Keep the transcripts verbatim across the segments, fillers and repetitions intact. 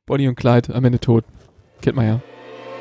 Bonnie und Clyde am Ende tot. Kennt man ja.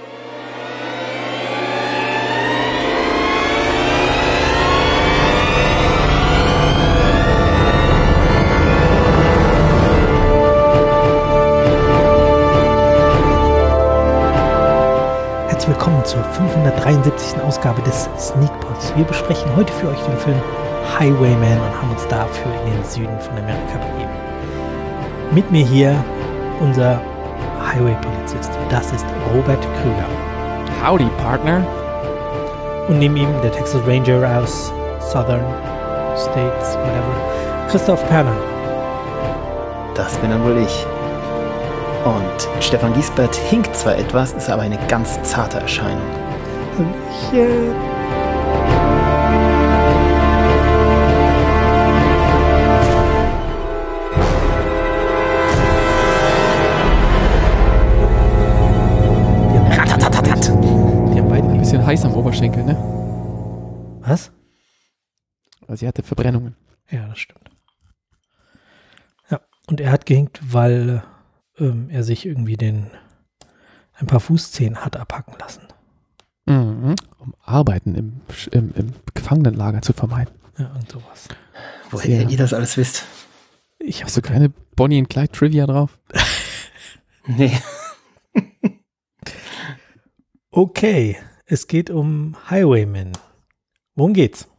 Willkommen zur fünfhundertdreiundsiebzigsten Ausgabe des Sneakpods. Wir besprechen heute für euch den Film Highwayman und haben uns dafür in den Süden von Amerika begeben. Mit mir hier unser Highway-Polizist. Das ist Robert Krüger. Howdy, Partner. Und neben ihm der Texas Ranger aus Southern States, whatever, Christoph Perner. Das bin dann wohl ich. Und Stefan Giesbert hinkt zwar etwas, ist aber eine ganz zarte Erscheinung. Hallöchen. Ratatatat. Die haben beide Ein bisschen heiß am Oberschenkel, ne? Was? Also sie hatte Verbrennungen. Ja, das stimmt. Ja, und er hat gehinkt, weil ähm, er sich irgendwie den ein paar Fußzehen hat abhacken lassen. Mhm. Um Arbeiten im, im, im Gefangenenlager zu vermeiden. Ja, und sowas. Woher Ja. ihr das alles wisst. Ich Hast du keine Bonnie und Clyde Trivia drauf? Nee. Okay, es geht um Highwaymen. Worum geht's?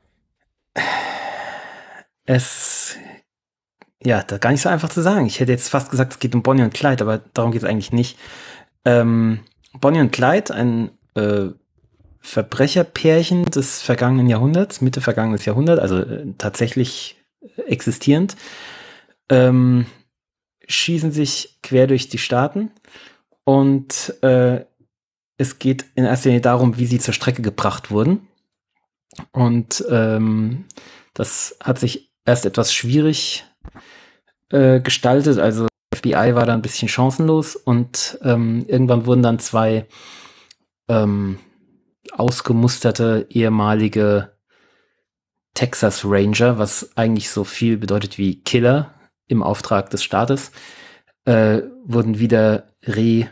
Es, ja, das ist gar nicht so einfach zu sagen. Ich hätte jetzt fast gesagt, es geht um Bonnie und Clyde, aber darum geht es eigentlich nicht. Ähm, Bonnie und Clyde, ein äh, Verbrecherpärchen des vergangenen Jahrhunderts, Mitte vergangenes Jahrhundert, also äh, tatsächlich existierend, ähm, schießen sich quer durch die Staaten und äh, es geht in erster Linie darum, wie sie zur Strecke gebracht wurden. Und ähm, das hat sich erst etwas schwierig äh, gestaltet. Also F B I war da ein bisschen chancenlos und ähm, irgendwann wurden dann zwei ähm, ausgemusterte ehemalige Texas Ranger, was eigentlich so viel bedeutet wie Killer im Auftrag des Staates, äh, wurden wieder re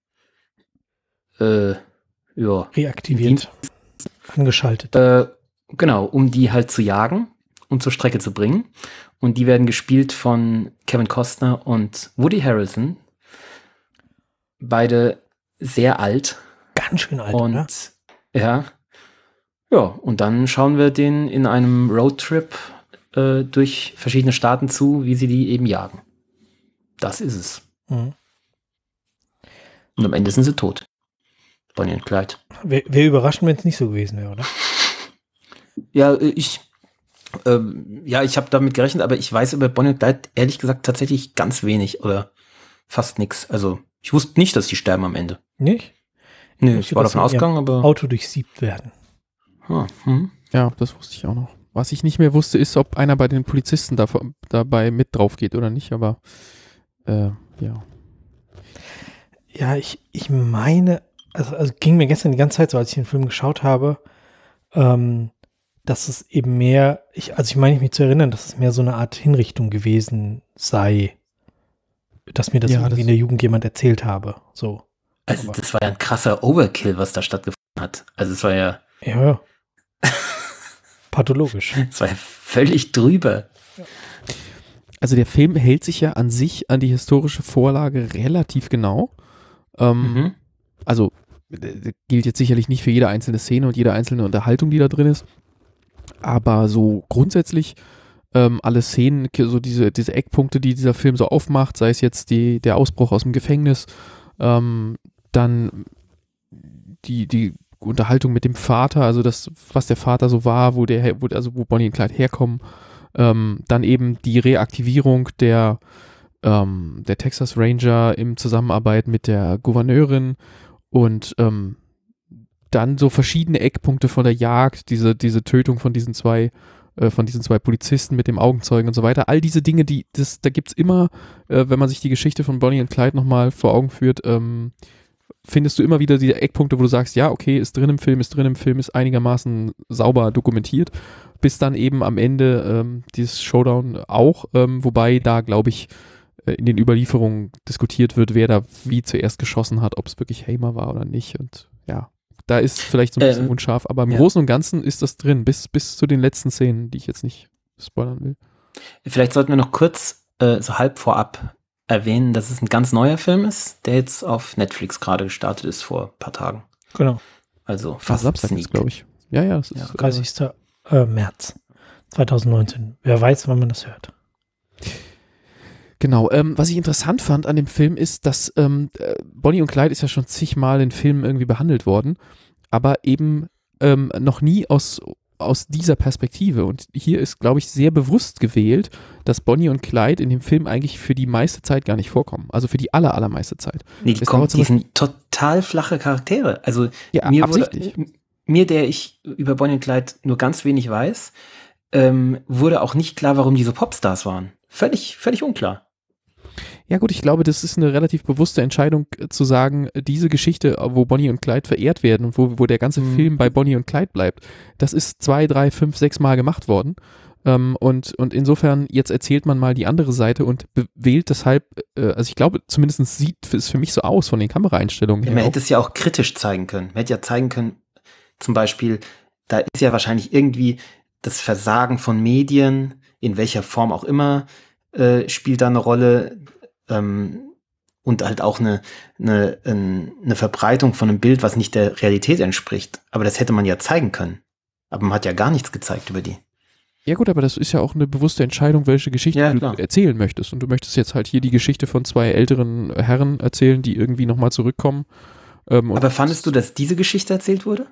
äh, ja, Reaktiviert. Angeschaltet. Äh, genau, um die halt zu jagen und zur Strecke zu bringen. Und die werden gespielt von Kevin Costner und Woody Harrelson. Beide sehr alt. Ganz schön alt, Und ne? ja, ja, und dann schauen wir denen in einem Roadtrip äh, durch verschiedene Staaten zu, wie sie die eben jagen. Das ist es. Mhm. Und am Ende sind sie tot. Bonnie und Clyde. Wäre wär überraschend, wenn es nicht so gewesen wäre, oder? Ja, ich, ähm, ja, ich habe damit gerechnet, aber ich weiß über Bonnie und Clyde ehrlich gesagt tatsächlich ganz wenig oder fast nichts. Also ich wusste nicht, dass die sterben am Ende. Nicht? Nee, wusste, ich war dass davon sie in ihrem ausgegangen, aber Auto durchsiebt werden. ah, hm. Ja, das wusste ich auch noch. Was ich nicht mehr wusste, ist, ob einer bei den Polizisten da, dabei mit drauf geht oder nicht, aber äh, ja. Ja, ich, ich meine, also, also ging mir gestern die ganze Zeit so, als ich den Film geschaut habe, ähm, dass es eben mehr, ich, also ich meine mich zu erinnern, dass es mehr so eine Art Hinrichtung gewesen sei, dass mir das Ja, irgendwie das- in der Jugend jemand erzählt habe. So. Also Aber- das war ja ein krasser Overkill, was da stattgefunden hat. Also es war ja, Ja, ja. Pathologisch. es war ja völlig drüber. Also der Film hält sich ja an sich an die historische Vorlage relativ genau. Ähm, Mhm. Also äh, gilt jetzt sicherlich nicht für jede einzelne Szene und jede einzelne Unterhaltung, die da drin ist. Aber so grundsätzlich ähm, alle Szenen, so diese, diese Eckpunkte, die dieser Film so aufmacht, sei es jetzt die, der Ausbruch aus dem Gefängnis, ähm, dann die, die Unterhaltung mit dem Vater, also das, was der Vater so war, wo der, wo, also wo Bonnie und Clyde herkommen, ähm, dann eben die Reaktivierung der, ähm, der Texas Ranger im Zusammenarbeit mit der Gouverneurin und ähm, dann so verschiedene Eckpunkte von der Jagd, diese, diese Tötung von diesen zwei, äh, von diesen zwei Polizisten mit dem Augenzeugen und so weiter. All diese Dinge, die, das, da gibt's immer, äh, wenn man sich die Geschichte von Bonnie und Clyde nochmal vor Augen führt, ähm, findest du immer wieder diese Eckpunkte, wo du sagst, ja, okay, ist drin im Film, ist drin im Film, ist einigermaßen sauber dokumentiert, bis dann eben am Ende ähm, dieses Showdown auch, ähm, wobei da, glaube ich, äh, in den Überlieferungen diskutiert wird, wer da wie zuerst geschossen hat, ob es wirklich Hamer war oder nicht. Und ja, da ist vielleicht so ein bisschen Ähm, unscharf, aber im ja. Großen und Ganzen ist das drin, bis, bis zu den letzten Szenen, die ich jetzt nicht spoilern will. Vielleicht sollten wir noch kurz äh, so halb vorab erwähnen, dass es ein ganz neuer Film ist, der jetzt auf Netflix gerade gestartet ist vor ein paar Tagen. Genau. Also Fast fast Samstag Sneak. ist, glaube ich. Ja, ja, das ist Ja, äh, dreißigster Äh, März zweitausendneunzehn. Wer weiß, wann man das hört. Genau, ähm, was ich interessant fand an dem Film ist, dass ähm, äh, Bonnie und Clyde ist ja schon zigmal in Filmen irgendwie behandelt worden, aber eben ähm, noch nie aus, aus dieser Perspektive. Und hier ist, glaube ich, sehr bewusst gewählt, dass Bonnie und Clyde in dem Film eigentlich für die meiste Zeit gar nicht vorkommen. Also für die aller, allermeiste Zeit. Nee, die, Es kommen, dauert zum die sind total flache Charaktere. Also Ja, mir, absichtlich. wurde, mir, der ich über Bonnie und Clyde nur ganz wenig weiß, ähm, wurde auch nicht klar, warum die so Popstars waren. Völlig, völlig unklar. Ja gut, ich glaube, das ist eine relativ bewusste Entscheidung äh, zu sagen, äh, diese Geschichte, äh, wo Bonnie und Clyde verehrt werden und wo, wo der ganze Mhm. Film bei Bonnie und Clyde bleibt, das ist zwei, drei, fünf, sechs Mal gemacht worden. Ähm, und, und insofern, jetzt erzählt man mal die andere Seite und be- wählt deshalb, äh, also ich glaube, zumindest sieht es für mich so aus von den Kameraeinstellungen Man her. hätte es ja auch kritisch zeigen können. Man hätte ja zeigen können, zum Beispiel, da ist ja wahrscheinlich irgendwie das Versagen von Medien, in welcher Form auch immer, äh, spielt da eine Rolle, ähm, und halt auch eine, eine, ein- eine Verbreitung von einem Bild, was nicht der Realität entspricht. Aber das hätte man ja zeigen können. Aber man hat ja gar nichts gezeigt über die. Ja gut, aber das ist ja auch eine bewusste Entscheidung, welche Geschichte Ja, du klar. erzählen möchtest. Und du möchtest jetzt halt hier die Geschichte von zwei älteren Herren erzählen, die irgendwie nochmal zurückkommen. Ähm, und Aber fandest du, dass diese Geschichte erzählt wurde?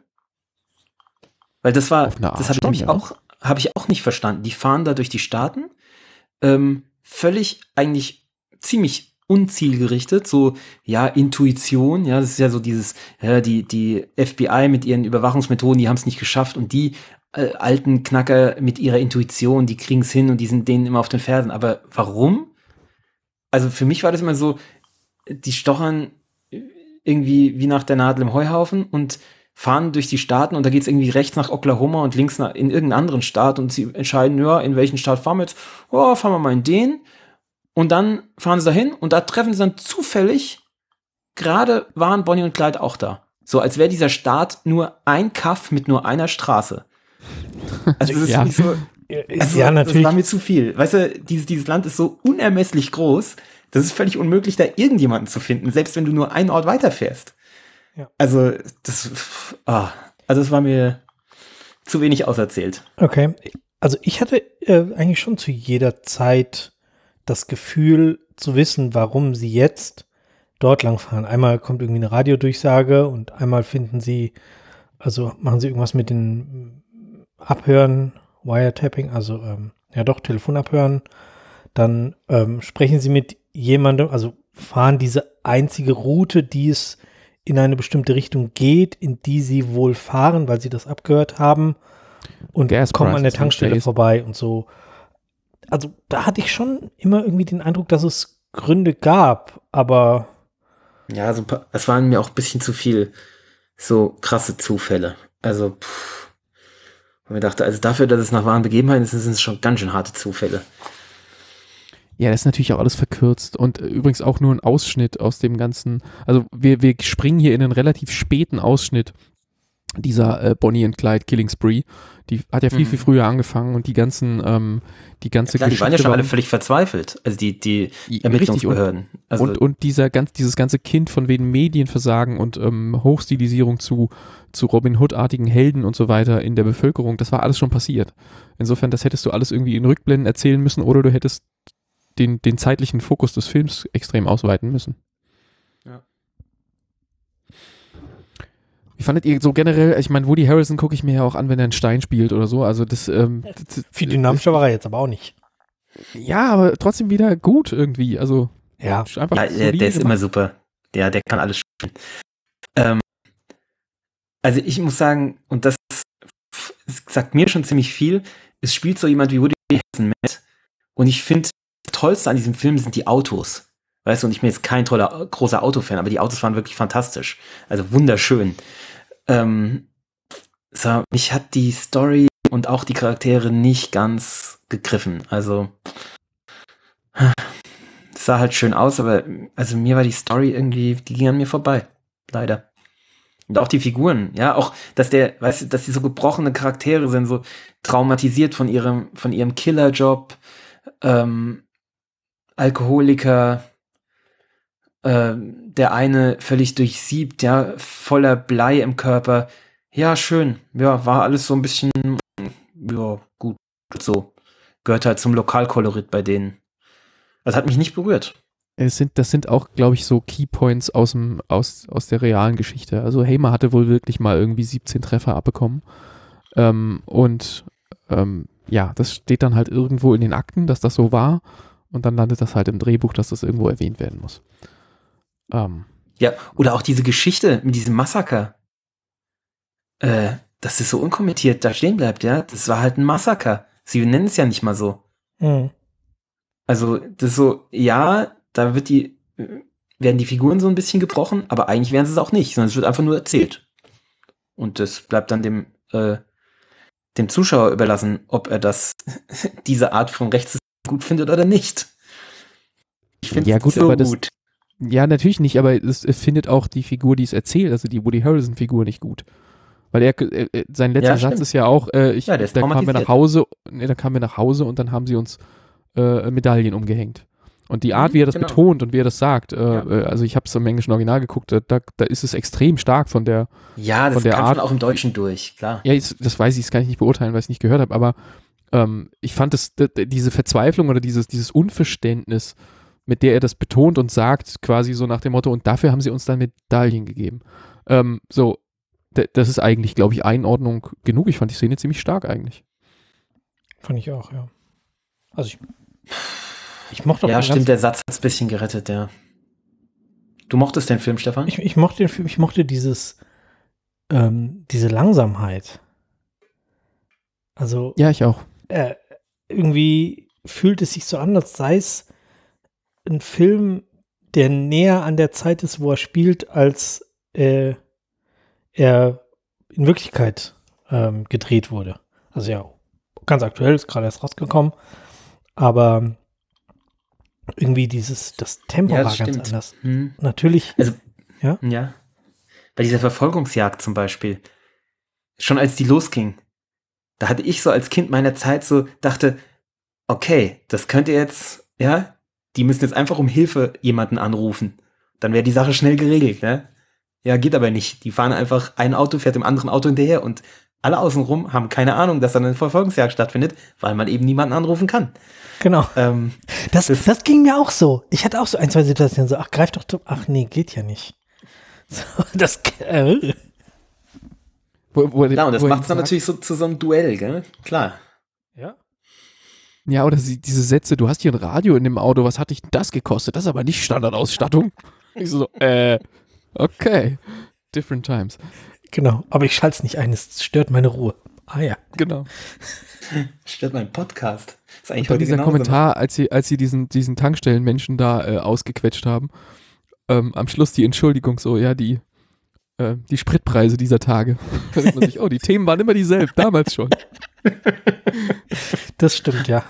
Weil das war, Auf eine Art das habe ich schon, nämlich ja. auch, habe ich auch nicht verstanden. Die fahren da durch die Staaten, ähm, völlig eigentlich ziemlich unzielgerichtet, so, ja, Intuition, ja, das ist ja so dieses, ja, die, die F B I mit ihren Überwachungsmethoden, die haben es nicht geschafft und die äh, alten Knacker mit ihrer Intuition, die kriegen es hin und die sind denen immer auf den Fersen. Aber warum? Also für mich war das immer so, die stochern irgendwie wie nach der Nadel im Heuhaufen und fahren durch die Staaten und da geht's irgendwie rechts nach Oklahoma und links nach, in irgendeinen anderen Staat und sie entscheiden, ja, in welchen Staat fahren wir jetzt? Oh, fahren wir mal in den. Und dann fahren sie dahin und da treffen sie dann zufällig, gerade waren Bonnie und Clyde auch da. So als wäre dieser Staat nur ein Kaff mit nur einer Straße. Also das ist Ja. nicht so, also, ja, das natürlich. war mir zu viel. Weißt du, dieses, dieses Land ist so unermesslich groß, das ist völlig unmöglich, da irgendjemanden zu finden, selbst wenn du nur einen Ort weiterfährst. Ja. Also, das, ah, also es war mir zu wenig auserzählt. Okay. Also ich hatte äh, eigentlich schon zu jeder Zeit das Gefühl zu wissen, warum sie jetzt dort lang fahren. Einmal kommt irgendwie eine Radiodurchsage und einmal finden sie, also machen sie irgendwas mit den Abhören, Wiretapping, also ähm, ja doch, Telefonabhören. Dann ähm, sprechen sie mit jemandem, also fahren diese einzige Route, die es in eine bestimmte Richtung geht, in die sie wohl fahren, weil sie das abgehört haben und Gas kommen an der prices Tankstelle these days. vorbei und so. Also da hatte ich schon immer irgendwie den Eindruck, dass es Gründe gab, aber Ja, so ein paar, es waren mir auch ein bisschen zu viel so krasse Zufälle. Also, pff, und mir dachte, also dafür, dass es nach wahren Begebenheiten ist, sind es schon ganz schön harte Zufälle. Ja, das ist natürlich auch alles verkürzt und äh, übrigens auch nur ein Ausschnitt aus dem ganzen, also wir, wir springen hier in einen relativ späten Ausschnitt dieser äh, Bonnie and Clyde Killing Spree. Die hat ja viel, Mhm. viel früher angefangen und die ganzen, ähm, die ganze Klar, die waren ja schon war- alle völlig verzweifelt. Also die, die I- Ermittlungsbehörden. Also, und, und dieser ganz, dieses ganze Kind von wegen Medienversagen und ähm, Hochstilisierung zu, zu Robin Hood-artigen Helden und so weiter in der Bevölkerung, das war alles schon passiert. Insofern, das hättest du alles irgendwie in Rückblenden erzählen müssen oder du hättest den, den zeitlichen Fokus des Films extrem ausweiten müssen. Ja. Wie fandet ihr so generell, ich meine, Woody Harrelson gucke ich mir ja auch an, wenn er einen Stein spielt oder so, also das, ähm, das viel dynamischer war er jetzt aber auch nicht. ja, aber trotzdem wieder gut irgendwie, also Ja, einfach ja, der, solide der ist gemacht. immer super. Der, der kann alles spielen. Ähm, also ich muss sagen, und das, das sagt mir schon ziemlich viel, es spielt so jemand wie Woody Harrelson mit. Und ich finde, das Tollste an diesem Film sind die Autos. Weißt du, und ich bin jetzt kein toller, großer Autofan, aber die Autos waren wirklich fantastisch. Also wunderschön. Ähm, so, mich hat die Story und auch die Charaktere nicht ganz gegriffen. Also, es sah halt schön aus, aber also mir war die Story irgendwie, die ging an mir vorbei. Leider. Und auch die Figuren, ja, auch, dass der, weißt du, dass die so gebrochene Charaktere sind, so traumatisiert von ihrem, von ihrem Killerjob, ähm, Alkoholiker, ähm, der eine völlig durchsiebt, ja, voller Blei im Körper. Ja, schön. Ja, war alles so ein bisschen, ja, gut, so. Gehört halt zum Lokalkolorit bei denen. Das hat mich nicht berührt. Es sind, das sind auch, glaube ich, so Keypoints aus, dem, aus, aus der realen Geschichte. Also Hamer hatte wohl wirklich mal irgendwie siebzehn Treffer abbekommen. Ähm, und ähm, ja, das steht dann halt irgendwo in den Akten, dass das so war. Und dann landet das halt im Drehbuch, dass das irgendwo erwähnt werden muss. Ähm. Ja, oder auch diese Geschichte mit diesem Massaker. Äh, dass das so unkommentiert da stehen bleibt, ja. Das war halt ein Massaker. Sie nennen es ja nicht mal so. Mhm. Also, das ist so, ja, da wird die, werden die Figuren so ein bisschen gebrochen, aber eigentlich werden sie es auch nicht, sondern es wird einfach nur erzählt. Und das bleibt dann dem, äh, dem Zuschauer überlassen, ob er das, diese Art von Rechts gut findet oder nicht. Ich finde ja, es gut, so aber das, gut. Ja, natürlich nicht, aber es, es findet auch die Figur, die es erzählt, also die Woody Harrelson-Figur nicht gut. Weil er, äh, sein letzter Ja, Satz stimmt. ist ja auch, äh, ich, Ja, der ist da kamen wir traumatisiert. nach Hause, nee, da kamen wir nach Hause und dann haben sie uns äh, Medaillen umgehängt. Und die Art, Mhm, wie er das genau. betont und wie er das sagt, äh, Ja. äh, also ich habe es im englischen Original geguckt, da, da, da ist es extrem stark von der, Ja, das von der kam Art- schon auch im Deutschen durch, klar. ja, jetzt, das weiß ich, das kann ich nicht beurteilen, weil ich es nicht gehört habe, aber ähm, ich fand das, d- d- diese Verzweiflung oder dieses, dieses Unverständnis, mit der er das betont und sagt, quasi so nach dem Motto, und dafür haben sie uns dann Medaillen gegeben. Ähm, so, d- das ist eigentlich, glaube ich, Einordnung genug. Ich fand die Szene ziemlich stark eigentlich. Fand ich auch, ja. Also ich, ich mochte auch Ja, den stimmt, ganzen, der Satz hat es ein bisschen gerettet, ja. Du mochtest den Film, Stefan? ich, ich mochte den Film, ich mochte dieses, ähm, diese Langsamkeit. Also Ja, ich auch. äh, irgendwie fühlt es sich so an, als sei es ein Film, der näher an der Zeit ist, wo er spielt, als äh, er in Wirklichkeit ähm, gedreht wurde. Also ja, ganz aktuell, ist gerade erst rausgekommen, aber irgendwie dieses, das Tempo Ja, war das ganz stimmt. anders. Hm. Natürlich, Also, ja, ja. Bei dieser Verfolgungsjagd zum Beispiel, schon als die losging, da hatte ich so als Kind meiner Zeit so, dachte, okay, das könnte jetzt, ja, die müssen jetzt einfach um Hilfe jemanden anrufen. Dann wäre die Sache schnell geregelt, ne? Ja, geht aber nicht. Die fahren einfach, ein Auto fährt dem anderen Auto hinterher und alle außenrum haben keine Ahnung, dass da eine Verfolgungsjagd stattfindet, weil man eben niemanden anrufen kann. genau. Ähm, Das, das- das ging mir auch so. Ich hatte auch so ein, zwei Situationen so, ach, greif doch, du- ach nee, geht ja nicht. So, das, äh, Wo, wo, klar, und das wo er macht es dann sagt- natürlich so zu so einem Duell, gell? Klar. ja. Ja, oder sie, diese Sätze, du hast hier ein Radio in dem Auto, was hat dich denn das gekostet? Das ist aber nicht Standardausstattung. Ich so, äh, okay. Different times. Genau, aber ich schalte es nicht ein, es stört meine Ruhe. Ah ja. Genau. Stört mein Podcast. Ist Und eigentlich dann heute dieser genauso. Kommentar, als sie, als sie diesen, diesen Tankstellenmenschen da äh, ausgequetscht haben, ähm, am Schluss die Entschuldigung so, ja, die, äh, die Spritpreise dieser Tage. Da denkt man sich, oh, die Themen waren immer dieselben, damals schon. Das stimmt, ja.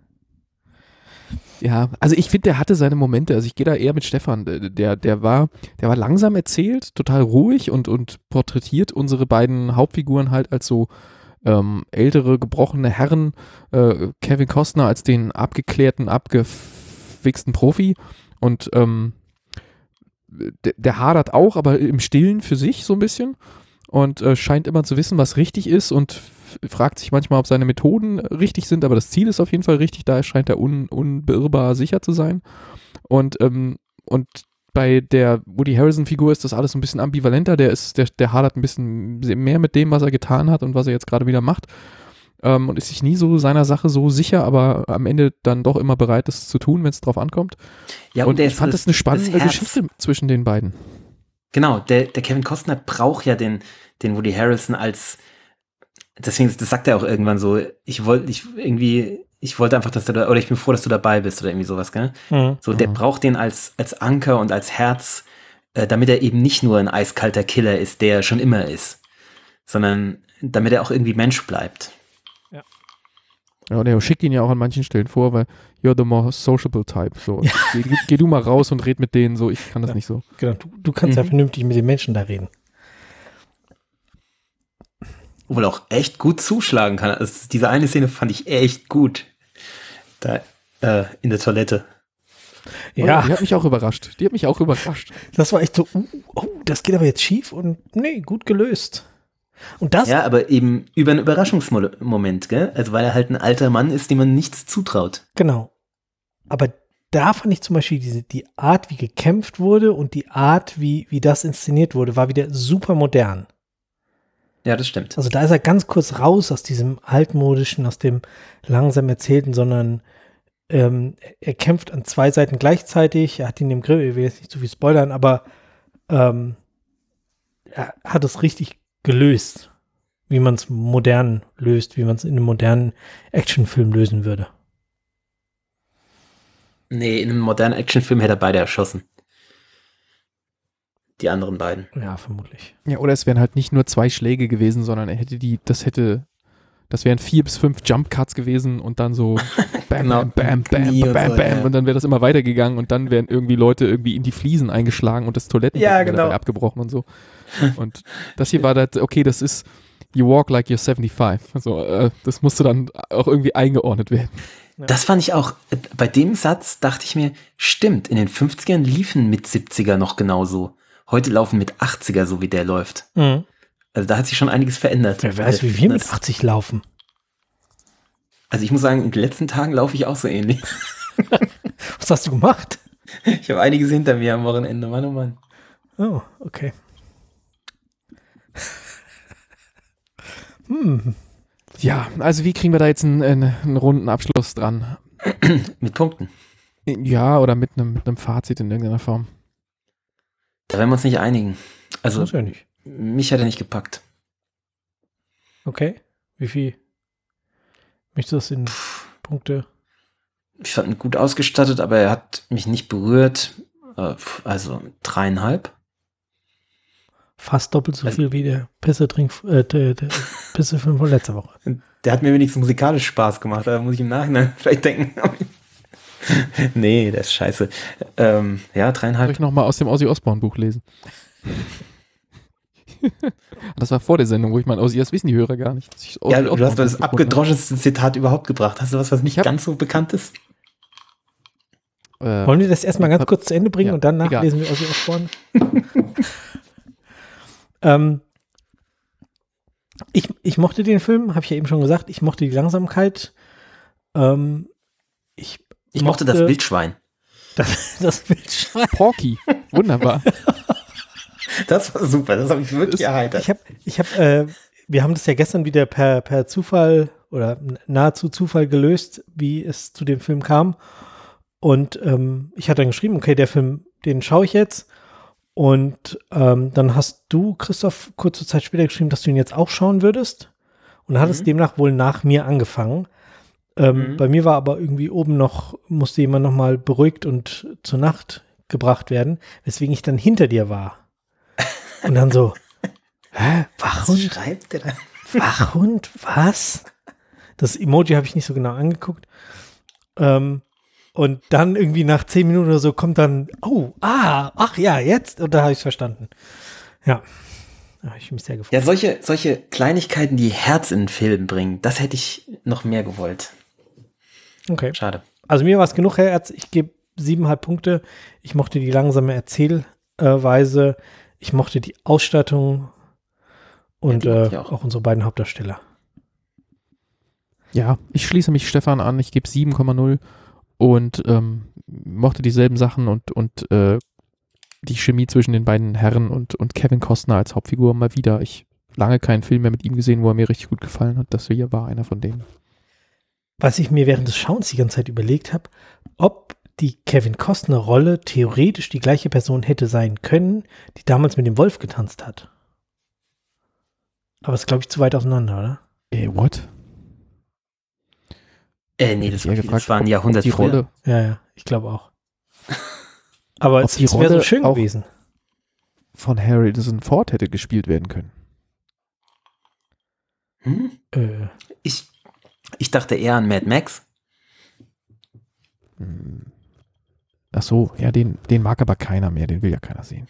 Ja, also ich finde, der hatte seine Momente, also ich gehe da eher mit Stefan, der, der war, der war langsam erzählt, total ruhig und, und porträtiert unsere beiden Hauptfiguren halt als so ähm, ältere, gebrochene Herren, äh, Kevin Costner als den abgeklärten, abgewichsten Profi und ähm, der, der hadert auch, aber im Stillen für sich so ein bisschen und äh, scheint immer zu wissen, was richtig ist und f- fragt sich manchmal, ob seine Methoden richtig sind, aber das Ziel ist auf jeden Fall richtig, da scheint er un, unbeirrbar sicher zu sein. Und, ähm, und bei der Woody Harrelson-Figur ist das alles so ein bisschen ambivalenter, der ist, der, der hadert ein bisschen mehr mit dem, was er getan hat und was er jetzt gerade wieder macht. Ähm, und ist sich nie so seiner Sache so sicher, aber am Ende dann doch immer bereit, das zu tun, wenn es drauf ankommt. Ja, und der ich ist fand das- das eine spannende das Herz. Geschichte zwischen den beiden. Genau, der, der Kevin Costner braucht ja den, den Woody Harrelson als, deswegen, das sagt er auch irgendwann so, ich wollte, ich irgendwie, ich wollte einfach, dass du da, oder ich bin froh, dass du dabei bist oder irgendwie sowas, gell? Mhm. So, der Mhm. braucht den als, als Anker und als Herz, äh, damit er eben nicht nur ein eiskalter Killer ist, der er schon immer ist, sondern damit er auch irgendwie Mensch bleibt. Ja. Ja, und er schickt ihn ja auch an manchen Stellen vor, weil you're the more sociable type. So. Ja. Geh, geh du mal raus und red mit denen so, ich kann das ja. nicht so. Genau, du, du kannst mhm. ja vernünftig mit den Menschen da reden. Obwohl auch echt gut zuschlagen kann. Also diese eine Szene fand ich echt gut. Da äh, in der Toilette. Ja. Oh, die hat mich auch überrascht. Die hat mich auch überrascht. Das war echt so, uh, oh, das geht aber jetzt schief und nee, gut gelöst. Und das? Ja, aber eben über einen Überraschungsmoment, gell? Also weil er halt ein alter Mann ist, dem man nichts zutraut. Genau. Aber da fand ich zum Beispiel diese, die Art, wie gekämpft wurde und die Art, wie, wie das inszeniert wurde, war wieder super modern. Ja, das stimmt. Also da ist er ganz kurz raus aus diesem altmodischen, aus dem langsam erzählten, sondern ähm, er kämpft an zwei Seiten gleichzeitig. Er hat ihn im Grill, ich will jetzt nicht zu viel spoilern, aber ähm, er hat es richtig gelöst, wie man es modern löst, wie man es in einem modernen Actionfilm lösen würde. Nee, in einem modernen Actionfilm hätte er beide erschossen. Die anderen beiden. Ja, vermutlich. Ja, oder es wären halt nicht nur zwei Schläge gewesen, sondern er hätte die, das hätte, das wären vier bis fünf Jump Cuts gewesen und dann so bam, genau. bam, bam, bam, bam, bam, so, bam ja. Und dann wäre das immer weitergegangen und dann wären irgendwie Leute irgendwie in die Fliesen eingeschlagen und das Toilettenbecken ja, genau. dabei abgebrochen und so. Und das hier war das, okay, das ist you walk like you're seventy-five. Also, äh, das musste dann auch irgendwie eingeordnet werden. Ja. Das fand ich auch, bei dem Satz dachte ich mir, stimmt, in den fünfzigern liefen mit siebziger noch genauso. Heute laufen mit achtziger, so wie der läuft. Mhm. Also da hat sich schon einiges verändert. Wer weiß, wie wir mit achtzig laufen. Also ich muss sagen, in den letzten Tagen laufe ich auch so ähnlich. Was hast du gemacht? Ich habe einiges hinter mir am Wochenende, Mann, oh Mann. Oh, okay. Hm. Ja, also wie kriegen wir da jetzt einen, einen, einen runden Abschluss dran? Mit Punkten? Ja, oder mit einem, mit einem Fazit in irgendeiner Form. Da werden wir uns nicht einigen. Also, muss ja nicht. Mich hat er nicht gepackt. Okay. Wie viel? Möchtest du das in Pff. Punkte? Ich fand ihn gut ausgestattet, aber er hat mich nicht berührt. Also dreieinhalb. Fast doppelt so also, viel wie der Pisse-Trink, äh, der, der Pisse-Film von letzter Woche. Der hat mir wenigstens musikalisch Spaß gemacht, da muss ich im Nachhinein vielleicht denken. Nee, der ist scheiße. Ähm, ja, dreieinhalb. Soll ich nochmal aus dem Ozzy Osbourne Buch lesen? Das war vor der Sendung, wo ich meine, Ozzy, das wissen die Hörer gar nicht. Ja, du hast das abgedroschenste Zitat überhaupt gebracht. Hast du was, was nicht ganz so bekannt ist? Äh, Wollen wir das erstmal ganz kurz zu Ende bringen ja, und dann nachlesen wir Ozzy Osbourne? ähm, ich, ich mochte den Film, habe ich ja eben schon gesagt. Ich mochte die Langsamkeit. Ähm, ich Ich mochte, mochte das Wildschwein. Das, das Wildschwein. Porky. Wunderbar. Das war super. Das habe ich wirklich erheitert. Ich habe, ich habe, äh, wir haben das ja gestern wieder per, per Zufall oder nahezu Zufall gelöst, wie es zu dem Film kam. Und ähm, ich hatte dann geschrieben, okay, der Film, den schaue ich jetzt. Und ähm, dann hast du, Christoph, kurze Zeit später geschrieben, dass du ihn jetzt auch schauen würdest. Und dann hat es mhm. demnach wohl nach mir angefangen. Ähm, mhm. Bei mir war aber irgendwie oben noch, musste jemand nochmal beruhigt und zur Nacht gebracht werden, weswegen ich dann hinter dir war. Und dann so, hä, Wachhund? Was schreibt der da? Wachhund, was? Das Emoji habe ich nicht so genau angeguckt. Ähm, und dann irgendwie nach zehn Minuten oder so kommt dann, oh, ah, ach ja, jetzt. Und da habe ich es verstanden. Ja. Da habe ich mich sehr gefreut. Ja, solche, solche Kleinigkeiten, die Herz in den Film bringen, das hätte ich noch mehr gewollt. Okay. Schade. Also mir war es genug, Herz. Ich gebe siebeneinhalb Punkte. Ich mochte die langsame Erzählweise. Ich mochte die Ausstattung und ja, äh, auch. auch unsere beiden Hauptdarsteller. Ja, ich schließe mich Stefan an. Ich gebe sieben Komma null und ähm, mochte dieselben Sachen und, und äh, die Chemie zwischen den beiden Herren und, und Kevin Costner als Hauptfigur mal wieder. Ich lange keinen Film mehr mit ihm gesehen, wo er mir richtig gut gefallen hat. Das hier war einer von denen. Was ich mir während des Schauens die ganze Zeit überlegt habe, ob die Kevin Costner-Rolle theoretisch die gleiche Person hätte sein können, die damals mit dem Wolf getanzt hat. Aber es ist, glaube ich, zu weit auseinander, oder? Äh, what? Äh, nee, das, gefragt, das war ein Jahrhundert die Rolle. Ja, ja, ich glaube auch. Aber es, es wäre so schön gewesen. Von Harrison Ford hätte gespielt werden können. Hm? Äh. Ich Ich dachte eher an Mad Max. Ach so, ja, den, den mag aber keiner mehr, den will ja keiner sehen.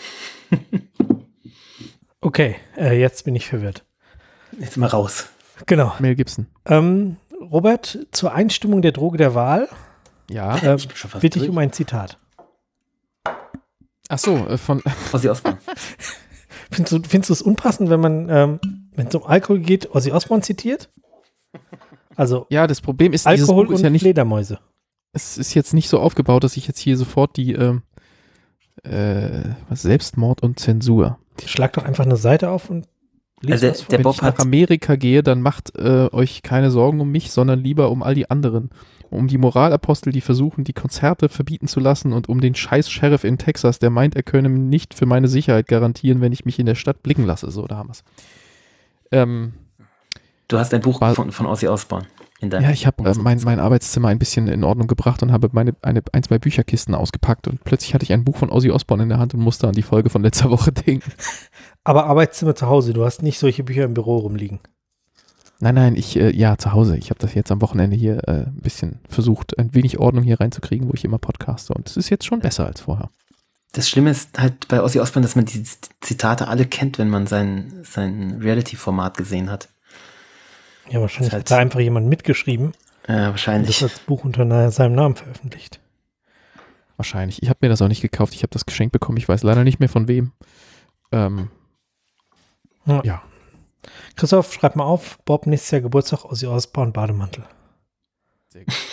Okay, äh, jetzt bin ich verwirrt. Jetzt mal raus. Genau. Mel Gibson. Ähm, Robert, zur Einstimmung der Droge der Wahl Ja. äh, Ich bin schon fast bitte ich durch. um ein Zitat. Ach so, äh, von, Ozzy Osbourne. Findest du, findest du es unpassend, wenn man, ähm, wenn es um Alkohol geht, Ozzy Osbourne zitiert? Also ja, das Problem ist, dieses Alkohol Buch ist und ja nicht, Fledermäuse. es ist jetzt nicht so aufgebaut, dass ich jetzt hier sofort die, ähm, äh, was, Selbstmord und Zensur. Schlag doch einfach eine Seite auf und lies Also was vor. der Wenn Bob ich nach hat- Amerika gehe, dann macht äh, euch keine Sorgen um mich, sondern lieber um all die anderen. Um die Moralapostel, die versuchen, die Konzerte verbieten zu lassen und um den scheiß Sheriff in Texas, der meint, er könne nicht für meine Sicherheit garantieren, wenn ich mich in der Stadt blicken lasse. So, da haben wir es. Ähm, Du hast ein Buch War- gefunden von Ozzy Osbourne. In deinem ja, ich habe äh, mein, mein Arbeitszimmer ein bisschen in Ordnung gebracht und habe meine eine, ein, zwei Bücherkisten ausgepackt und plötzlich hatte ich ein Buch von Ozzy Osbourne in der Hand und musste an die Folge von letzter Woche denken. Aber Arbeitszimmer zu Hause, du hast nicht solche Bücher im Büro rumliegen. Nein, nein, ich, äh, ja, zu Hause. Ich habe das jetzt am Wochenende hier äh, ein bisschen versucht, ein wenig Ordnung hier reinzukriegen, wo ich immer podcaste. Und es ist jetzt schon besser als vorher. Das Schlimme ist halt bei Ozzy Osbourne, dass man die Zitate alle kennt, wenn man sein, sein Reality-Format gesehen hat. Ja, wahrscheinlich Das hat heißt- da einfach jemand mitgeschrieben Ja, und das wahrscheinlich. als Buch unter na- seinem Namen veröffentlicht. Wahrscheinlich. Ich habe mir das auch nicht gekauft. Ich habe das geschenkt bekommen. Ich weiß leider nicht mehr von wem. Ähm, Ja. ja. Christoph, schreib mal auf, Bob, nächstes Jahr Geburtstag, Ozzy Osbourne, Bademantel. Sehr gut.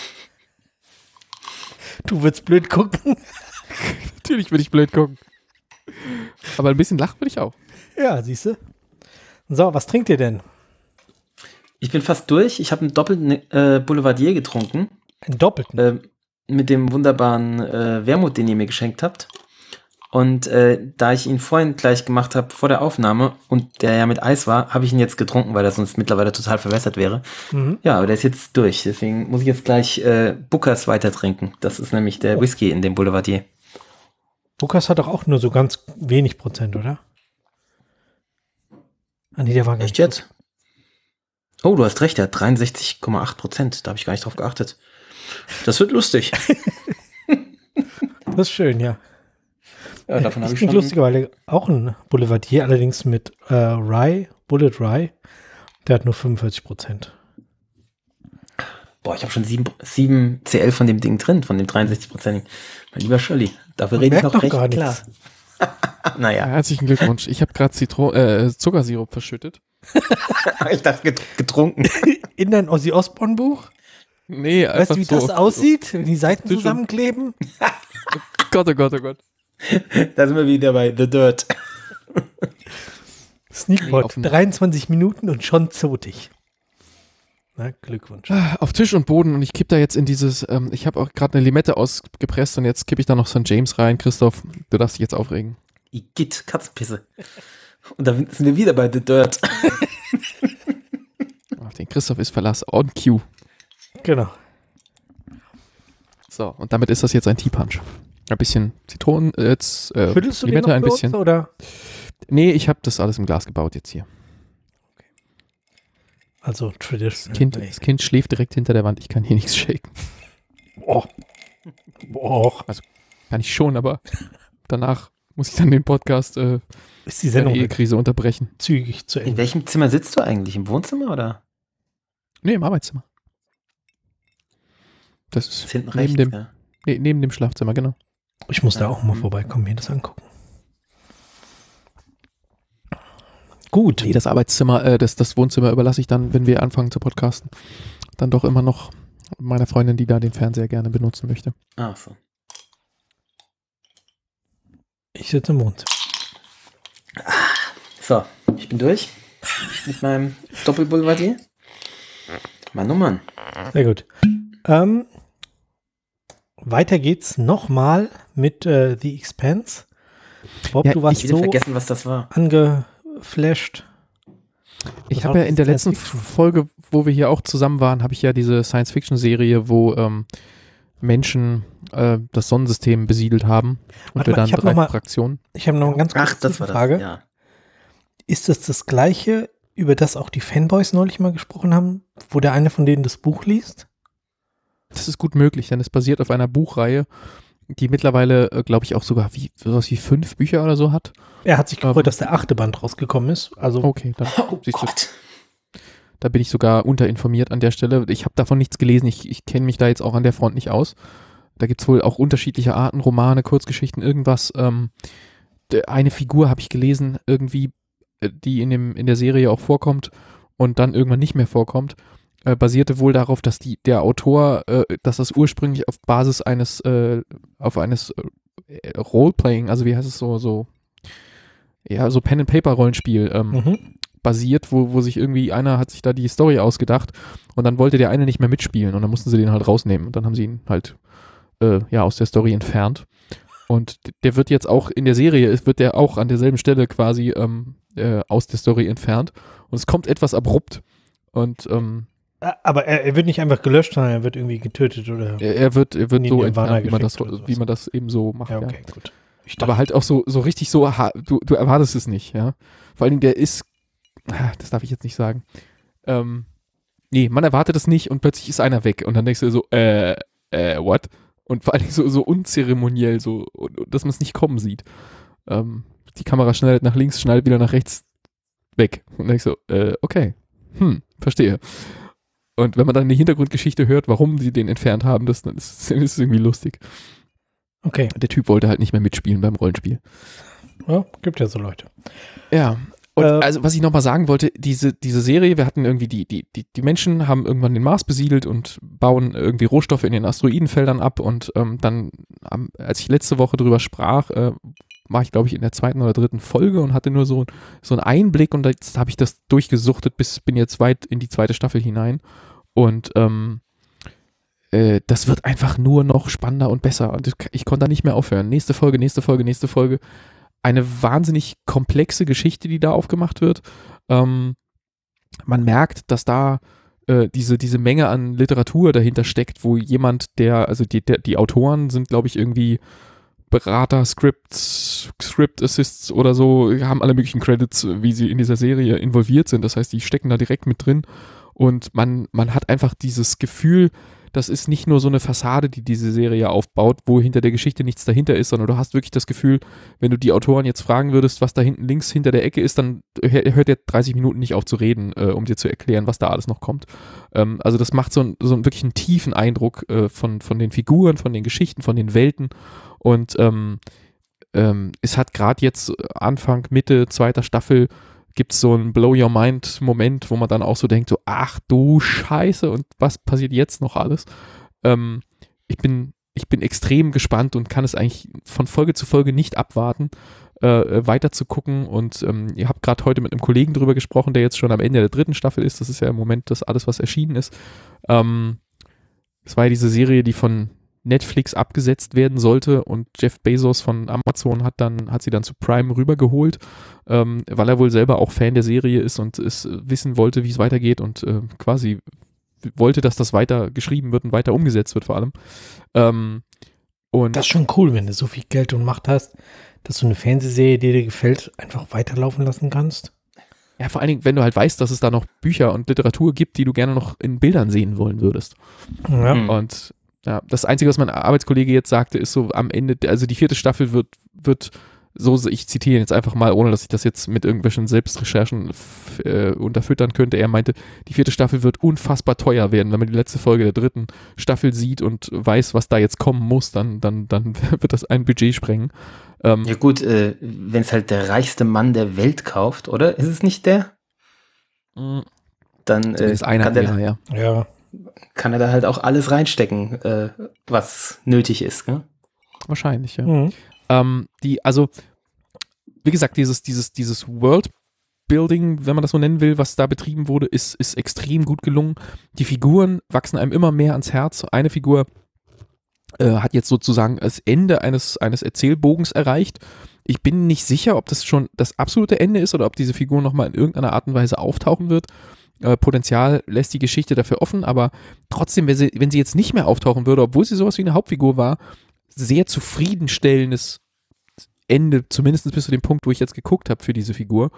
Du würdest blöd gucken. Natürlich würde ich blöd gucken. Aber ein bisschen lachen würde ich auch. Ja, siehst du. So, was trinkt ihr denn? Ich bin fast durch. Ich habe einen doppelten äh, Boulevardier getrunken. Einen doppelten. Äh, mit dem wunderbaren äh, Wermut, den ihr mir geschenkt habt. Und äh, da ich ihn vorhin gleich gemacht habe, vor der Aufnahme, und der ja mit Eis war, habe ich ihn jetzt getrunken, weil er sonst mittlerweile total verwässert wäre. Mhm. Ja, aber der ist jetzt durch. Deswegen muss ich jetzt gleich äh, Bookers weiter trinken. Das ist nämlich der Oh. Whisky in dem Boulevardier. Lukas hat doch auch nur so ganz wenig Prozent, oder? Ah, nee, der war gar Echt nicht. jetzt? Oh, du hast recht, der hat dreiundsechzig Komma acht Prozent. Da habe ich gar nicht drauf geachtet. Das wird lustig. Das ist schön, ja. Ja, davon habe ich ich finde schon. lustigerweise auch ein Boulevardier, allerdings mit äh, Rye, Bullet Rye. Der hat nur fünfundvierzig Prozent. Boah, ich habe schon sieben C L von dem Ding drin, von dem dreiundsechzig Prozent. Mein lieber Scholli, dafür Man rede ich merkt noch doch recht gar klar. nichts. Ja, Naja, herzlichen Glückwunsch. Ich habe gerade Zitro- äh, Zuckersirup verschüttet. ich dachte get- getrunken. In dein Ozzy Osbourne Buch? Nee, einfach Weißt du, wie so. das aussieht, wenn die Seiten Bitte. zusammenkleben? Gott, oh Gott, oh Gott. Da sind wir wieder bei The Dirt. Sneakpot, auf dem- dreiundzwanzig Minuten und schon zotig. Na, Glückwunsch. Auf Tisch und Boden und ich kipp da jetzt in dieses, ähm, ich habe auch gerade eine Limette ausgepresst und jetzt kippe ich da noch Sankt James rein. Christoph, du darfst dich jetzt aufregen. Igitt, Katzenpisse. Und da sind wir wieder bei The Dirt. Auf den Christoph ist Verlass. On cue. Genau. So, und damit ist das jetzt ein Tea-Punch. Ein bisschen Zitronen, äh, jetzt äh, Schüttelst du den Limette noch ein für uns, bisschen. oder? Nee, ich habe das alles im Glas gebaut jetzt hier. Also Das traditional. kind, das kind schläft direkt hinter der Wand. Ich kann hier nichts shaken. Oh. Boah. Kann ich schon, aber danach muss ich dann den Podcast äh, Ist die eine Sendung Ehekrise unterbrechen. zügig zu In Ende. welchem Zimmer sitzt du eigentlich? Im Wohnzimmer oder? Nee, im Arbeitszimmer. Das ist Ist hinten neben rechts, dem, ja. nee, neben dem Schlafzimmer, genau. Ich muss da Ja. auch mal vorbeikommen, mir das angucken. Gut. Nee, das Arbeitszimmer, äh, das, das Wohnzimmer überlasse ich dann, wenn wir anfangen zu podcasten, dann doch immer noch meiner Freundin, die da den Fernseher gerne benutzen möchte. Ach so. Ich sitze im Wohnzimmer. So, ich bin durch mit meinem Doppelboulevardier. Mann, oh Mann. Sehr gut. Ähm, weiter geht's nochmal mit äh, The Expanse. Bob, Ja, du Ich warst wieder so vergessen, was das war. angeflasht. Ich Das habe ja war in der Science letzten Fiction. Folge, wo wir hier auch zusammen waren, habe ich ja diese Science-Fiction-Serie, wo ähm, Menschen äh, das Sonnensystem besiedelt haben und Warte wir mal, dann ich hab drei noch mal- Fraktionen. Ich habe noch eine ganz Ach, kurze das war das. Frage. Ja. Ist das das gleiche über das auch die Fanboys neulich mal gesprochen haben, wo der eine von denen das Buch liest? Das ist gut möglich, denn es basiert auf einer Buchreihe, die mittlerweile, äh, glaube ich, auch sogar wie, sowas wie fünf Bücher oder so hat. Er hat sich gefreut, Ähm, dass der achte Band rausgekommen ist. Also Okay, dann Oh siehst du, Gott. da bin ich sogar unterinformiert an der Stelle. Ich habe davon nichts gelesen, ich, ich kenne mich da jetzt auch an der Front nicht aus. Da gibt es wohl auch unterschiedliche Arten, Romane, Kurzgeschichten, irgendwas. Ähm, de- eine Figur habe ich gelesen, irgendwie, äh, die in, dem, in der Serie auch vorkommt und dann irgendwann nicht mehr vorkommt. Äh, basierte wohl darauf, dass die, der Autor, äh, dass das ursprünglich auf Basis eines, äh, auf eines äh, Roleplaying, also wie heißt es so, so, ja, so Pen-and-Paper-Rollenspiel ähm, mhm. basiert, wo, wo sich irgendwie einer hat sich da die Story ausgedacht und dann wollte der eine nicht mehr mitspielen und dann mussten sie den halt rausnehmen und dann haben sie ihn halt äh, ja aus der Story entfernt. Und d- der wird jetzt auch in der Serie, es wird der auch an derselben Stelle quasi ähm, äh, aus der Story entfernt und es kommt etwas abrupt und ähm, Aber er, er wird nicht einfach gelöscht, sondern er wird irgendwie getötet, oder? er, er wird, er wird In so die Nirvana entfernt, wie man, das, geschickt oder sowas. wie man das eben so macht. Ja, Ja, okay, gut. Ich aber halt auch so, so richtig so, ha- du, du erwartest es nicht, ja. Vor allen Dingen, der ist, ah, das darf ich jetzt nicht sagen. Ähm, nee, man erwartet es nicht und plötzlich ist einer weg und dann denkst du so, äh, äh, what? Und vor allen Dingen so, so unzeremoniell, so, und- und dass man es nicht kommen sieht. Ähm, die Kamera schneidet nach links, schneidet wieder nach rechts weg. Und dann denkst du, äh, okay, hm, verstehe. Und wenn man dann die Hintergrundgeschichte hört, warum sie den entfernt haben, das, das ist, ist irgendwie lustig. Okay, Der Typ wollte halt nicht mehr mitspielen beim Rollenspiel. ja, gibt ja so Leute. Ja. Und Äh, also, was ich nochmal sagen wollte, diese, diese Serie, wir hatten irgendwie die, die, die, die Menschen haben irgendwann den Mars besiedelt und bauen irgendwie Rohstoffe in den Asteroidenfeldern ab und ähm, dann, am, als ich letzte Woche drüber sprach, äh, war ich, glaube ich, in der zweiten oder dritten Folge und hatte nur so, so einen Einblick und jetzt habe ich das durchgesuchtet, bis bin jetzt weit in die zweite Staffel hinein und ähm, äh, das wird einfach nur noch spannender und besser und ich, ich konnte da nicht mehr aufhören. Nächste Folge, nächste Folge, nächste Folge. Eine wahnsinnig komplexe Geschichte, die da aufgemacht wird. Ähm, man merkt, dass da äh, diese, diese Menge an Literatur dahinter steckt, wo jemand, der, also die, der, die Autoren sind, glaube ich, irgendwie Berater, Scripts, Script Assists oder so, haben alle möglichen Credits, wie sie in dieser Serie involviert sind. Das heißt, die stecken da direkt mit drin und man, man hat einfach dieses Gefühl, das ist nicht nur so eine Fassade, die diese Serie aufbaut, wo hinter der Geschichte nichts dahinter ist, sondern du hast wirklich das Gefühl, wenn du die Autoren jetzt fragen würdest, was da hinten links hinter der Ecke ist, dann hört er dreißig Minuten nicht auf zu reden, äh, um dir zu erklären, was da alles noch kommt. Ähm, also das macht so, ein, so einen wirklich einen tiefen Eindruck äh, von, von den Figuren, von den Geschichten, von den Welten und ähm, ähm, es hat gerade jetzt Anfang, Mitte zweiter Staffel gibt es so einen Blow-Your-Mind-Moment, wo man dann auch so denkt, so, ach du Scheiße, und was passiert jetzt noch alles? Ähm, ich bin, ich bin extrem gespannt und kann es eigentlich von Folge zu Folge nicht abwarten, äh, weiter zu gucken. Und ähm, ihr habt gerade heute mit einem Kollegen drüber gesprochen, der jetzt schon am Ende der dritten Staffel ist. Das ist ja im Moment das alles, was erschienen ist. Ähm, es war ja diese Serie, die von Netflix abgesetzt werden sollte und Jeff Bezos von Amazon hat dann hat sie dann zu Prime rübergeholt, ähm, weil er wohl selber auch Fan der Serie ist und es äh, wissen wollte, wie es weitergeht und äh, quasi wollte, dass das weiter geschrieben wird und weiter umgesetzt wird vor allem. Ähm, und Das ist schon cool, wenn du so viel Geld und Macht hast, dass du eine Fernsehserie, die dir gefällt, einfach weiterlaufen lassen kannst. ja, vor allen Dingen, wenn du halt weißt, dass es da noch Bücher und Literatur gibt, die du gerne noch in Bildern sehen wollen würdest. Ja. Mhm. Und ja, das Einzige, was mein Arbeitskollege jetzt sagte, ist so am Ende, also die vierte Staffel wird, wird so, ich zitiere jetzt einfach mal, ohne dass ich das jetzt mit irgendwelchen Selbstrecherchen f- äh, unterfüttern könnte. Er meinte, die vierte Staffel wird unfassbar teuer werden. Wenn man die letzte Folge der dritten Staffel sieht und weiß, was da jetzt kommen muss, dann, dann, dann wird das ein Budget sprengen. Ähm, Ja gut, äh, wenn es halt der reichste Mann der Welt kauft, oder? Ist es nicht der? mh, Dann äh, zumindest einer kann, der, derer, ja. Ja. kann er da halt auch alles reinstecken, äh, was nötig ist. Gell? Wahrscheinlich, ja. Mhm. Ähm, die, also, wie gesagt, dieses, dieses, dieses Worldbuilding, wenn man das so nennen will, was da betrieben wurde, ist, ist extrem gut gelungen. Die Figuren wachsen einem immer mehr ans Herz. Eine Figur äh, hat jetzt sozusagen das Ende eines, eines Erzählbogens erreicht. Ich bin nicht sicher, ob das schon das absolute Ende ist oder ob diese Figur nochmal in irgendeiner Art und Weise auftauchen wird. Äh, Potenzial lässt die Geschichte dafür offen, aber trotzdem, wenn sie, wenn sie jetzt nicht mehr auftauchen würde, obwohl sie sowas wie eine Hauptfigur war, sehr zufriedenstellendes Ende, zumindest bis zu dem Punkt, wo ich jetzt geguckt habe für diese Figur.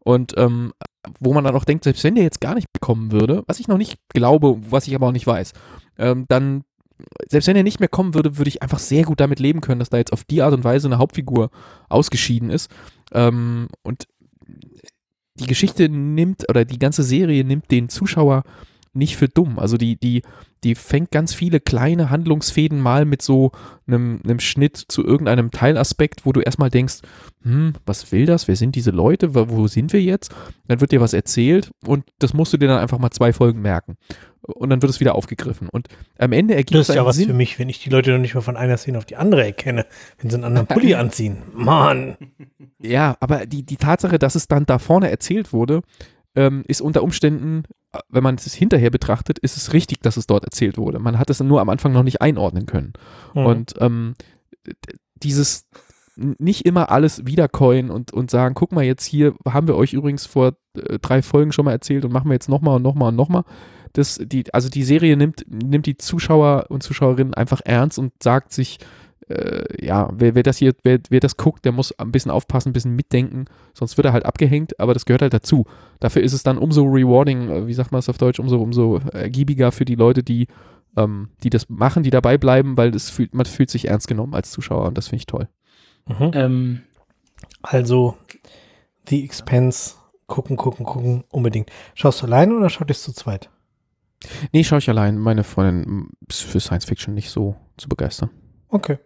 Und ähm, wo man dann auch denkt, selbst wenn der jetzt gar nicht kommen würde, was ich noch nicht glaube, was ich aber auch nicht weiß, ähm, dann, selbst wenn er nicht mehr kommen würde, würde ich einfach sehr gut damit leben können, dass da jetzt auf die Art und Weise eine Hauptfigur ausgeschieden ist. Ähm, und die Geschichte nimmt, oder die ganze Serie nimmt den Zuschauer nicht für dumm. Also die, die, die fängt ganz viele kleine Handlungsfäden mal mit so einem, einem Schnitt zu irgendeinem Teilaspekt, wo du erstmal denkst, hm, was will das? Wer sind diese Leute? Wo, wo sind wir jetzt? Dann wird dir was erzählt und das musst du dir dann einfach mal zwei Folgen merken. Und dann wird es wieder aufgegriffen. Und am Ende ergibt es Das ist ja einen was Sinn. für mich, wenn ich die Leute noch nicht mal von einer Szene auf die andere erkenne, wenn sie einen anderen Pulli anziehen. Mann. Ja, aber die, die Tatsache, dass es dann da vorne erzählt wurde, ähm, ist unter Umständen, wenn man es hinterher betrachtet, ist es richtig, dass es dort erzählt wurde. Man hat es nur am Anfang noch nicht einordnen können. Mhm. Und ähm, dieses nicht immer alles wiedercoin und, und sagen, guck mal, jetzt hier haben wir euch übrigens vor äh, drei Folgen schon mal erzählt und machen wir jetzt nochmal und nochmal und nochmal. Das, die, also die Serie nimmt, nimmt die Zuschauer und Zuschauerinnen einfach ernst und sagt sich, äh, ja, wer, wer das hier, wer, wer das guckt, der muss ein bisschen aufpassen, ein bisschen mitdenken, sonst wird er halt abgehängt, aber das gehört halt dazu. Dafür ist es dann umso rewarding, äh, wie sagt man es auf Deutsch, umso, umso ergiebiger für die Leute, die, ähm, die das machen, die dabei bleiben, weil das fühlt, man fühlt sich ernst genommen als Zuschauer und das finde ich toll. Mhm. Ähm, Also, The Expanse, gucken, gucken, gucken, unbedingt. Schaust du alleine oder schaut ihr es zu zweit? Nee, schaue ich allein. Meine Freundin ist für Science Fiction nicht so zu begeistern. Okay.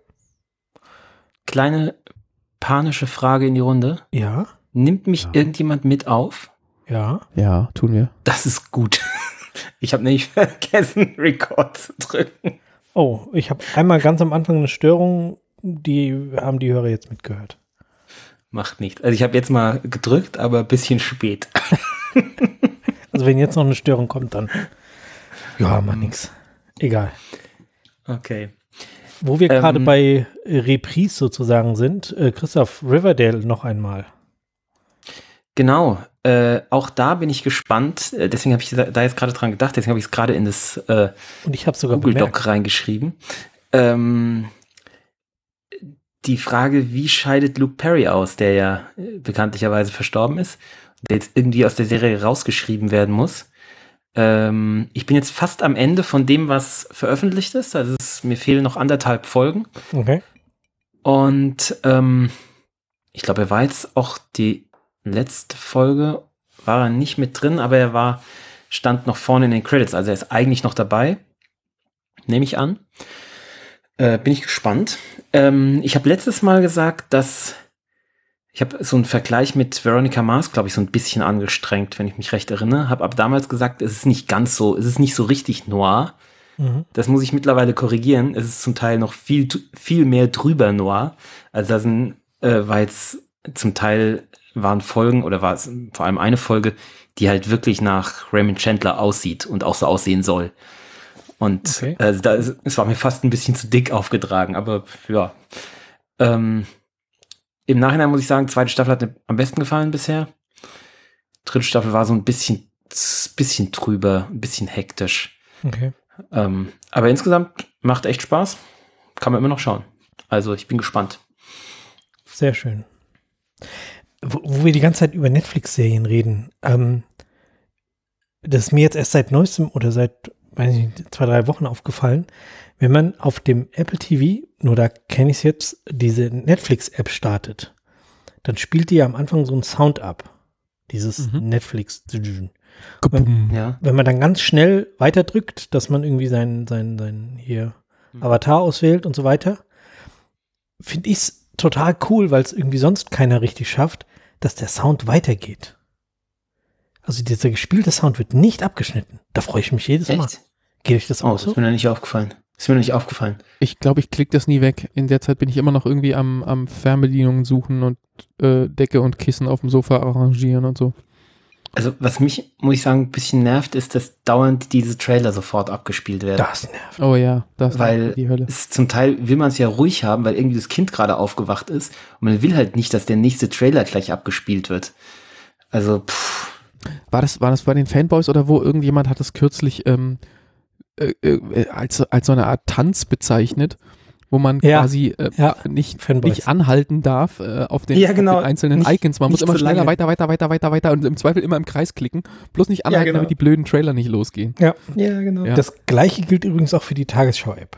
kleine panische Frage in die Runde. Ja, Nimmt mich Ja. irgendjemand mit auf? ja. Ja, tun wir. Das ist gut. Ich habe nämlich vergessen, Record zu drücken. Oh, ich habe einmal ganz am Anfang eine Störung, die haben die Hörer jetzt mitgehört. Macht nichts. Also ich habe jetzt mal gedrückt, aber ein bisschen spät. Also wenn jetzt noch eine Störung kommt, dann ja, mach nix. Egal. Okay. Wo wir Ähm, gerade bei Reprise sozusagen sind, äh, Christoph, Riverdale noch einmal. Genau. Äh, auch da bin ich gespannt. Äh, deswegen habe ich da da jetzt gerade dran gedacht. Deswegen habe ich es gerade in das äh, Und ich habe sogar Google bemerkt. Doc reingeschrieben. Ähm, die Frage, wie scheidet Luke Perry aus, der ja äh, bekanntlicherweise verstorben ist, der jetzt irgendwie aus der Serie rausgeschrieben werden muss. Ähm, ich bin jetzt fast am Ende von dem, was veröffentlicht ist. Also es, mir fehlen noch anderthalb Folgen. Okay. Und ähm, ich glaube, er war jetzt auch die letzte Folge, war er nicht mit drin, aber er war, stand noch vorne in den Credits. Also er ist eigentlich noch dabei, nehme ich an. Äh, bin ich gespannt. Ähm, ich habe letztes Mal gesagt, dass ich habe so einen Vergleich mit Veronica Mars, glaube ich, so ein bisschen angestrengt, wenn ich mich recht erinnere. Habe aber damals gesagt, es ist nicht ganz so, es ist nicht so richtig noir. Mhm. Das muss ich mittlerweile korrigieren. Es ist zum Teil noch viel, viel mehr drüber noir. Also da sind, äh, war jetzt zum Teil waren Folgen oder war es vor allem eine Folge, die halt wirklich nach Raymond Chandler aussieht und auch so aussehen soll. Und Okay. äh, da ist, es war mir fast ein bisschen zu dick aufgetragen, aber ja. Ähm, Im Nachhinein muss ich sagen, zweite Staffel hat mir am besten gefallen bisher. Dritte Staffel war so ein bisschen, bisschen trüber, ein bisschen hektisch. Okay. Ähm, aber insgesamt macht echt Spaß. Kann man immer noch schauen. Also ich bin gespannt. Sehr schön. Wo, wo wir die ganze Zeit über Netflix-Serien reden, ähm, das ist mir jetzt erst seit neuestem oder seit, weiß ich nicht, zwei, drei Wochen aufgefallen, wenn man auf dem Apple T V, nur da kenne ich es jetzt, diese Netflix-App startet, dann spielt die ja am Anfang so einen Sound ab. Dieses Mhm. Netflix. Gebum. Ja. Wenn man dann ganz schnell weiterdrückt, dass man irgendwie seinen, seinen, seinen hier Mhm. Avatar auswählt und so weiter, finde ich es total cool, weil es irgendwie sonst keiner richtig schafft, dass der Sound weitergeht. Also dieser gespielte Sound wird nicht abgeschnitten. Da freue ich mich jedes Mal. Echt? Geht euch das Oh, auch das so? ist mir noch nicht aufgefallen. Das ist mir noch nicht aufgefallen. Ich glaube, ich klicke das nie weg. In der Zeit bin ich immer noch irgendwie am, am Fernbedienungen suchen und äh, Decke und Kissen auf dem Sofa arrangieren und so. Also was mich, muss ich sagen, ein bisschen nervt, ist, dass dauernd diese Trailer sofort abgespielt werden. Das nervt. Oh ja, das Weil ist die Hölle. es zum Teil will man es ja ruhig haben, weil irgendwie das Kind gerade aufgewacht ist und man will halt nicht, dass der nächste Trailer gleich abgespielt wird. Also, pff, War das, war das bei den Fanboys oder wo irgendjemand hat es kürzlich ähm, äh, äh, als, als so eine Art Tanz bezeichnet, wo man Ja, quasi äh, ja, nicht, Fanboys. nicht anhalten darf äh, auf, den, Ja, genau. auf den einzelnen Nicht- Icons. Man muss nicht immer zu schneller lange. weiter, weiter, weiter, weiter, weiter und im Zweifel immer im Kreis klicken. Bloß nicht anhalten, genau. damit die blöden Trailer nicht losgehen. Ja. Ja, genau. Ja. Das gleiche gilt übrigens auch für die Tagesschau-App.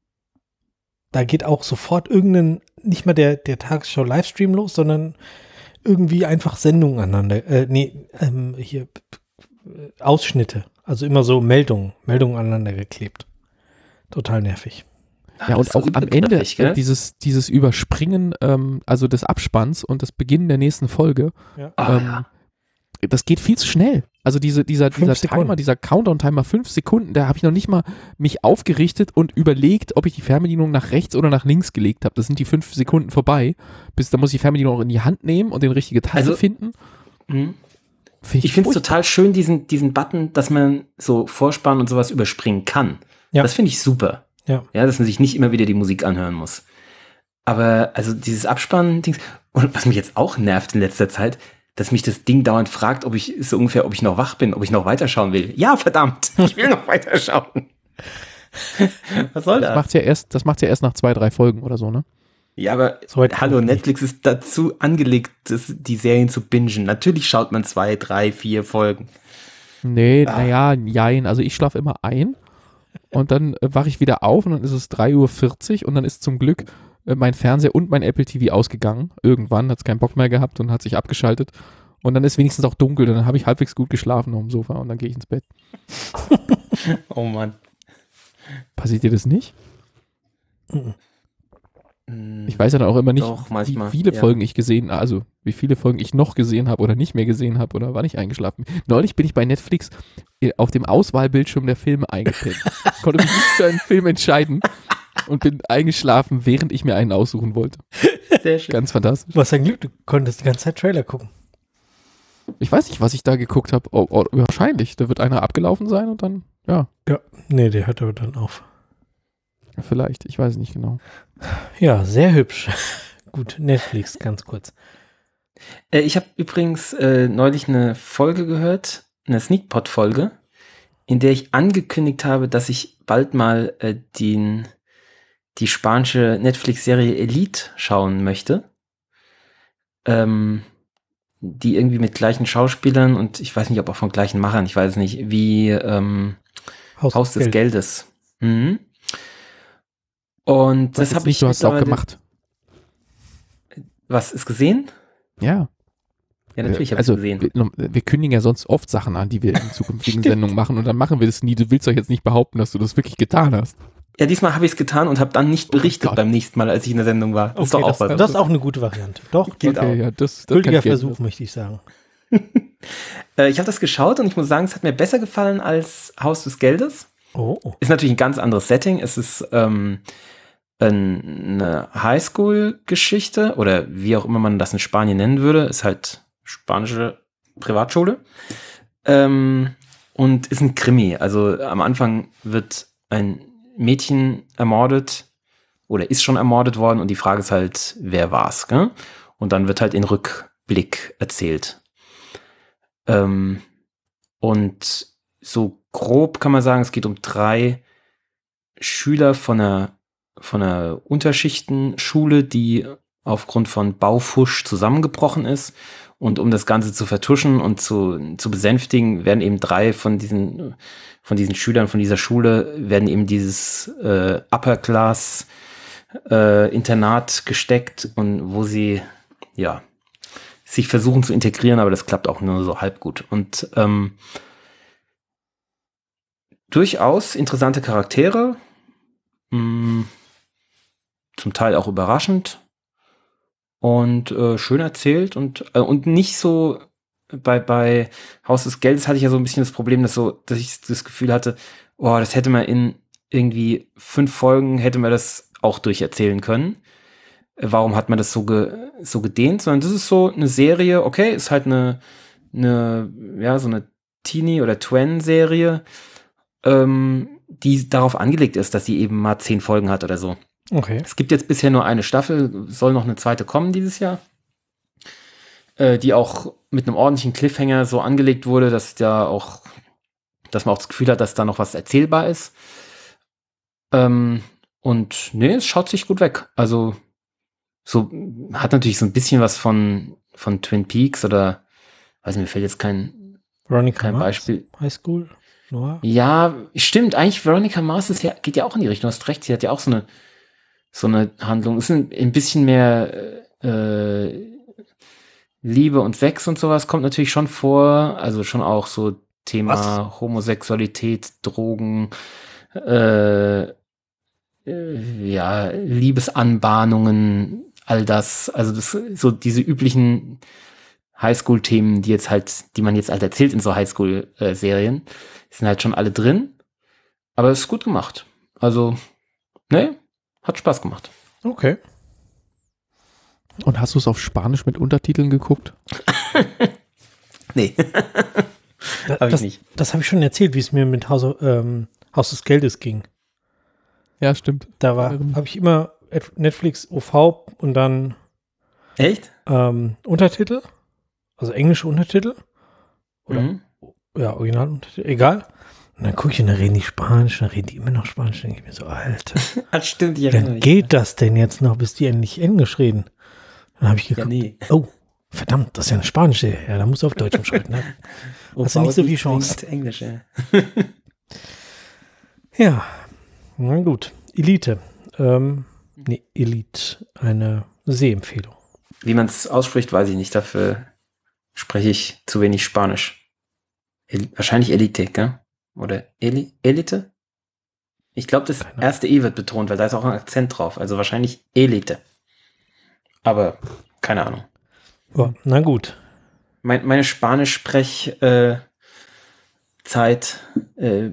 Da geht auch sofort irgendein, nicht mal der, der Tagesschau-Livestream los, sondern irgendwie einfach Sendungen aneinander, äh, nee, ähm, hier äh, Ausschnitte, also immer so Meldungen, Meldungen aneinander geklebt. Total nervig. Ja, und Das ist so auch am Ende übergriffig, gell? äh, dieses, dieses Überspringen, ähm, also des Abspanns und das Beginn der nächsten Folge, Ja. Ah, ähm, ja. das geht viel zu schnell. Also diese, dieser, Fünf dieser Sekunden. Timer, dieser Countdown-Timer, fünf Sekunden, da habe ich noch nicht mal mich aufgerichtet und überlegt, ob ich die Fernbedienung nach rechts oder nach links gelegt habe. Das sind die fünf Sekunden vorbei. Bis da muss ich die Fernbedienung auch in die Hand nehmen und den richtige Taste Also, finden. Mhm. Find Ich finde es furchtbar. total schön, diesen, diesen Button, dass man so Vorspann und sowas überspringen kann. Ja. Das finde ich super. Ja. Ja, dass man sich nicht immer wieder die Musik anhören muss. Aber also dieses Abspannen-Dings, und was mich jetzt auch nervt in letzter Zeit, dass mich das Ding dauernd fragt, ob ich so ungefähr, ob ich noch wach bin, ob ich noch weiterschauen will. Ja, verdammt, ich will noch weiterschauen. Was soll Das das? macht's ja erst, das macht's ja erst nach zwei, drei Folgen oder so, ne? Ja, aber So weit hallo, kommt nicht. Netflix ist dazu angelegt, das, die Serien zu bingen. Natürlich schaut man zwei, drei, vier Folgen. Nee, Ah. naja, jein. Also ich schlafe immer ein und dann äh, wache ich wieder auf und dann ist es drei Uhr vierzig und dann ist zum Glück äh, mein Fernseher und mein Apple T V ausgegangen. Irgendwann hat es keinen Bock mehr gehabt und hat sich abgeschaltet. Und dann ist wenigstens auch dunkel, dann habe ich halbwegs gut geschlafen auf dem Sofa und dann gehe ich ins Bett. Oh Mann. Passiert dir das nicht? Mhm. Ich weiß ja dann auch immer nicht, Doch, manchmal, wie viele ja. Folgen ich gesehen, also wie viele Folgen ich noch gesehen habe oder nicht mehr gesehen habe oder wann ich eingeschlafen bin. Neulich bin ich bei Netflix äh, auf dem Auswahlbildschirm der Filme eingepennt. Konnte mich nicht für einen Film entscheiden und bin eingeschlafen, während ich mir einen aussuchen wollte. Sehr schön. Ganz fantastisch. Du hast ein Glück, du konntest die ganze Zeit Trailer gucken. Ich weiß nicht, was ich da geguckt habe. Oh, oh, wahrscheinlich. Da wird einer abgelaufen sein und dann, ja, Ja, nee, der hört aber dann auf. vielleicht. Ich weiß nicht genau. Ja, sehr hübsch. Gut, Netflix, ganz kurz. Äh, ich habe übrigens äh, neulich eine Folge gehört, eine Sneakpot-Folge, in der ich angekündigt habe, dass ich bald mal äh, den, die spanische Netflix-Serie Elite schauen möchte. Ähm, die irgendwie mit gleichen Schauspielern und ich weiß nicht, ob auch von gleichen Machern, ich weiß es nicht, wie ähm, Haus, Haus des Geld. Geldes. Mhm. Und Sag das jetzt habe nicht, ich du hast es auch mittlerweile- gemacht. Was, ist gesehen? Ja. Ja, natürlich habe also, ich gesehen. Wir, wir kündigen ja sonst oft Sachen an, die wir in zukünftigen Sendungen machen und dann machen wir das nie. Du willst doch jetzt nicht behaupten, dass du das wirklich getan hast. Ja, diesmal habe ich es getan und habe dann nicht Oh mein berichtet Gott. beim nächsten Mal, als ich in der Sendung war. Das ist doch auch das, was. das ist auch eine gute Variante. Doch, Gilt okay, auch. ja, das, das gültiger kann ich Versuch, gelten. möchte ich sagen. Äh, ich habe das geschaut und ich muss sagen, es hat mir besser gefallen als Haus des Geldes. Oh, oh. Ist natürlich ein ganz anderes Setting. Es ist ähm, ein, eine Highschool-Geschichte oder wie auch immer man das in Spanien nennen würde. Ist halt spanische Privatschule. Ähm, und ist ein Krimi. Also am Anfang wird ein Mädchen ermordet oder ist schon ermordet worden und die Frage ist halt, wer war's? Gell? Und dann wird halt in Rückblick erzählt. Ähm, und so grob kann man sagen, es geht um drei Schüler von einer, von einer Unterschichtenschule, die aufgrund von Baufusch zusammengebrochen ist. Und um das Ganze zu vertuschen und zu, zu besänftigen, werden eben drei von diesen, von diesen Schülern von dieser Schule, werden eben dieses äh, Upper Class äh, Internat gesteckt und wo sie, ja, sich versuchen zu integrieren, aber das klappt auch nur so halb gut. Und ähm, durchaus interessante Charaktere, mh, zum Teil auch überraschend und äh, schön erzählt und äh, und nicht so bei bei Haus des Geldes hatte ich ja so ein bisschen das Problem, dass so, dass ich das Gefühl hatte, oh, das hätte man in irgendwie fünf Folgen hätte man das auch durcherzählen können. Warum hat man das so ge, so gedehnt? Sondern das ist so eine Serie, okay, ist halt eine eine ja so eine Teenie- oder Twen-Serie, ähm, die darauf angelegt ist, dass sie eben mal zehn Folgen hat oder so. Okay. Es gibt jetzt bisher nur eine Staffel, soll noch eine zweite kommen dieses Jahr, äh, die auch mit einem ordentlichen Cliffhanger so angelegt wurde, dass da auch, dass man auch das Gefühl hat, dass da noch was erzählbar ist. Ähm, und nee, es schaut sich gut weg. Also so hat natürlich so ein bisschen was von von Twin Peaks oder weiß nicht, mir fällt jetzt kein Veronica kein Mars, Beispiel. High School Noir. Ja, stimmt, eigentlich Veronica Mars ist ja, geht ja auch in die Richtung, du hast recht, sie hat ja auch so eine so eine Handlung. Es ist ein, ein bisschen mehr äh, Liebe und Sex und sowas kommt natürlich schon vor, also schon auch so Thema Was? Homosexualität, Drogen, äh, äh, ja, Liebesanbahnungen, all das, also das so diese üblichen Highschool-Themen, die jetzt halt, die man jetzt halt erzählt in so Highschool-Serien, sind halt schon alle drin, aber es ist gut gemacht. Also, ne, hat Spaß gemacht. Okay. Und hast du es auf Spanisch mit Untertiteln geguckt? Nee. Da, Hab ich das nicht. das habe ich schon erzählt, wie es mir mit Haus, ähm, Haus des Geldes ging. Ja, stimmt. Da war, Ähm. habe ich immer Netflix O V und dann Echt? ähm, Untertitel, also englische Untertitel. Oder, Mhm. ja, Originaluntertitel, egal. Und dann gucke ich und dann reden die Spanisch, dann reden die immer noch Spanisch. Dann denke ich mir so, Alter, Ach, stimmt, ich wie erinnere lange mich. geht das denn jetzt noch, bis die endlich Englisch reden? Dann habe ich Ja, geguckt, nee. oh, verdammt, das ist ja eine spanische. Ja, da muss auf Deutsch umschalten. Ne? Hast du nicht so viel Chance. Englisch, ja. Ja, na gut. Elite. Ähm, nee, Elite. Eine Sehempfehlung. Wie man es ausspricht, weiß ich nicht. Dafür spreche ich zu wenig Spanisch. El wahrscheinlich Elite, gell? Oder Eli Elite? Ich glaube, das Keine Ahnung. erste E wird betont, weil da ist auch ein Akzent drauf. Also wahrscheinlich Elite. Aber keine Ahnung. Ja, na gut. Mein, meine Spanisch-Sprech äh, Zeit äh,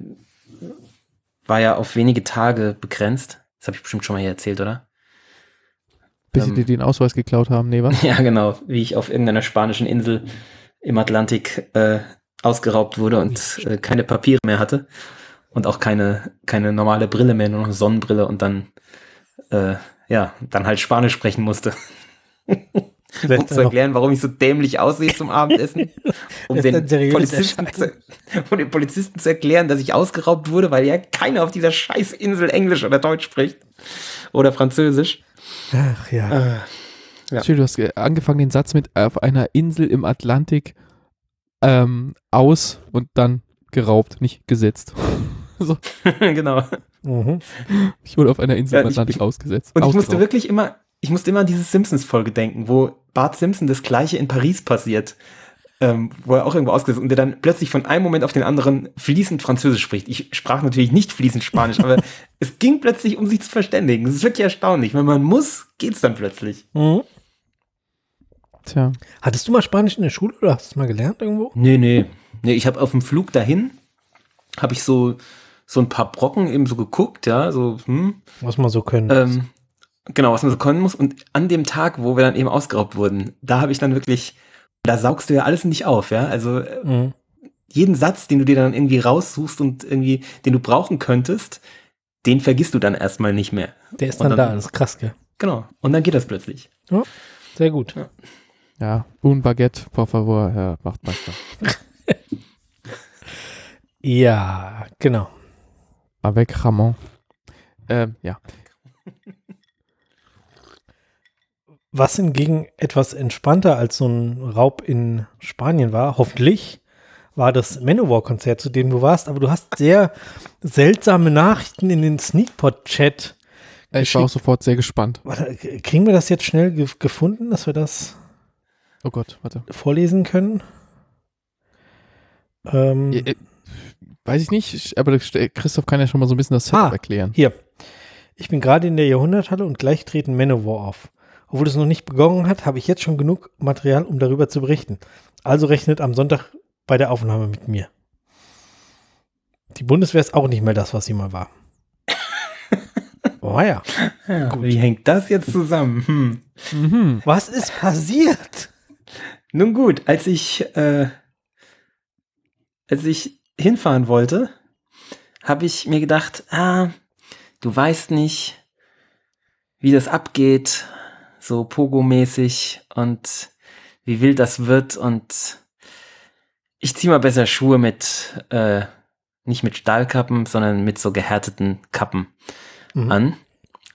war ja auf wenige Tage begrenzt. Das habe ich bestimmt schon mal hier erzählt, oder? Bis sie Ähm. dir den Ausweis geklaut haben, nee, was? Ja, genau. Wie ich auf irgendeiner spanischen Insel im Atlantik äh, ausgeraubt wurde und äh, keine Papiere mehr hatte und auch keine keine normale Brille mehr, nur noch eine Sonnenbrille und dann äh, ja, dann halt Spanisch sprechen musste. Lässt Um zu er noch- erklären, warum ich so dämlich aussehe zum Abendessen. Um Lässt er den, seriös Polizisten zu, um den Polizisten zu erklären, dass ich ausgeraubt wurde, weil ja keiner auf dieser scheiß Insel Englisch oder Deutsch spricht. Oder Französisch. Ach ja. Äh, Ja. Schön, du hast äh, angefangen den Satz mit auf einer Insel im Atlantik ähm, aus und dann geraubt, nicht gesetzt. So, genau. Mhm. ich wurde auf einer Insel Ja, im ich- Atlantik ausgesetzt. Und ich musste Ausgeraubt. wirklich immer, ich musste immer an diese Simpsons-Folge denken, wo Bart Simpson das Gleiche in Paris passiert, ähm, wo er auch irgendwo ausgesetzt ist und der dann plötzlich von einem Moment auf den anderen fließend Französisch spricht. Ich sprach natürlich nicht fließend Spanisch, aber es ging plötzlich, um sich zu verständigen. Das ist wirklich erstaunlich. Wenn man muss, geht's dann plötzlich. Mhm. Tja, Hattest du mal Spanisch in der Schule oder hast du es mal gelernt irgendwo? Nee, nee. Nee, ich habe auf dem Flug dahin, habe ich so, so ein paar Brocken eben so geguckt, ja, so, hm, Was man so können. ähm, genau, was man so können muss. Und an dem Tag, wo wir dann eben ausgeraubt wurden, da habe ich dann wirklich, da saugst du ja alles nicht auf, ja. Also äh, Mhm. jeden Satz, den du dir dann irgendwie raussuchst und irgendwie, den du brauchen könntest, den vergisst du dann erstmal nicht mehr. Der ist und dann, dann- da, das ist krass, gell? Genau. Und dann geht das plötzlich. Sehr gut. ja, un baguette, por favor, Herr Wachtmeister. Ja, genau. Avec Ramon. Ähm, ja. Was hingegen etwas entspannter als so ein Raub in Spanien war, hoffentlich, war das Manowar-Konzert, zu dem du warst. Aber du hast sehr seltsame Nachrichten in den Sneakpot-Chat. Ich war auch sofort sehr gespannt. Warte, kriegen wir das jetzt schnell ge gefunden, dass wir das Oh Gott, warte. vorlesen können? Ähm, Ja, äh, weiß ich nicht, aber das- Christoph kann ja schon mal so ein bisschen das Setup Ah. erklären. Hier. Ich bin gerade in der Jahrhunderthalle und gleich treten Manowar auf. Obwohl es noch nicht begonnen hat, habe ich jetzt schon genug Material, um darüber zu berichten. Also rechnet am Sonntag bei der Aufnahme mit mir. Die Bundeswehr ist auch nicht mehr das, was sie mal war. Oh ja. Ja, wie hängt das jetzt zusammen? Hm. Mhm. Was ist passiert? Nun gut, als ich, äh, als ich hinfahren wollte, habe ich mir gedacht, ah, du weißt nicht, wie das abgeht, so Pogo-mäßig und wie wild das wird und ich zieh mal besser Schuhe mit, äh, nicht mit Stahlkappen, sondern mit so gehärteten Kappen Mhm. an.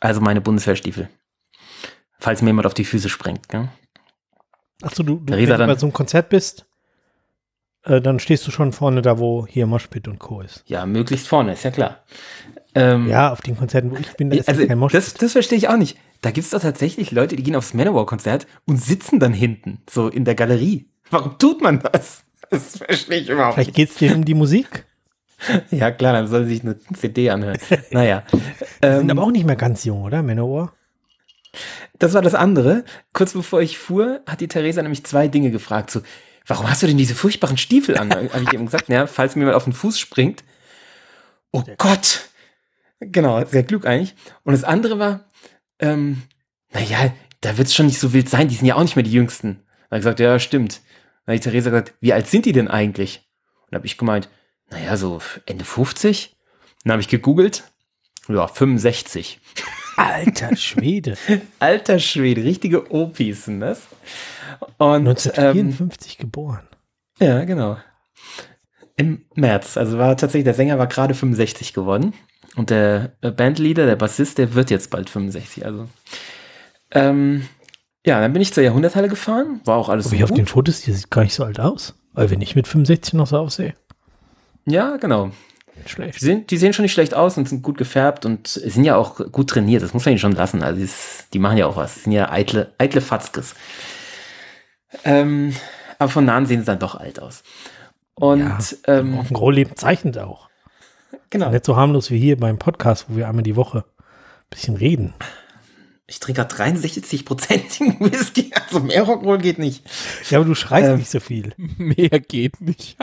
Also meine Bundeswehrstiefel. Falls mir jemand auf die Füße springt. Gell? Achso, du, du wenn Theresa du bei dann- so einem Konzert bist, äh, dann stehst du schon vorne da, wo hier Moshpit und Co. ist. Ja, möglichst vorne, ist ja klar. Ähm, Ja, auf den Konzerten, wo ich bin, da ist also ja kein Moshpit. das, das verstehe ich auch nicht. Da gibt es doch tatsächlich Leute, die gehen aufs Manowar-Konzert und sitzen dann hinten, so in der Galerie. Warum tut man das? Das verstehe ich überhaupt Vielleicht geht es dir um die Musik. nicht. Ja klar, dann soll sich eine C D anhören. Naja. Die ähm, sind aber auch nicht mehr ganz jung, oder? Manowar? Das war das andere. Kurz bevor ich fuhr, hat die Theresa nämlich zwei Dinge gefragt. So, warum hast du denn diese furchtbaren Stiefel an? Habe ich eben gesagt, naja, falls mir jemand auf den Fuß springt. Oh Gott. Genau, sehr klug eigentlich. Und das andere war, ähm, naja, da wird es schon nicht so wild sein. Die sind ja auch nicht mehr die Jüngsten. Dann habe ich gesagt, ja, stimmt. Dann hat die Theresa gesagt, wie alt sind die denn eigentlich? Und dann habe ich gemeint, naja, so Ende fünfzig. Dann habe ich gegoogelt. Ja, fünfundsechzig. Alter Schwede. Alter Schwede, richtige Opis sind das. Und, ähm, neunzehnhundertvierundfünfzig geboren. ja, genau. Im März, also war tatsächlich, der Sänger war gerade fünfundsechzig geworden. Und der äh, Bandleader, der Bassist, der wird jetzt bald fünfundsechzig. Also, ähm, ja, dann bin ich zur Jahrhunderthalle gefahren, war auch alles Aber so wie auf den gut. Fotos, die sieht gar nicht so alt aus. Weil wenn ich mit fünfundsechzig noch so aussehe, Ja, genau. nicht Die schlecht. sehen, die sehen schon nicht schlecht aus und sind gut gefärbt und sind ja auch gut trainiert. Das muss man ihnen schon lassen. Also, die, ist, die machen ja auch was. Die sind ja eitle, eitle Fatzkes. Ähm, aber von nahen sehen sie dann doch alt aus. Und, Ja, ähm, Rock'n'Roll-Leben zeichnet auch. genau. Nicht so harmlos wie hier beim Podcast, wo wir einmal die Woche ein bisschen reden. Ich trinke gerade dreiundsechzig-prozentigen Whisky, also mehr Rock'n'Roll geht nicht. Ja, aber du schreist Ähm. nicht so viel. Mehr geht nicht.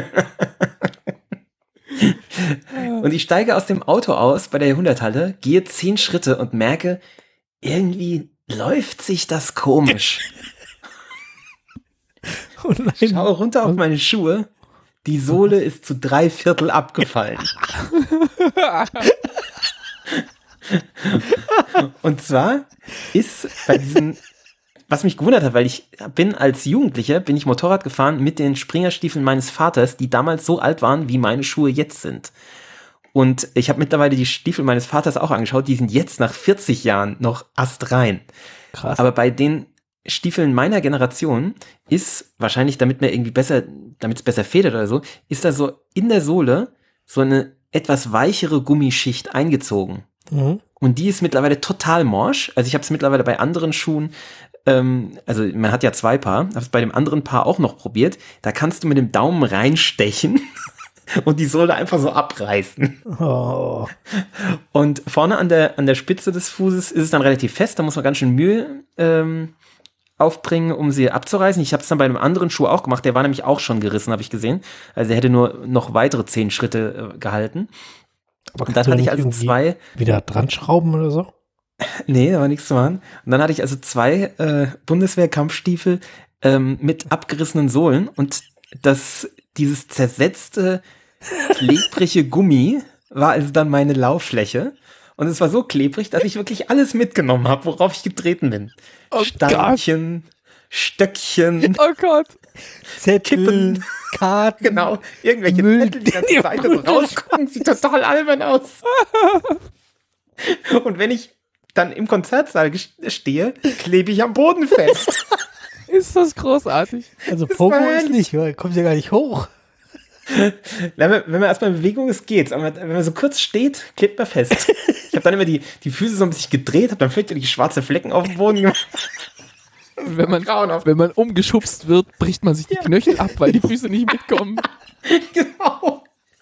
Und ich steige aus dem Auto aus bei der Jahrhunderthalle, gehe zehn Schritte und merke, irgendwie läuft sich das komisch. Oh nein. Schaue runter auf meine Schuhe, die Sohle ist zu drei Viertel abgefallen. Und zwar ist bei diesen, was mich gewundert hat, weil ich bin als Jugendlicher, bin ich Motorrad gefahren mit den Springerstiefeln meines Vaters, die damals so alt waren, wie meine Schuhe jetzt sind. Und ich habe mittlerweile die Stiefel meines Vaters auch angeschaut, die sind jetzt nach vierzig Jahren noch astrein. Krass. Aber bei den Stiefeln meiner Generation ist wahrscheinlich, damit mir irgendwie besser, damit es besser federt oder so, ist da so in der Sohle so eine etwas weichere Gummischicht eingezogen. Mhm. Und die ist mittlerweile total morsch. Also ich habe es mittlerweile bei anderen Schuhen, ähm, also man hat ja zwei Paar, habe es bei dem anderen Paar auch noch probiert. Da kannst du mit dem Daumen reinstechen und die Sohle einfach so abreißen. Oh. Und vorne an der, an der Spitze des Fußes ist es dann relativ fest, da muss man ganz schön Mühe ähm, aufbringen, um sie abzureißen. Ich habe es dann bei einem anderen Schuh auch gemacht, der war nämlich auch schon gerissen, habe ich gesehen. Also er hätte nur noch weitere zehn Schritte äh, gehalten. Aber Und dann kannst du hatte ich nicht also irgendwie zwei, wieder dran schrauben oder so? nee, da war nichts zu machen. Und dann hatte ich also zwei äh, Bundeswehr-Kampfstiefel ähm, mit abgerissenen Sohlen und das, dieses zersetzte, klebrige Gummi war also dann meine Lauffläche. Und es war so klebrig, dass ich wirklich alles mitgenommen habe, worauf ich getreten bin. Oh Steinchen, Stöckchen, Oh Gott. Zettel, Kippen. Karten. genau, irgendwelche Müll, Zettel, die ganze den Seite Müll. so rausgucken, sieht total albern aus. Und wenn ich dann im Konzertsaal ges- stehe, klebe ich am Boden fest. Ist das großartig. Also Das Pogo war ist herrlich. nicht, weil kommt ja gar nicht hoch. Wenn man, wenn man erstmal in Bewegung ist, geht's. Aber wenn man so kurz steht, klebt man fest. Ich habe dann immer die, die Füße so ein bisschen gedreht, habe dann fürchterlich schwarze Flecken auf dem Boden gemacht. Wenn man, Grauenhaft. wenn man umgeschubst wird, bricht man sich die Knöchel ab, weil die Füße nicht mitkommen. Genau.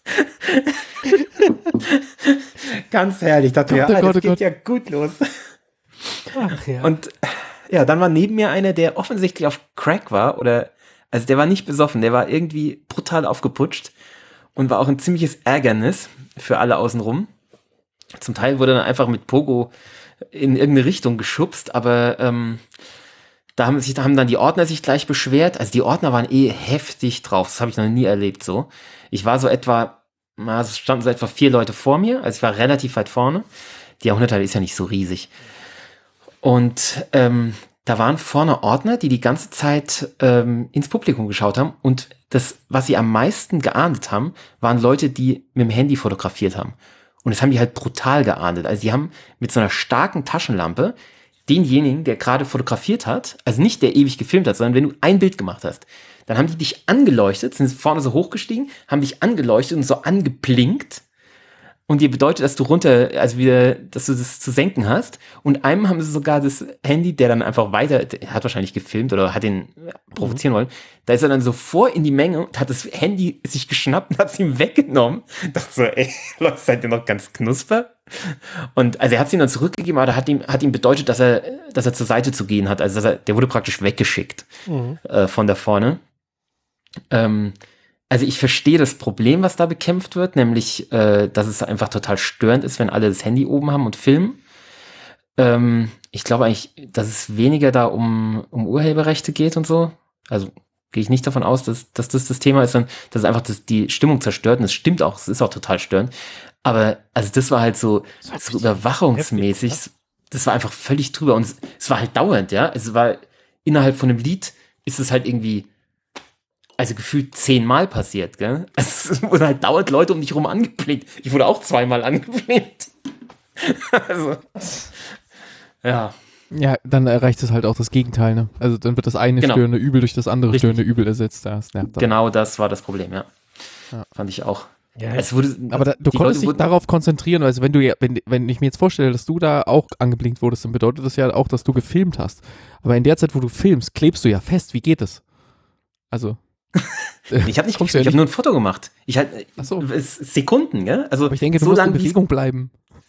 Ganz herrlich. Ich dachte, Gott, ja, oh ah, Gott, das oh geht Gott. ja gut los. Ach ja. Und ja, dann war neben mir einer, der offensichtlich auf Crack war oder, also der war nicht besoffen, der war irgendwie brutal aufgeputscht und war auch ein ziemliches Ärgernis für alle außenrum. Zum Teil wurde dann einfach mit Pogo in irgendeine Richtung geschubst, aber ähm, da haben sich, da haben dann die Ordner sich gleich beschwert. Also die Ordner waren eh heftig drauf. Das habe ich noch nie erlebt so. Ich war so etwa, na, es standen so etwa vier Leute vor mir, also ich war relativ weit vorne. Die Jahrhunderthalle ist ja nicht so riesig. Und ähm, da waren vorne Ordner, die die ganze Zeit ähm, ins Publikum geschaut haben. Und das, was sie am meisten geahndet haben, waren Leute, die mit dem Handy fotografiert haben. Und das haben die halt brutal geahndet. Also die haben mit so einer starken Taschenlampe denjenigen, der gerade fotografiert hat, also nicht der ewig gefilmt hat, sondern wenn du ein Bild gemacht hast, dann haben die dich angeleuchtet, sind vorne so hochgestiegen, haben dich angeleuchtet und so angeblinkt. Und dir bedeutet, dass du runter, also wieder, dass du das zu senken hast. Und einem haben sie sogar das Handy, der dann einfach weiter, der hat wahrscheinlich gefilmt oder hat ihn provozieren wollen. Da ist er dann so vor in die Menge und hat das Handy sich geschnappt und hat es ihm weggenommen. Dachte so, ey, Leute, seid ihr noch ganz knusper? Und also er hat es ihm dann zurückgegeben, aber hat ihm, hat ihm bedeutet, dass er, dass er zur Seite zu gehen hat. Also dass er, der wurde praktisch weggeschickt mhm. äh, von da vorne. Ähm, Also ich verstehe das Problem, was da bekämpft wird, nämlich, äh, dass es einfach total störend ist, wenn alle das Handy oben haben und filmen. Ähm, ich glaube eigentlich, dass es weniger da um, um Urheberrechte geht und so. Also gehe ich nicht davon aus, dass, dass das das Thema ist, sondern dass es einfach das, die Stimmung zerstört. Und es stimmt auch, es ist auch total störend. Aber also das war halt so, so überwachungsmäßig. Heftig, das war einfach völlig drüber. Und es, es war halt dauernd, ja. Es war innerhalb von einem Lied ist es halt irgendwie also gefühlt zehnmal passiert, gell? Also es wurden halt dauernd Leute um dich rum angeblinkt. Ich wurde auch zweimal angeblinkt. Also, ja. Ja, dann erreicht es halt auch das Gegenteil, ne? Also dann wird das eine genau. störende Übel durch das andere Richtig. störende Übel ersetzt. Das nervt dann. Genau, das war das Problem, ja. ja. Fand ich auch. Ja, es wurde, aber da, du konntest dich darauf konzentrieren, also wenn du ja, wenn, wenn ich mir jetzt vorstelle, dass du da auch angeblinkt wurdest, dann bedeutet das ja auch, dass du gefilmt hast. Aber in der Zeit, wo du filmst, klebst du ja fest. Wie geht das? Also ich habe nicht gefilmt, ich habe nur ein Foto gemacht. Ich halt so. Sekunden, gell? Also aber ich denke, du so musst lang in Bewegung bleiben.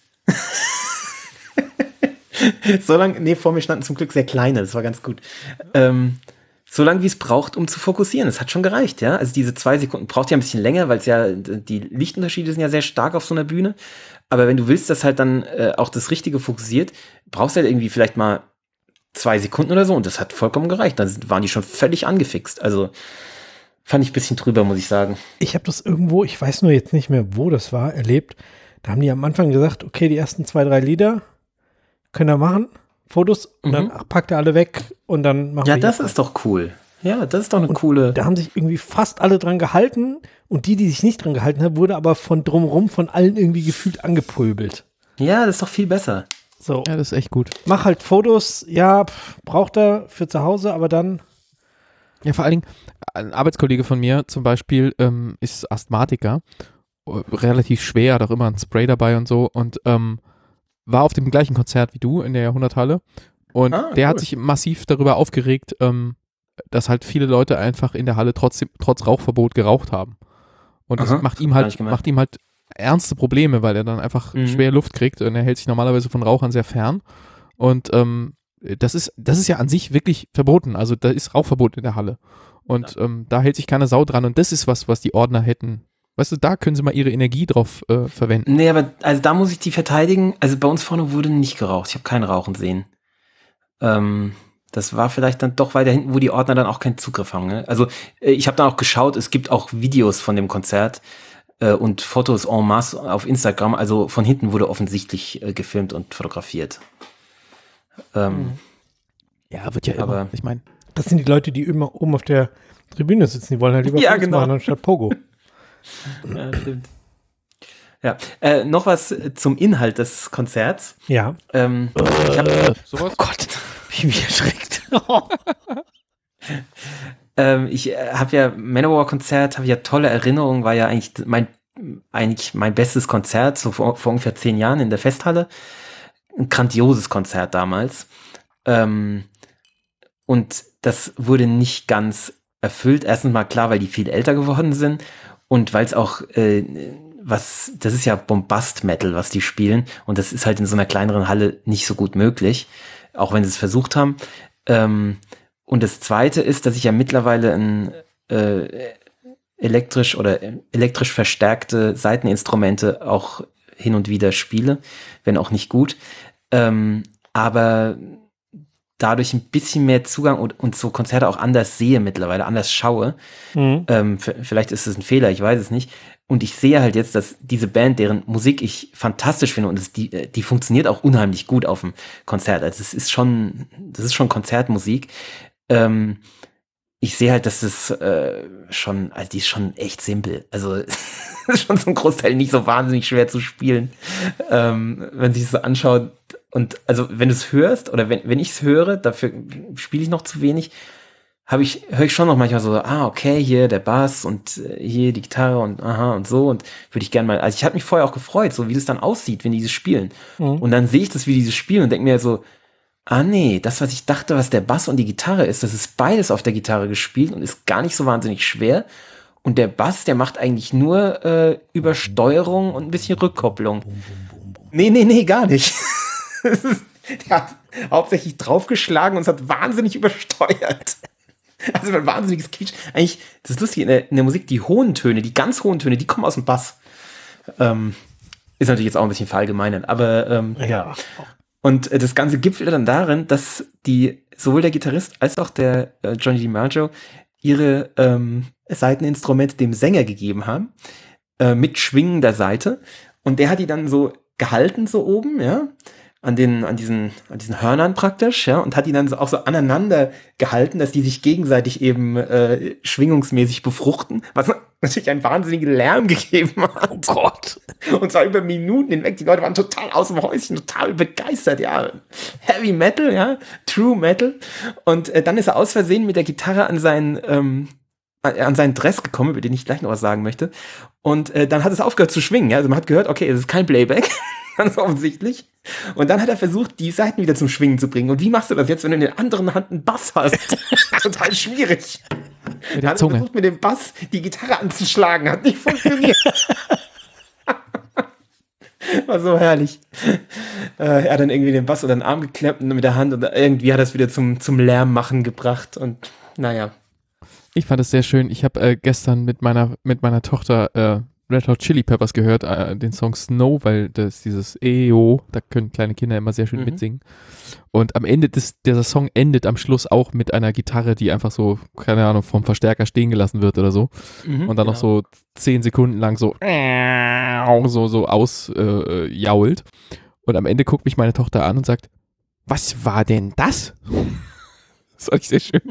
so lange, nee, vor mir standen zum Glück sehr kleine, das war ganz gut. Ähm, so lange, wie es braucht, um zu fokussieren. Das hat schon gereicht, ja. Also diese zwei Sekunden braucht ja ein bisschen länger, weil es ja, die Lichtunterschiede sind ja sehr stark auf so einer Bühne. Aber wenn du willst, dass halt dann äh, auch das Richtige fokussiert, brauchst du halt irgendwie vielleicht mal zwei Sekunden oder so und das hat vollkommen gereicht. Dann waren die schon völlig angefixt. Also fand ich ein bisschen drüber, muss ich sagen. Ich habe das irgendwo, ich weiß nur jetzt nicht mehr, wo das war, erlebt. Da haben die am Anfang gesagt, okay, die ersten zwei, drei Lieder können wir machen, Fotos, und mhm. dann ach, packt er alle weg und dann machen ja, wir. Ja, das ist doch cool. Ja, das ist doch eine und coole. Da haben sich irgendwie fast alle dran gehalten und die, die sich nicht dran gehalten haben, wurde aber von drumherum von allen irgendwie gefühlt angepöbelt. Ja, das ist doch viel besser. So. Ja, das ist echt gut. Mach halt Fotos, ja, pff, braucht er für zu Hause, aber dann. Ja, vor allen Dingen, ein Arbeitskollege von mir zum Beispiel ähm, ist Asthmatiker, relativ schwer, hat auch immer ein Spray dabei und so und ähm, war auf dem gleichen Konzert wie du in der Jahrhunderthalle und ah, der cool. hat sich massiv darüber aufgeregt, ähm, dass halt viele Leute einfach in der Halle trotzdem, trotz Rauchverbot geraucht haben. Und das Aha, macht ihm halt, macht ihm halt ernste Probleme, weil er dann einfach mhm. schwer Luft kriegt und er hält sich normalerweise von Rauchern sehr fern. Und ähm, das ist, das ist ja an sich wirklich verboten. Also da ist Rauchverbot in der Halle. Und ja. ähm, da hält sich keine Sau dran. Und das ist was, was die Ordner hätten. Weißt du, da können sie mal ihre Energie drauf äh, verwenden. Nee, aber also da muss ich die verteidigen. Also bei uns vorne wurde nicht geraucht. Ich habe kein Rauchen sehen. Ähm, das war vielleicht dann doch weiter hinten, wo die Ordner dann auch keinen Zugriff haben. Ne? Also äh, ich habe dann auch geschaut, es gibt auch Videos von dem Konzert äh, und Fotos en masse auf Instagram. Also von hinten wurde offensichtlich äh, gefilmt und fotografiert. Ähm, ja, wird ja aber immer. Ich meine, das sind die Leute, die immer oben auf der Tribüne sitzen. Die wollen halt lieber ja, Fotos genau. machen anstatt Pogo. Ja, stimmt. Ja, äh, noch was zum Inhalt des Konzerts. Ja. Ähm, äh, ich hab, sowas? Oh Gott, wie mich erschreckt. ähm, ich äh, habe ja Manowar-Konzert, habe ja tolle Erinnerungen, war ja eigentlich mein eigentlich mein bestes Konzert, so vor, vor ungefähr zehn Jahren in der Festhalle. Ein grandioses Konzert damals. Ähm, und das wurde nicht ganz erfüllt. Erstens mal klar, weil die viel älter geworden sind und weil es auch äh, was, das ist ja Bombast-Metal, was die spielen und das ist halt in so einer kleineren Halle nicht so gut möglich, auch wenn sie es versucht haben. Ähm, und das Zweite ist, dass ich ja mittlerweile ein äh, elektrisch oder elektrisch verstärkte Saiteninstrumente auch hin und wieder spiele, wenn auch nicht gut. Ähm, aber dadurch ein bisschen mehr Zugang und, und so Konzerte auch anders sehe mittlerweile, anders schaue. Mhm. Ähm, f- vielleicht ist es ein Fehler, ich weiß es nicht. Und ich sehe halt jetzt, dass diese Band, deren Musik ich fantastisch finde und es, die, die funktioniert auch unheimlich gut auf dem Konzert. Also es ist schon, das ist schon Konzertmusik. Ähm, ich sehe halt, dass es äh, schon, also die ist schon echt simpel. Also ist schon zum Großteil nicht so wahnsinnig schwer zu spielen, ähm, wenn sich das so anschaut. Und also wenn du es hörst oder wenn wenn ich es höre, dafür spiele ich noch zu wenig, habe ich höre ich schon noch manchmal so, ah okay, hier der Bass und äh, hier die Gitarre und aha und so, und würde ich gerne mal, also ich habe mich vorher auch gefreut, so wie das dann aussieht, wenn die das spielen. Mhm. Und dann sehe ich das, wie die das spielen und denke mir so, ah nee, das, was ich dachte, was der Bass und die Gitarre ist, das ist beides auf der Gitarre gespielt und ist gar nicht so wahnsinnig schwer. Und der Bass, der macht eigentlich nur äh, Übersteuerung und ein bisschen Rückkopplung. Nee, nee, nee, gar nicht. Der hat hauptsächlich draufgeschlagen und es hat wahnsinnig übersteuert. Also ein wahnsinniges Quietsch. Eigentlich, das ist lustig, in der, in der Musik, die hohen Töne, die ganz hohen Töne, die kommen aus dem Bass. Ähm, ist natürlich jetzt auch ein bisschen verallgemeinert, aber ähm, ja. Und äh, das Ganze gipfelt dann darin, dass die sowohl der Gitarrist als auch der äh, Johnny DiMaggio ihre ähm, Saiteninstrumente dem Sänger gegeben haben, äh, mit schwingender Seite. Und der hat die dann so gehalten, so oben, ja, an den, an diesen, an diesen Hörnern praktisch, ja, und hat die dann so auch so aneinander gehalten, dass die sich gegenseitig eben äh, schwingungsmäßig befruchten, was natürlich einen wahnsinnigen Lärm gegeben hat. Oh Gott. Und zwar über Minuten hinweg. Die Leute waren total aus dem Häuschen, total begeistert, ja. Heavy Metal, ja, True Metal. Und äh, dann ist er aus Versehen mit der Gitarre an seinen, ähm, an seinen Dress gekommen, über den ich gleich noch was sagen möchte. Und äh, dann hat es aufgehört zu schwingen, ja. Also man hat gehört, okay, es ist kein Playback. Ganz offensichtlich. Und dann hat er versucht, die Seiten wieder zum Schwingen zu bringen. Und wie machst du das jetzt, wenn du in der anderen Hand einen Bass hast? Total schwierig. Mit der hat Zunge. Er versucht, mit dem Bass die Gitarre anzuschlagen. Hat nicht funktioniert. War so herrlich. Äh, er hat dann irgendwie den Bass oder den Arm geklemmt mit der Hand und irgendwie hat er es wieder zum, zum Lärm machen gebracht. Und naja. Ich fand es sehr schön. Ich habe äh, gestern mit meiner, mit meiner Tochter äh, Red Hot Chili Peppers gehört, äh, den Song Snow, weil das dieses E O, da können kleine Kinder immer sehr schön mhm. mitsingen. Und am Ende des, dieser Song endet am Schluss auch mit einer Gitarre, die einfach so, keine Ahnung, vom Verstärker stehen gelassen wird oder so. Mhm, und dann genau. noch so zehn Sekunden lang so so, so ausjault. Äh, und am Ende guckt mich meine Tochter an und sagt, was war denn das? Das fand ich sehr schön.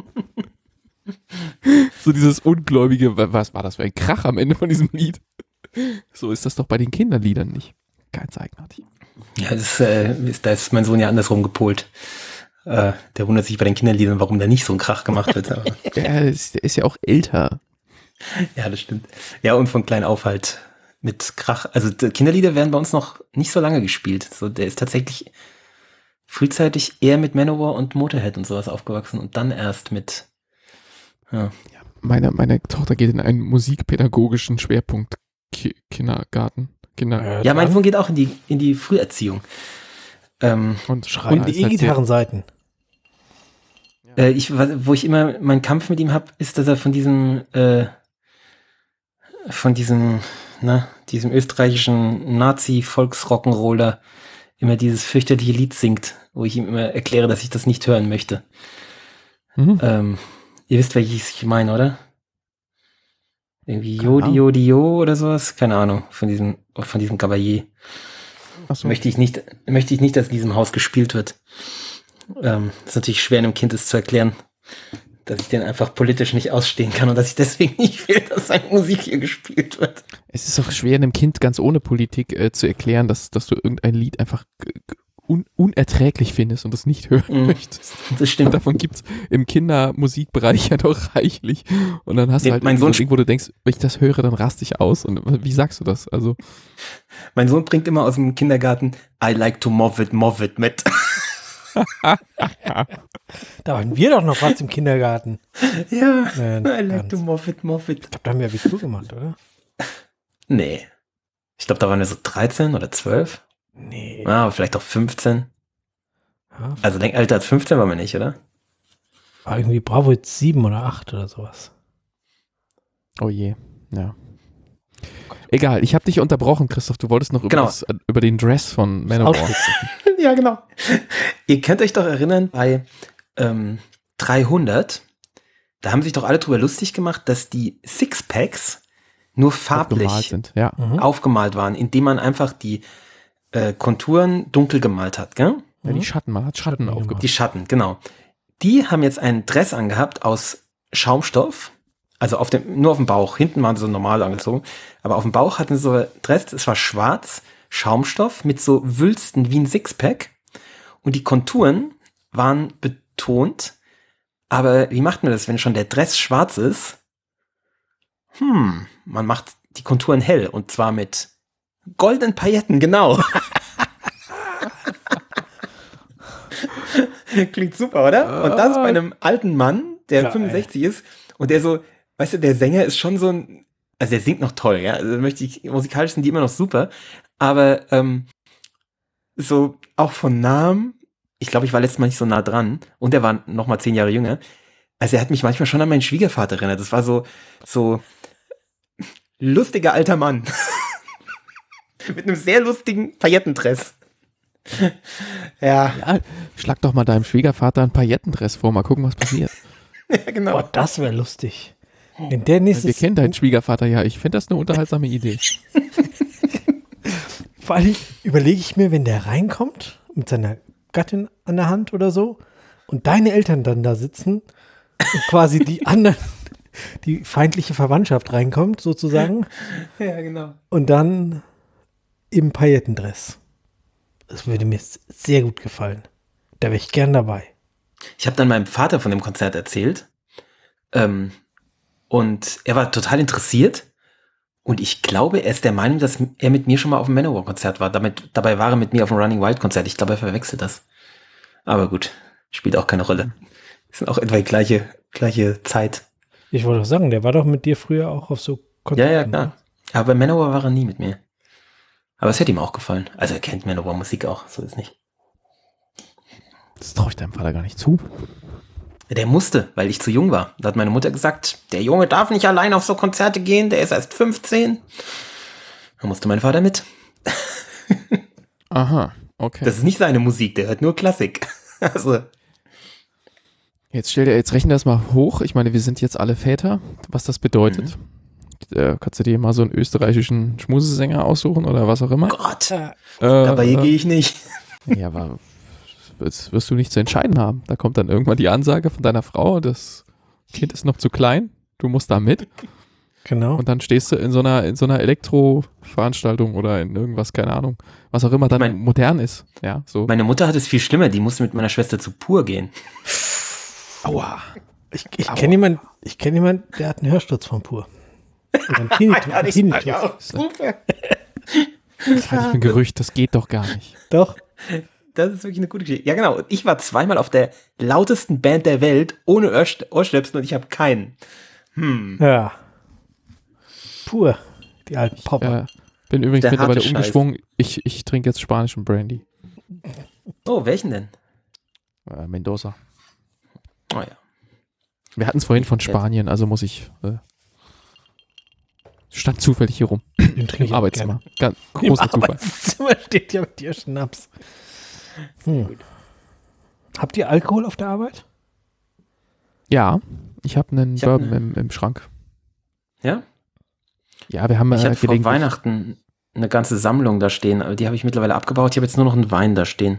So dieses ungläubige, was war das für ein Krach am Ende von diesem Lied? So ist das doch bei den Kinderliedern nicht. Ganz eigenartig. Ja, das äh, ist, da ist mein Sohn ja andersrum gepolt. Äh, der wundert sich bei den Kinderliedern, warum da nicht so ein Krach gemacht wird. Aber. der, ist, der ist ja auch älter. Ja, das stimmt. Ja, und von klein auf halt mit Krach. Also Kinderlieder werden bei uns noch nicht so lange gespielt. So, der ist tatsächlich frühzeitig eher mit Manowar und Motorhead und sowas aufgewachsen und dann erst mit Ja. Ja, meine, meine Tochter geht in einen musikpädagogischen Schwerpunkt Ki- Kindergarten. Kinder- ja, mein Sohn geht auch in die, in die Früherziehung. Ähm, und schreibt und die E-Gitarrenseiten. Äh, ich, wo ich immer meinen Kampf mit ihm habe, ist, dass er von diesem äh, von diesem, na, diesem österreichischen Nazi-Volksrock'n'Roller immer dieses fürchterliche Lied singt, wo ich ihm immer erkläre, dass ich das nicht hören möchte. Mhm. Ähm, Ihr wisst, welches ich meine, oder? Irgendwie Jodi, Jodi, Jo oder sowas? Keine Ahnung, von diesem, von diesem Cavalier. Ach so. Möchte ich nicht, möchte ich nicht, dass in diesem Haus gespielt wird. Ähm, ist natürlich schwer, einem Kind das zu erklären, dass ich den einfach politisch nicht ausstehen kann und dass ich deswegen nicht will, dass seine Musik hier gespielt wird. Es ist auch schwer, einem Kind ganz ohne Politik äh, zu erklären, dass, dass du irgendein Lied einfach Un- unerträglich findest und das nicht hören mm, möchtest. Das stimmt. Und davon gibt's im Kindermusikbereich ja doch reichlich. Und dann hast nee, du halt mein Sohn, Ding, wo du denkst, wenn ich das höre, dann raste ich aus. Und wie sagst du das? Also mein Sohn bringt immer aus dem Kindergarten I like to move it, move it mit. Da waren wir doch noch was im Kindergarten. Ja, äh, I like to move it, move it. Ich glaube, da haben wir Abitur gemacht, oder? Nee. Ich glaube, da waren wir so dreizehn oder zwölf. Nee. Ah, aber vielleicht auch fünfzehn. Ja, also denk, älter als fünfzehn waren wir nicht, oder? War irgendwie Bravo jetzt sieben oder acht oder sowas. Oh je, ja. Egal, ich habe dich unterbrochen, Christoph. Du wolltest noch über, genau. das, über den Dress von Manowar. Ja, genau. Ihr könnt euch doch erinnern, bei ähm, dreihundert, da haben sich doch alle drüber lustig gemacht, dass die Sixpacks nur farblich aufgemalt, sind. Ja. Mhm. aufgemalt waren, indem man einfach die äh, Konturen dunkel gemalt hat, gell? Ja, die Schatten, man hat Schatten, Schatten aufgemalt. Die Schatten, genau. Die haben jetzt einen Dress angehabt aus Schaumstoff, Also auf dem, nur auf dem Bauch. Hinten waren sie so normal angezogen. Aber auf dem Bauch hatten sie so ein Dress, es war schwarz, Schaumstoff mit so Wülsten wie ein Sixpack. Und die Konturen waren betont. Aber wie macht man das, wenn schon der Dress schwarz ist? Hm, man macht die Konturen hell. Und zwar mit goldenen Pailletten, genau. Klingt super, oder? Und das bei einem alten Mann, der ja, fünfundsechzig ey. Ist und der so, weißt du, der Sänger ist schon so ein, also der singt noch toll, ja, also möchte ich, musikalisch sind die immer noch super, aber ähm, so auch von Namen, ich glaube, ich war letztes Mal nicht so nah dran und er war noch mal zehn Jahre jünger, also er hat mich manchmal schon an meinen Schwiegervater erinnert, das war so, so lustiger alter Mann mit einem sehr lustigen Paillettendress. Ja. ja. Schlag doch mal deinem Schwiegervater ein Paillettendress vor, mal gucken, was passiert. Ja, genau. Boah, das wäre lustig. Wenn der nächstes Wir kennen deinen Schwiegervater ja, ich finde das eine unterhaltsame Idee. Vor allem überlege ich mir, wenn der reinkommt, mit seiner Gattin an der Hand oder so, und deine Eltern dann da sitzen und quasi die anderen, die feindliche Verwandtschaft reinkommt, sozusagen. Ja, genau. Und dann im Paillettendress. Das würde mir sehr gut gefallen. Da wäre ich gern dabei. Ich habe dann meinem Vater von dem Konzert erzählt. Ähm, und er war total interessiert. Und ich glaube, er ist der Meinung, dass er mit mir schon mal auf dem Manowar-Konzert war. Damit, dabei war er mit mir auf dem Running Wild-Konzert. Ich glaube, er verwechselt das. Aber gut, spielt auch keine Rolle. Das sind auch etwa die gleiche, gleiche Zeit. Ich wollte doch sagen, der war doch mit dir früher auch auf so Konzerten. Ja, ja, klar. Aber bei Manowar war er nie mit mir. Aber es hätte ihm auch gefallen. Also er kennt Manowar Musik auch, so ist nicht. Das traue ich deinem Vater gar nicht zu. Der musste, weil ich zu jung war. Da hat meine Mutter gesagt, der Junge darf nicht allein auf so Konzerte gehen, der ist erst fünfzehn. Da musste mein Vater mit. Aha, okay. Das ist nicht seine Musik, der hört nur Klassik. Also. Jetzt stell dir, jetzt rechne das mal hoch. Ich meine, wir sind jetzt alle Väter, was das bedeutet. Mhm. Äh, kannst du dir mal so einen österreichischen Schmusesänger aussuchen oder was auch immer? Gott, äh, dabei äh, gehe ich nicht. Ja, aber das wirst du nicht zu entscheiden haben. Da kommt dann irgendwann die Ansage von deiner Frau, das Kind ist noch zu klein, du musst da mit. Genau. Und dann stehst du in so einer, in so einer Elektro-Veranstaltung oder in irgendwas, keine Ahnung, was auch immer dann mein, modern ist. Ja, so. Meine Mutter hat es viel schlimmer, die musste mit meiner Schwester zu Pur gehen. Aua. Ich, ich kenne jemanden, ich kenn jemand, der hat einen Hörsturz von Pur. Ein Tinnitus. Ein Tinnitus. Ja, super. Das halte ich ein Gerücht, das geht doch gar nicht. Doch. Das ist wirklich eine gute Geschichte. Ja, genau. Ich war zweimal auf der lautesten Band der Welt ohne Ohrstöpsel und ich habe keinen. Hm. Ja. Pur. Die alten Popper. Ich äh, bin übrigens mittlerweile umgeschwungen. Ich, ich trinke jetzt spanischen Brandy. Oh, welchen denn? Äh, Mendoza. Oh ja. Wir hatten es vorhin von Spanien, also muss ich... Äh, stand zufällig hier rum. Im Arbeitszimmer. Ganz großer Zufall. Im Arbeitszimmer steht ja mit dir Schnaps. Hm. Habt ihr Alkohol auf der Arbeit? Ja, ich habe einen ich hab Bourbon ne, im, im Schrank. Ja? Ja, wir haben Ich äh, hatte vor Weihnachten eine ganze Sammlung da stehen, aber die habe ich mittlerweile abgebaut. Ich habe jetzt nur noch einen Wein da stehen.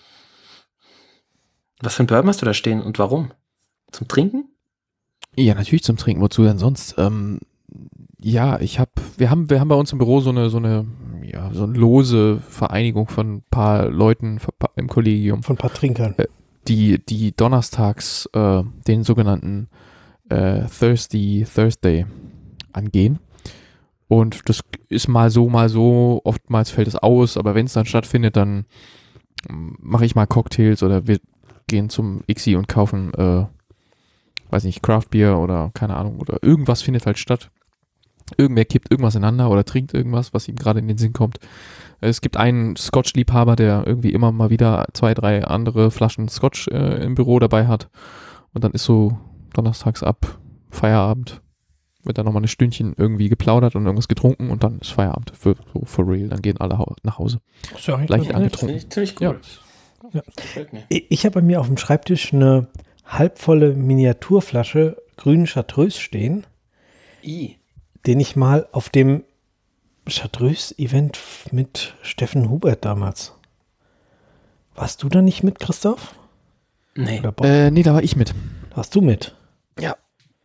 Was für ein Bourbon hast du da stehen und warum? Zum Trinken? Ja, natürlich zum Trinken. Wozu denn sonst? Ähm, ja, ich habe, wir haben, wir haben bei uns im Büro so eine, so eine, ja, so eine lose Vereinigung von ein paar Leuten im Kollegium. Von ein paar Trinkern. Die, die donnerstags äh, den sogenannten äh, Thirsty Thursday angehen. Und das ist mal so, mal so, oftmals fällt es aus, aber wenn es dann stattfindet, dann mache ich mal Cocktails oder wir gehen zum Ixi und kaufen, äh, weiß nicht, Craft Beer oder keine Ahnung, oder irgendwas findet halt statt. Irgendwer kippt irgendwas ineinander oder trinkt irgendwas, was ihm gerade in den Sinn kommt. Es gibt einen Scotch-Liebhaber, der irgendwie immer mal wieder zwei, drei andere Flaschen Scotch äh, im Büro dabei hat. Und dann ist so donnerstags ab Feierabend, wird dann nochmal ein Stündchen irgendwie geplaudert und irgendwas getrunken und dann ist Feierabend für, so for real. Dann gehen alle hau- nach Hause. Sorry, leicht angetrunken. Ziemlich cool. Ja. Ja. Ich habe bei mir auf dem Schreibtisch eine halbvolle Miniaturflasche grünen Chartreuse stehen. I. Den ich mal auf dem Chartreuse-Event mit Steffen Hubert damals. Warst du da nicht mit, Christoph? Nee. Äh, nee, da war ich mit. Warst du mit? Ja.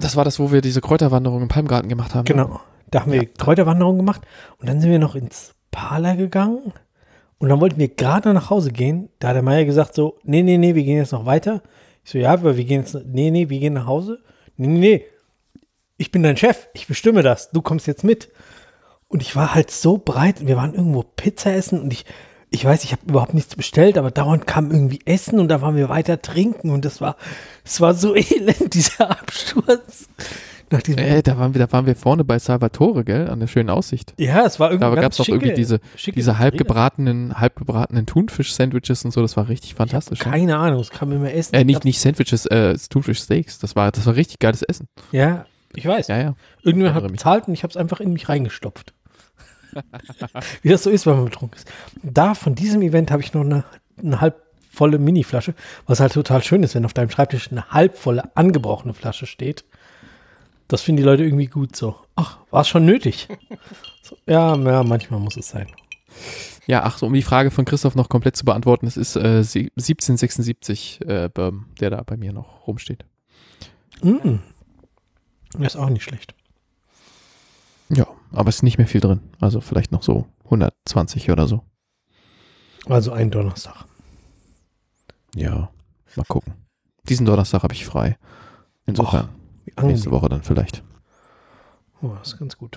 Das war das, wo wir diese Kräuterwanderung im Palmgarten gemacht haben. Genau. Da haben wir Ja. Kräuterwanderung gemacht und dann sind wir noch ins Parler gegangen und dann wollten wir gerade nach Hause gehen. Da hat der Meier gesagt so, nee, nee, nee, wir gehen jetzt noch weiter. Ich so, ja, aber wir gehen jetzt, nee, nee, wir gehen nach Hause. Nee, nee, nee, ich bin dein Chef, ich bestimme das, du kommst jetzt mit. Und ich war halt so breit, wir waren irgendwo Pizza essen und ich, ich weiß, ich habe überhaupt nichts bestellt, aber dauernd kam irgendwie Essen und da waren wir weiter trinken und das war, es war so elend, dieser Absturz. Nach diesem, Äh, da waren wir, da waren wir vorne bei Salvatore, gell, an der schönen Aussicht. ja, es war irgendwie Da ganz gab es auch schicke- irgendwie diese, schicke diese Pizzeria. halbgebratenen, halbgebratenen Thunfisch-Sandwiches und so, das war richtig Ich hab fantastisch. Ja. keine Ahnung, es kam immer Essen. Äh, Ich nicht, hab- nicht Sandwiches, äh, Thunfisch-Steaks, das war, das war richtig geiles Essen. Ja, ich weiß. Ja, ja. Irgendjemand hat erinnere mich. bezahlt und ich habe es einfach in mich reingestopft. Wie das so ist, wenn man betrunken ist. Da, von diesem Event habe ich noch eine, eine halbvolle Mini-Flasche, was halt total schön ist, wenn auf deinem Schreibtisch eine halbvolle, angebrochene Flasche steht. Das finden die Leute irgendwie gut so. Ach, war es schon nötig? So, ja, ja, manchmal muss es sein. Ja, ach so, um die Frage von Christoph noch komplett zu beantworten, es ist äh, sie- siebzehnhundertsechsundsiebzig äh, Bourbon, der da bei mir noch rumsteht. Mm. Das ist auch nicht schlecht. Ja, aber es ist nicht mehr viel drin. Also vielleicht noch so hundertzwanzig oder so. Also ein Donnerstag. Ja, mal gucken. Diesen Donnerstag habe ich frei. Insofern, Wie angenehm. nächste Woche dann vielleicht. Oh, das ist ganz gut.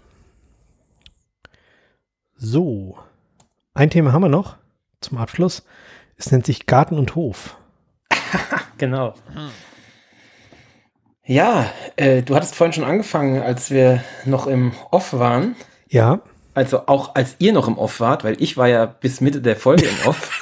So, ein Thema haben wir noch zum Abschluss. Es nennt sich Garten und Hof. Genau. Ja, äh, du hattest vorhin schon angefangen, als wir noch im Off waren. Ja, Also auch als ihr noch im Off wart, weil ich war ja bis Mitte der Folge im Off.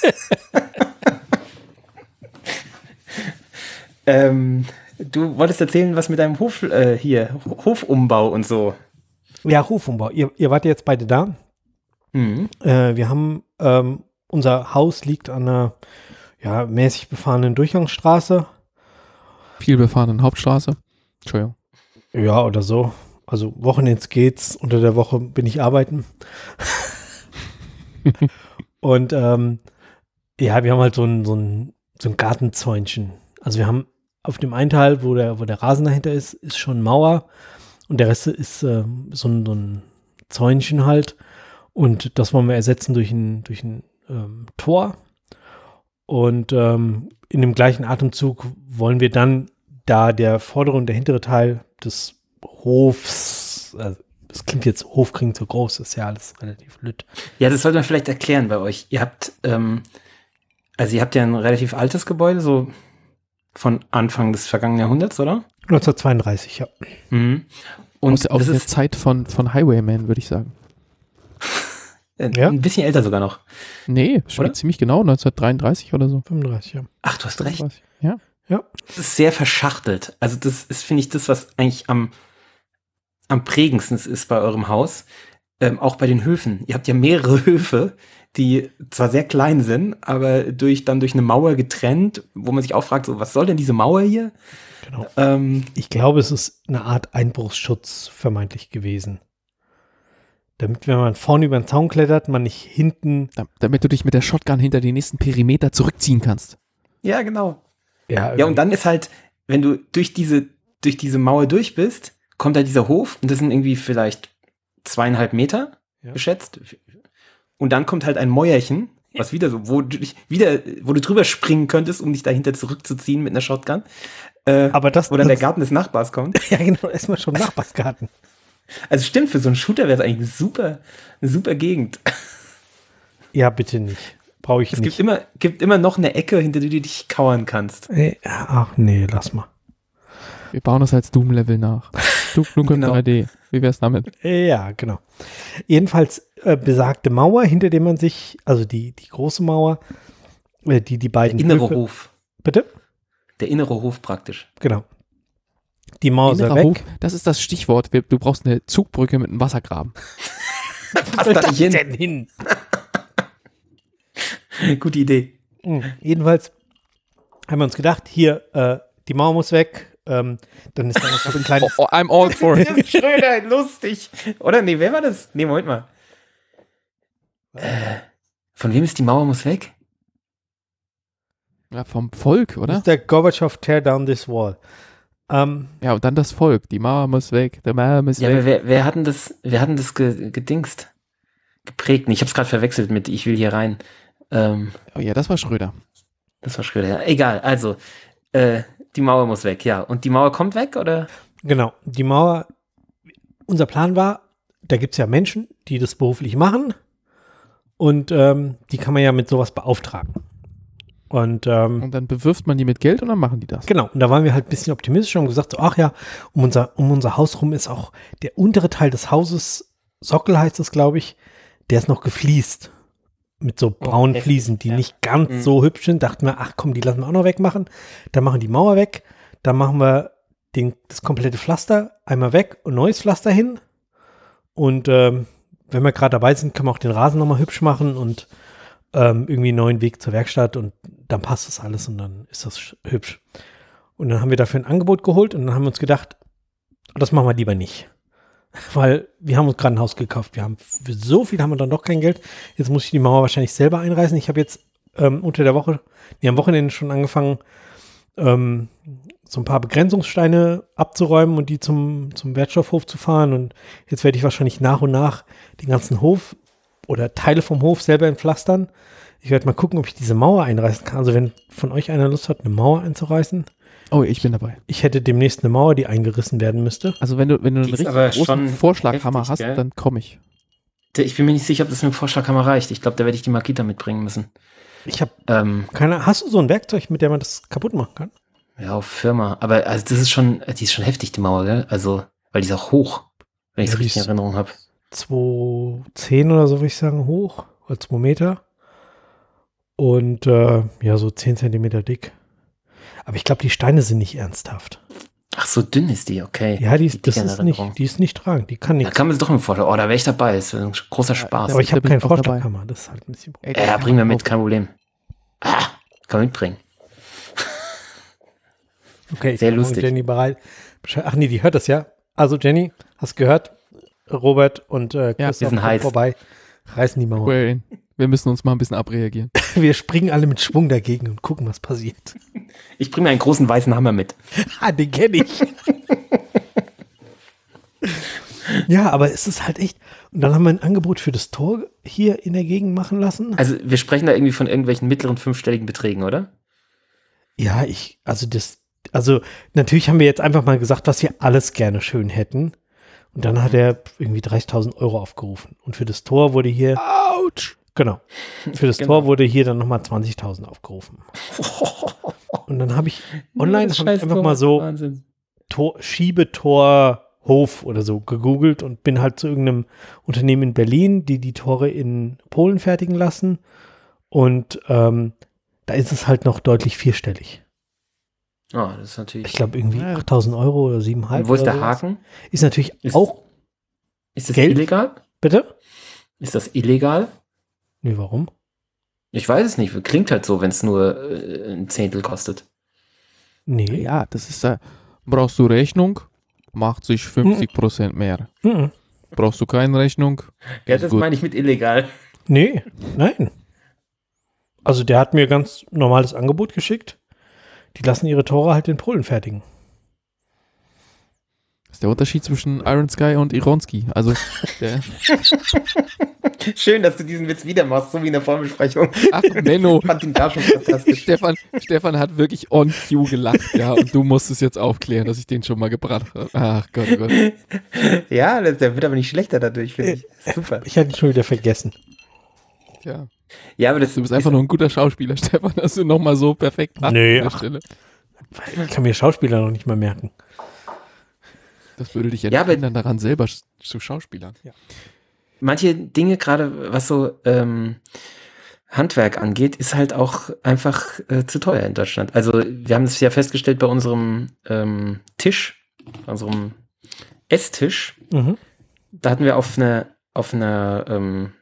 ähm, du wolltest erzählen, was mit deinem Hof äh, hier, Hofumbau und so. ja, Hofumbau. Ihr, ihr wart jetzt beide da. Mhm. Äh, wir haben, ähm, unser Haus liegt an einer ja, mäßig befahrenen Durchgangsstraße. Viel befahrenen Hauptstraße. Entschuldigung. Ja, oder so. Also Wochenends geht's, unter der Woche bin ich arbeiten. Und ähm, ja, wir haben halt so ein, so ein, so ein Gartenzäunchen. Also wir haben auf dem einen Teil, wo der, wo der Rasen dahinter ist, ist schon Mauer und der Rest ist äh, so, ein, so ein Zäunchen halt. Und das wollen wir ersetzen durch ein, durch ein ähm, Tor. Und ähm, in dem gleichen Atemzug wollen wir dann, da der vordere und der hintere Teil des Hofs, also das klingt jetzt, Hof klingt so groß, ist ja alles relativ lütt. Ja, das sollte man vielleicht erklären bei euch. Ihr habt, ähm, also ihr habt ja ein relativ altes Gebäude, so von Anfang des vergangenen Jahrhunderts, oder? neunzehnhundertzweiunddreißig, ja. Mhm. Und Aus, aus das der ist Zeit von, von Highwayman, würde ich sagen. äh, Ja? ein bisschen älter sogar noch. Nee, spielt Oder? ziemlich genau, neunzehnhundertdreiunddreißig oder so. fünfunddreißig, ja. Ach, du hast recht. fünfunddreißig. Ja. Das ist sehr verschachtelt. Also das ist, finde ich, das, was eigentlich am, am prägendsten ist bei eurem Haus. Ähm, auch bei den Höfen. Ihr habt ja mehrere Höfe, die zwar sehr klein sind, aber durch, dann durch eine Mauer getrennt, wo man sich auch fragt, so, was soll denn diese Mauer hier? Genau. Ähm, Ich glaube, es ist eine Art Einbruchsschutz vermeintlich gewesen. Damit, wenn man vorne über den Zaun klettert, man nicht hinten. Da- Damit du dich mit der Shotgun hinter die nächsten Perimeter zurückziehen kannst. ja, genau. Ja, Ja, und dann ist halt, wenn du durch diese, durch diese Mauer durch bist, kommt halt dieser Hof und das sind irgendwie vielleicht zweieinhalb Meter Ja. geschätzt. Und dann kommt halt ein Mäuerchen, was wieder so, wo du dich wieder, wo du drüber springen könntest, um dich dahinter zurückzuziehen mit einer Shotgun. Äh, aber das, wo dann der das Garten des Nachbars kommt. ja genau, erstmal schon Nachbarsgarten. Also stimmt, für so einen Shooter wäre es eigentlich eine super, eine super Gegend. Ja, bitte nicht. Brauche ich Es nicht. gibt immer, gibt immer noch eine Ecke, hinter der du dich kauern kannst. Ey, ach nee, lass mal. Wir bauen das als Doom-Level nach. Duke Nukem Genau. drei D. Wie wär's damit? Ja, genau. Jedenfalls äh, besagte Mauer, hinter der man sich, also die, die große Mauer, äh, die die Der beiden innere Höfe- Hof. Bitte? Der innere Hof praktisch. Genau. Die Mauer soll Innerer weg. Hof, das ist das Stichwort. Wir- Du brauchst eine Zugbrücke mit einem Wassergraben. Passt da nicht hin. denn hin? Gute Idee. Mhm. Jedenfalls haben wir uns gedacht, hier, äh, die Mauer muss weg. Ähm, dann ist da noch so ein kleines. Oh, oh, I'm all for it. Tim Schröder, lustig. Oder? Nee, wer war das? Nee, Moment mal. Äh, von wem ist die Mauer muss weg? Ja, vom Volk, Das oder? ist der Gorbatschow Tear Down This Wall. Ähm, Ja, und dann das Volk. Die Mauer muss weg, der Mauer muss Ja, weg. aber wer, wer hat denn das, wer hat denn das ge, gedingst? Geprägt? Ich habe es gerade verwechselt mit Ich will hier rein. Ähm, Oh ja, das war Schröder. das war Schröder. Ja. Egal, also, äh, die Mauer muss weg, ja. Und die Mauer kommt weg, oder? genau, die Mauer, unser Plan war, da gibt es ja Menschen, die das beruflich machen und ähm, die kann man ja mit sowas beauftragen. Und ähm, Und dann bewirft man die mit Geld und dann machen die das. genau, und da waren wir halt ein bisschen optimistisch und haben gesagt, so, ach ja, um unser, um unser Haus rum ist auch der untere Teil des Hauses, Sockel heißt es, glaube ich, der ist noch gefliest. Mit so braunen heftig, Fliesen, die ja. nicht ganz Mhm. so hübsch sind. Dachten wir, ach komm, die lassen wir auch noch wegmachen. Dann machen die Mauer weg. Dann machen wir den, das komplette Pflaster einmal weg und neues Pflaster hin. Und ähm, wenn wir gerade dabei sind, können wir auch den Rasen nochmal hübsch machen und ähm, irgendwie einen neuen Weg zur Werkstatt und dann passt das alles und dann ist das sch- hübsch. Und dann haben wir dafür ein Angebot geholt und dann haben wir uns gedacht, das machen wir lieber nicht. Weil wir haben uns gerade ein Haus gekauft. Wir haben für so viel haben wir dann doch kein Geld. Jetzt muss ich die Mauer wahrscheinlich selber einreißen. Ich habe jetzt ähm, unter der Woche, nee, am Wochenende schon angefangen, ähm, so ein paar Begrenzungssteine abzuräumen und die zum, zum Wertstoffhof zu fahren. Und jetzt werde ich wahrscheinlich nach und nach den ganzen Hof oder Teile vom Hof selber entpflastern. Ich werde mal gucken, ob ich diese Mauer einreißen kann. Also wenn von euch einer Lust hat, eine Mauer einzureißen. Oh, ich bin dabei. Ich hätte demnächst eine Mauer, die eingerissen werden müsste. Also wenn du, wenn du einen Die ist richtig aber großen schon Vorschlaghammer heftig, hast, gell? dann komme ich. Der- Ich bin mir nicht sicher, ob das mit dem Vorschlaghammer reicht. Ich glaube, da werde ich die Makita mitbringen müssen. Ich habe Ähm, keine, hast du so ein Werkzeug, mit dem man das kaputt machen kann? ja, auf Firma. Aber also das ist schon, die ist schon heftig, die Mauer, gell? Also, weil die ist auch hoch, wenn ich es Ja, die richtig in ist- Erinnerung habe. zwei zehn oder so, würde ich sagen, hoch, oder zwei Meter. Und äh, ja, so zehn Zentimeter dick. Aber ich glaube, die Steine sind nicht ernsthaft. Ach, so dünn ist die, okay. Ja, die, Die ist, das dicke in ist Erinnerung. nicht, die ist nicht tragend, die kann Da nichts. kann man sich doch mit vorstellen. Oh, da wäre ich dabei. Das wäre ein großer Spaß. Aber ich da habe bin keinen ich auch dabei. Vorschlaghammer, das ist halt ein bisschen Ey, Ja, kann bringen wir man mit, kaufen. kein Problem. Ah, kann man mitbringen. okay. ich sehr kann morgen lustig. Jenny bereit. Bescheid- Ach nee, die hört das ja. Also Jenny, hast gehört? Robert und äh, Ja, Christoph wir sind kommen heiß. vorbei, reißen die Mauer. Well, wir müssen uns mal ein bisschen abreagieren. Wir springen alle mit Schwung dagegen und gucken, was passiert. Ich bringe mir einen großen weißen Hammer mit. Ah, den kenne ich. Ja, aber es ist halt echt. Und dann haben wir ein Angebot für das Tor hier in der Gegend machen lassen. Also, wir sprechen da irgendwie von irgendwelchen mittleren fünfstelligen Beträgen, oder? Ja, ich, also das, also natürlich haben wir jetzt einfach mal gesagt, was wir alles gerne schön hätten. Und dann hat er irgendwie dreißigtausend Euro aufgerufen. Und für das Tor wurde hier, Autsch! genau, für das Genau. Tor wurde hier dann nochmal zwanzigtausend aufgerufen. Und dann habe ich online Das hab ich scheiß einfach Tor. mal so Wahnsinn. Tor, Schiebetor Hof oder so gegoogelt und bin halt zu irgendeinem Unternehmen in Berlin, die die Tore in Polen fertigen lassen. Und ähm, da ist es halt noch deutlich vierstellig. Oh, das ist natürlich. Ich glaube irgendwie Ja. achttausend Euro oder siebeneinhalb. Und wo ist oder der sowas. Haken? Ist natürlich Ist- auch, Ist das Geld? illegal? bitte? Ist das illegal? Nee, warum? Ich weiß es nicht. Klingt halt so, wenn es nur äh, ein Zehntel kostet. Nee. Ja, das ist, äh, brauchst du Rechnung, macht sich fünfzig Prozent mehr. Mhm. Brauchst du keine Rechnung? Ja, Ist das gut. meine ich mit illegal. Nee, nein. Also der hat mir ganz normales Angebot geschickt. Die lassen ihre Tore halt in Polen fertigen. Das ist der Unterschied zwischen Iron Sky und Ironski. Also, der, Schön, dass du diesen Witz wieder machst, so wie in der Vorbesprechung. ach, Menno. Ich fand ihn da schon fantastisch. Stefan, Stefan hat wirklich on cue gelacht, ja, und du musst es jetzt aufklären, dass ich den schon mal gebracht habe. Ach Gott, oh Gott. Ja, das, der wird aber nicht schlechter dadurch, finde ich. Super. Ich hatte ihn schon wieder vergessen. Ja, Ja, aber das du bist einfach nur ein guter Schauspieler, Stefan, dass du nochmal so perfekt machst Nee, an der ach. Stelle. Ich kann mir Schauspieler noch nicht mal merken. Das würde dich ja, Ja, nicht aber- hindern, daran selber sch- zu Schauspielern. manche Dinge, gerade was so ähm, Handwerk angeht, ist halt auch einfach äh, zu teuer in Deutschland. Also wir haben es ja festgestellt bei unserem ähm, Tisch, bei unserem Esstisch. Mhm. Da hatten wir auf einer auf einer ähm,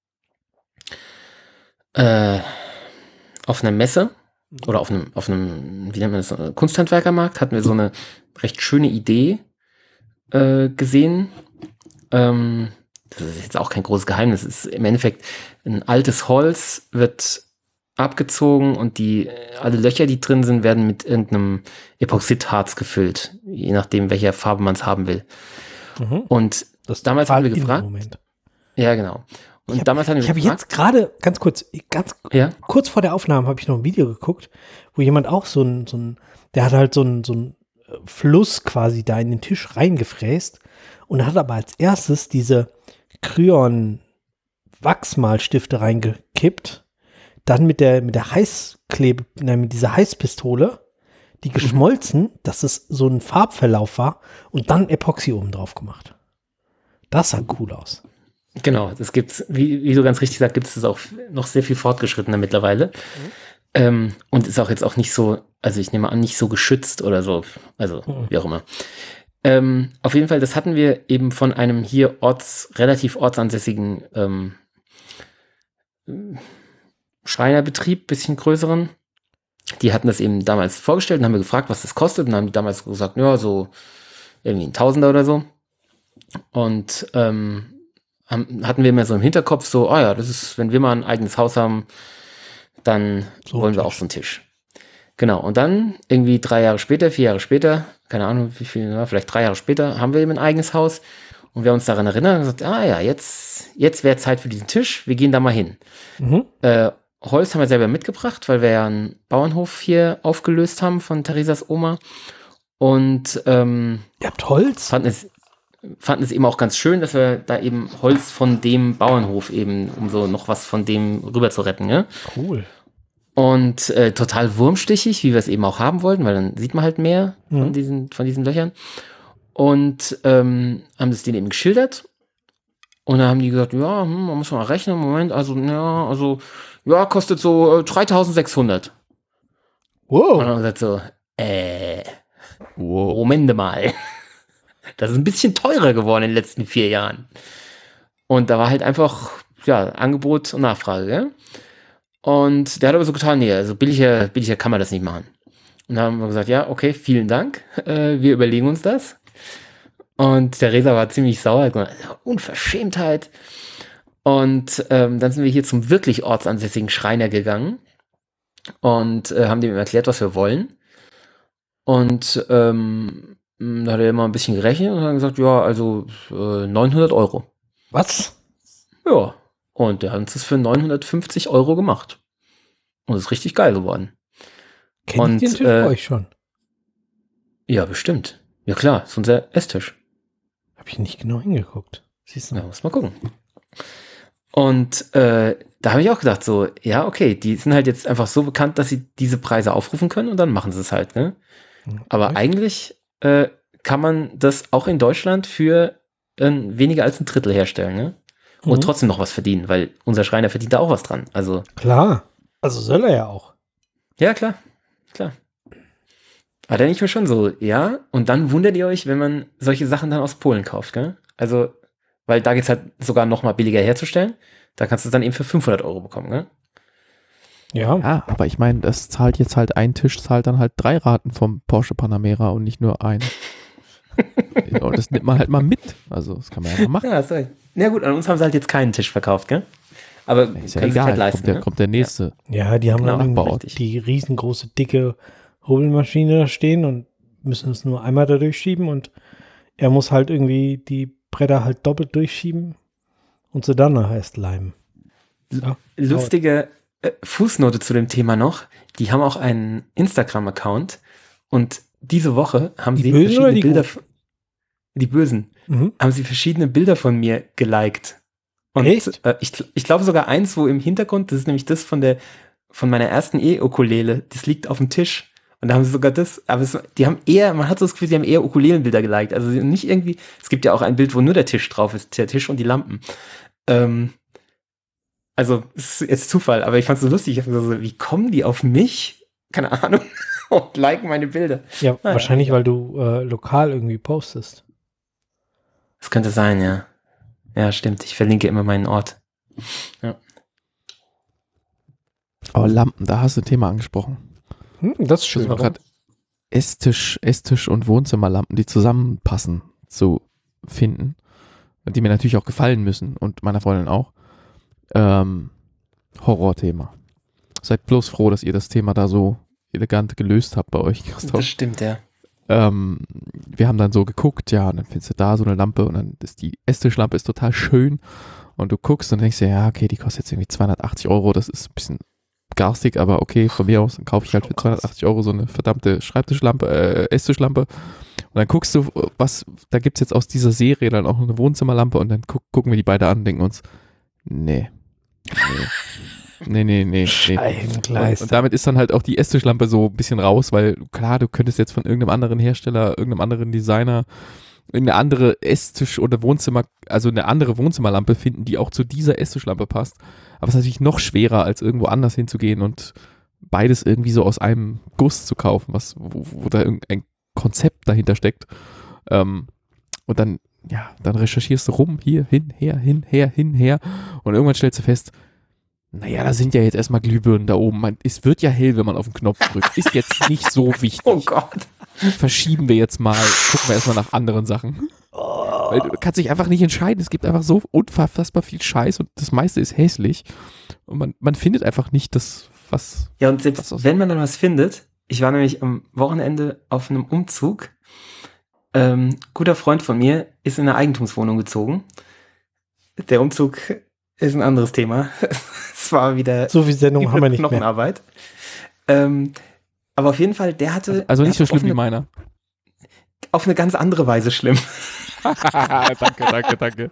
äh, auf einer Messe oder auf einem auf einem wie nennt man das äh, Kunsthandwerkermarkt hatten wir so eine recht schöne Idee äh, gesehen. Ähm, das ist jetzt auch kein großes Geheimnis. Es ist im Endeffekt ein altes Holz wird abgezogen und die alle Löcher, die drin sind, werden mit irgendeinem Epoxidharz gefüllt, je nachdem, welcher Farbe man es haben will. Mhm. Und Das damals haben wir gefragt. Moment. Ja, genau. Und Ich hab, damals haben wir ich habe gefragt. jetzt gerade, ganz kurz, ganz Ja? kurz vor der Aufnahme habe ich noch ein Video geguckt, wo jemand auch so ein, so ein der hat halt so ein, so ein Fluss quasi da in den Tisch reingefräst und hat aber als erstes diese Kryon-Wachsmalstifte reingekippt, dann mit der, mit der Heißklebe, nein, mit dieser Heißpistole, die geschmolzen, dass es so ein Farbverlauf war und dann Epoxy oben drauf gemacht. Das sah cool aus. Genau, das gibt's, wie, wie du ganz richtig sagst, gibt es das auch noch sehr viel fortgeschrittener mittlerweile. Mhm. Ähm, und ist auch jetzt auch nicht so, also ich nehme an, nicht so geschützt oder so, also mhm. wie auch immer. Ähm, auf jeden Fall, das hatten wir eben von einem hier orts, relativ ortsansässigen ähm, Schreinerbetrieb, bisschen größeren. Die hatten das eben damals vorgestellt und haben wir gefragt, was das kostet, und haben die damals gesagt, ja, so irgendwie ein Tausender oder so. Und ähm, haben, hatten wir immer so im Hinterkopf so, oh ja, das ist, wenn wir mal ein eigenes Haus haben, dann so wollen wir auch so einen Tisch. Genau, und dann irgendwie drei Jahre später, vier Jahre später, keine Ahnung wie viel, ja, vielleicht drei Jahre später, haben wir eben ein eigenes Haus und wir haben uns daran erinnert und gesagt, ah ja, jetzt, jetzt wäre Zeit für diesen Tisch, wir gehen da mal hin. Mhm. Äh, Holz haben wir selber mitgebracht, weil wir ja einen Bauernhof hier aufgelöst haben von Theresas Oma. Und ähm, ihr habt Holz? Fanden es, fanden es eben auch ganz schön, dass wir da eben Holz von dem Bauernhof eben, um so noch was von dem rüber zu retten. Ja? Cool. Und äh, total wurmstichig, wie wir es eben auch haben wollten, weil dann sieht man halt mehr mhm. von diesen, von diesen Löchern. Und ähm, haben das denen eben geschildert. Und dann haben die gesagt, ja, hm, man muss mal rechnen, Moment, also, ja, also, ja, kostet so äh, dreitausendsechshundert. Wow. Und dann haben wir gesagt so, äh, wow. Moment mal. Das ist ein bisschen teurer geworden in den letzten vier Jahren. Und da war halt einfach, ja, Angebot und Nachfrage, ja. Und der hat aber so getan, nee, also billiger, billiger kann man das nicht machen. Und dann haben wir gesagt, ja, okay, vielen Dank, äh, wir überlegen uns das. Und Theresa war ziemlich sauer, hat gesagt, Unverschämtheit. Und ähm, dann sind wir hier zum wirklich ortsansässigen Schreiner gegangen und äh, haben dem erklärt, was wir wollen. Und ähm, da hat er immer ein bisschen gerechnet und hat gesagt, ja, also äh, neunhundert Euro. Was? Ja, und der hat uns das für neunhundertfünfzig Euro gemacht. Und ist richtig geil geworden. Kennt ihr den Tisch bei euch schon? Ja, bestimmt. Ja klar, ist unser Esstisch. Habe ich nicht genau hingeguckt. Siehst du? Ja, muss mal gucken. Und äh, da habe ich auch gedacht, so, ja, okay, die sind halt jetzt einfach so bekannt, dass sie diese Preise aufrufen können und dann machen sie es halt, ne? Okay. Aber eigentlich äh, kann man das auch in Deutschland für äh, weniger als ein Drittel herstellen, ne? Und mhm. trotzdem noch was verdienen, weil unser Schreiner verdient da auch was dran. Also klar, also soll er ja auch. Ja, klar, klar. Aber dann denke ich mir schon so, ja, und dann wundert ihr euch, wenn man solche Sachen dann aus Polen kauft, gell? Also, weil da geht's halt sogar noch mal billiger herzustellen. Da kannst du es dann eben für fünfhundert Euro bekommen, gell? Ja. Ja, aber ich meine, das zahlt jetzt halt, ein Tisch zahlt dann halt drei Raten vom Porsche Panamera und nicht nur ein. Und das nimmt man halt mal mit. Also, das kann man ja mal machen. Ja, sorry. Na gut, an uns haben sie halt jetzt keinen Tisch verkauft, gell? Aber ist ja egal, halt leisten, kommt, der, ne? kommt der nächste. Ja, die haben genau, dann die riesengroße, dicke Hobelmaschine da stehen und müssen es nur einmal da durchschieben und er muss halt irgendwie die Bretter halt doppelt durchschieben und sie dann erst leimen. Ja. Lustige äh, Fußnote zu dem Thema noch, die haben auch einen Instagram-Account und diese Woche haben die sie Bösen verschiedene die Bilder, Gut? die Bösen, mhm. haben sie verschiedene Bilder von mir geliked. Und Echt? Äh, ich, ich glaube sogar eins, wo im Hintergrund, das ist nämlich das von der von meiner ersten E-Ukulele, das liegt auf dem Tisch. Und da haben sie sogar das, aber es, die haben eher, man hat so das Gefühl, sie haben eher Ukulelenbilder geliked. Also nicht irgendwie, es gibt ja auch ein Bild, wo nur der Tisch drauf ist, der Tisch und die Lampen. Ähm, also, es ist jetzt Zufall, aber ich fand es so lustig. Ich hab so, wie kommen die auf mich? Keine Ahnung. Und liken meine Bilder. Ja, ah, wahrscheinlich, ja. weil du äh, lokal irgendwie postest. Das könnte sein, ja. Ja, stimmt. Ich verlinke immer meinen Ort. Ja. Aber Lampen, da hast du ein Thema angesprochen. Hm, das ist schön. Gerade Esstisch, Esstisch und Wohnzimmerlampen, die zusammenpassen, zu finden. Die mir natürlich auch gefallen müssen und meiner Freundin auch. Ähm, Horrorthema. seid bloß froh, dass ihr das Thema da so elegant gelöst habt bei euch, Christoph. Das stimmt, ja. Ähm, wir haben dann so geguckt, ja, und dann findest du da so eine Lampe und dann ist die Esstischlampe ist total schön und du guckst und denkst dir, ja, okay, die kostet jetzt irgendwie zweihundertachtzig Euro, das ist ein bisschen garstig, aber okay, von mir aus, dann kaufe ich halt für zweihundertachtzig Euro so eine verdammte Schreibtischlampe, äh, Esstischlampe und dann guckst du, was, da gibt es jetzt aus dieser Serie dann auch eine Wohnzimmerlampe und dann guck, gucken wir die beide an und denken uns, nee, nee. Nee, nee, nee, nee. Und, und damit ist dann halt auch die Esstischlampe so ein bisschen raus, weil klar, du könntest jetzt von irgendeinem anderen Hersteller, irgendeinem anderen Designer eine andere Esstisch- oder Wohnzimmer, also eine andere Wohnzimmerlampe finden, die auch zu dieser Esstischlampe passt. Aber es ist natürlich noch schwerer, als irgendwo anders hinzugehen und beides irgendwie so aus einem Guss zu kaufen, was, wo, wo da irgendein Konzept dahinter steckt. Ähm, und dann, ja, dann recherchierst du rum, hier, hin, her, hin, her, hin, her und irgendwann stellst du fest, naja, da sind ja jetzt erstmal Glühbirnen da oben. Man, es wird ja hell, wenn man auf den Knopf drückt. Ist jetzt nicht so wichtig. Oh Gott. Verschieben wir jetzt mal, gucken wir erstmal nach anderen Sachen. Oh. Weil du kannst dich einfach nicht entscheiden. Es gibt einfach so unfassbar viel Scheiß und das meiste ist hässlich. Und man, man findet einfach nicht das, was... Ja, und selbst was wenn man dann was findet, ich war nämlich am Wochenende auf einem Umzug. Ähm, guter Freund von mir ist in eine Eigentumswohnung gezogen. Der Umzug ist ein anderes Thema. Es war wieder so viel Sendung haben wir nicht Knochenarbeit. Ähm, aber auf jeden Fall, der hatte... Also, also nicht so schlimm eine, wie meiner. Auf eine ganz andere Weise schlimm. Danke, danke, danke.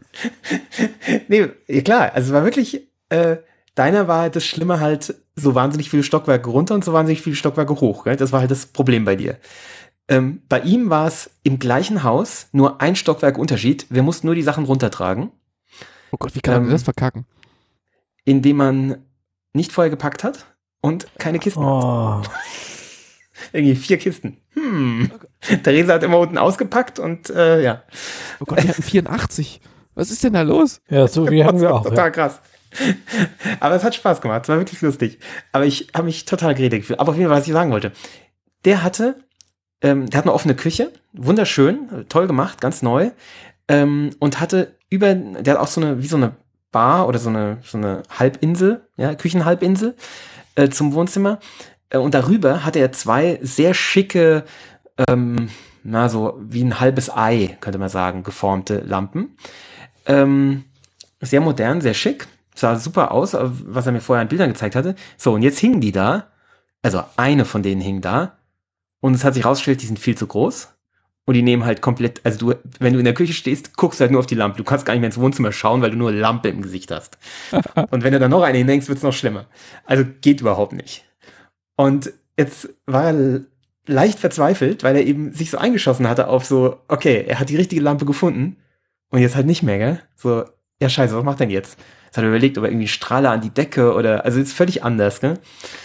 Nee, ja klar, also es war wirklich, äh, deiner war das Schlimme halt so wahnsinnig viele Stockwerke runter und so wahnsinnig viele Stockwerke hoch. Gell? Das war halt das Problem bei dir. Ähm, bei ihm war es im gleichen Haus nur ein Stockwerk Unterschied. Wir mussten nur die Sachen runtertragen. Oh Gott, wie kann man ähm, das verkacken? Indem man nicht vorher gepackt hat und keine Kisten oh. hat. Irgendwie vier Kisten. Hm. Theresa hat immer unten ausgepackt und äh, ja. Oh Gott, wir hatten vierundachtzig. Was ist denn da los? Ja, so wie haben wir auch. Total ja. krass. Aber es hat Spaß gemacht. Es war wirklich lustig. Aber ich habe mich total geredet gefühlt. Aber auf jeden Fall, was ich sagen wollte. Der hatte, ähm, der hat eine offene Küche. Wunderschön. Toll gemacht. Ganz neu. Ähm, und hatte über, der hat auch so eine, wie so eine Bar oder so eine, so eine Halbinsel, ja, Küchenhalbinsel äh, zum Wohnzimmer. Äh, und darüber hatte er zwei sehr schicke, ähm, na, so wie ein halbes Ei, könnte man sagen, geformte Lampen. Ähm, sehr modern, sehr schick. Sah super aus, was er mir vorher an Bildern gezeigt hatte. So, und jetzt hingen die da. Also eine von denen hing da. Und es hat sich rausgestellt, die sind viel zu groß. Und die nehmen halt komplett, also du, wenn du in der Küche stehst, guckst du halt nur auf die Lampe. Du kannst gar nicht mehr ins Wohnzimmer schauen, weil du nur Lampe im Gesicht hast. Und wenn du dann noch eine hinhängst, wird's noch schlimmer. Also geht überhaupt nicht. Und jetzt war er leicht verzweifelt, weil er eben sich so eingeschossen hatte auf so, okay, er hat die richtige Lampe gefunden und jetzt halt nicht mehr, gell? So, ja scheiße, was macht er denn jetzt? Jetzt hat er überlegt, ob er irgendwie Strahler an die Decke oder, also ist völlig anders, gell?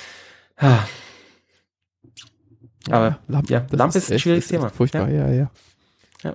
Ah. Aber ja, Lampe, ja, Lampe ist, ist ein schwieriges ist, Thema. Ist furchtbar, ja, ja. Ja,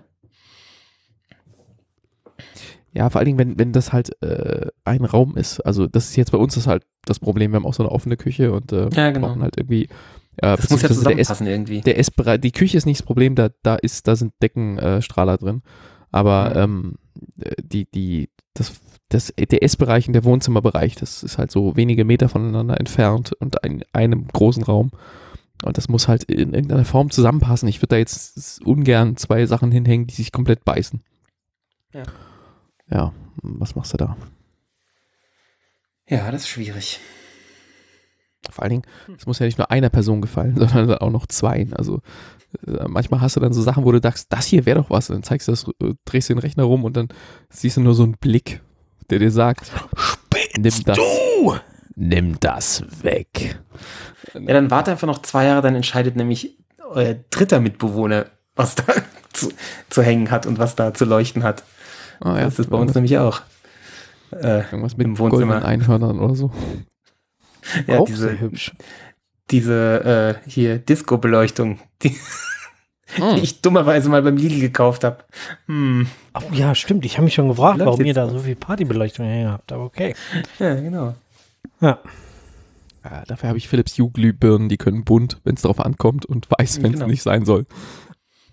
ja vor allen Dingen, wenn, wenn das halt äh, ein Raum ist, also das ist jetzt bei uns das halt das Problem, wir haben auch so eine offene Küche und äh, ja, genau. brauchen halt irgendwie äh, das muss ja zusammenpassen der irgendwie. Der Essbereich, die Küche ist nicht das Problem, da, da ist, da sind Deckenstrahler äh, drin, aber mhm. ähm, die, die, das, das, der Essbereich und der Wohnzimmerbereich, das ist halt so wenige Meter voneinander entfernt und in einem großen Raum. Und das muss halt in irgendeiner Form zusammenpassen. Ich würde da jetzt ungern zwei Sachen hinhängen, die sich komplett beißen. Ja. Ja, was machst du da? Ja, das ist schwierig. Vor allen Dingen, es muss ja nicht nur einer Person gefallen, sondern auch noch zwei. Also äh, manchmal hast du dann so Sachen, wo du sagst, das hier wäre doch was. Und dann zeigst du das, äh, drehst den Rechner rum und dann siehst du nur so einen Blick, der dir sagt, nimm das, du! Nimm das weg. Ja, dann warte einfach noch zwei Jahre, dann entscheidet nämlich euer dritter Mitbewohner, was da zu, zu hängen hat und was da zu leuchten hat. Oh ja, das ist bei uns nämlich auch. Äh, irgendwas mit im Wohnzimmer. Einhörnern oder so. Ja, auch diese, sehr hübsch. Diese äh, hier Disco-Beleuchtung, die, hm. die ich dummerweise mal beim Lidl gekauft habe. Hm. Oh ja, stimmt. Ich habe mich schon gefragt, Leuchtet warum ihr da was. so viel Partybeleuchtung hängen habt. Aber okay. Ja, genau. Ja. Ja, dafür habe ich Philips Hue Glühbirnen, die können bunt, wenn es darauf ankommt und weiß, wenn es Genau. nicht sein soll.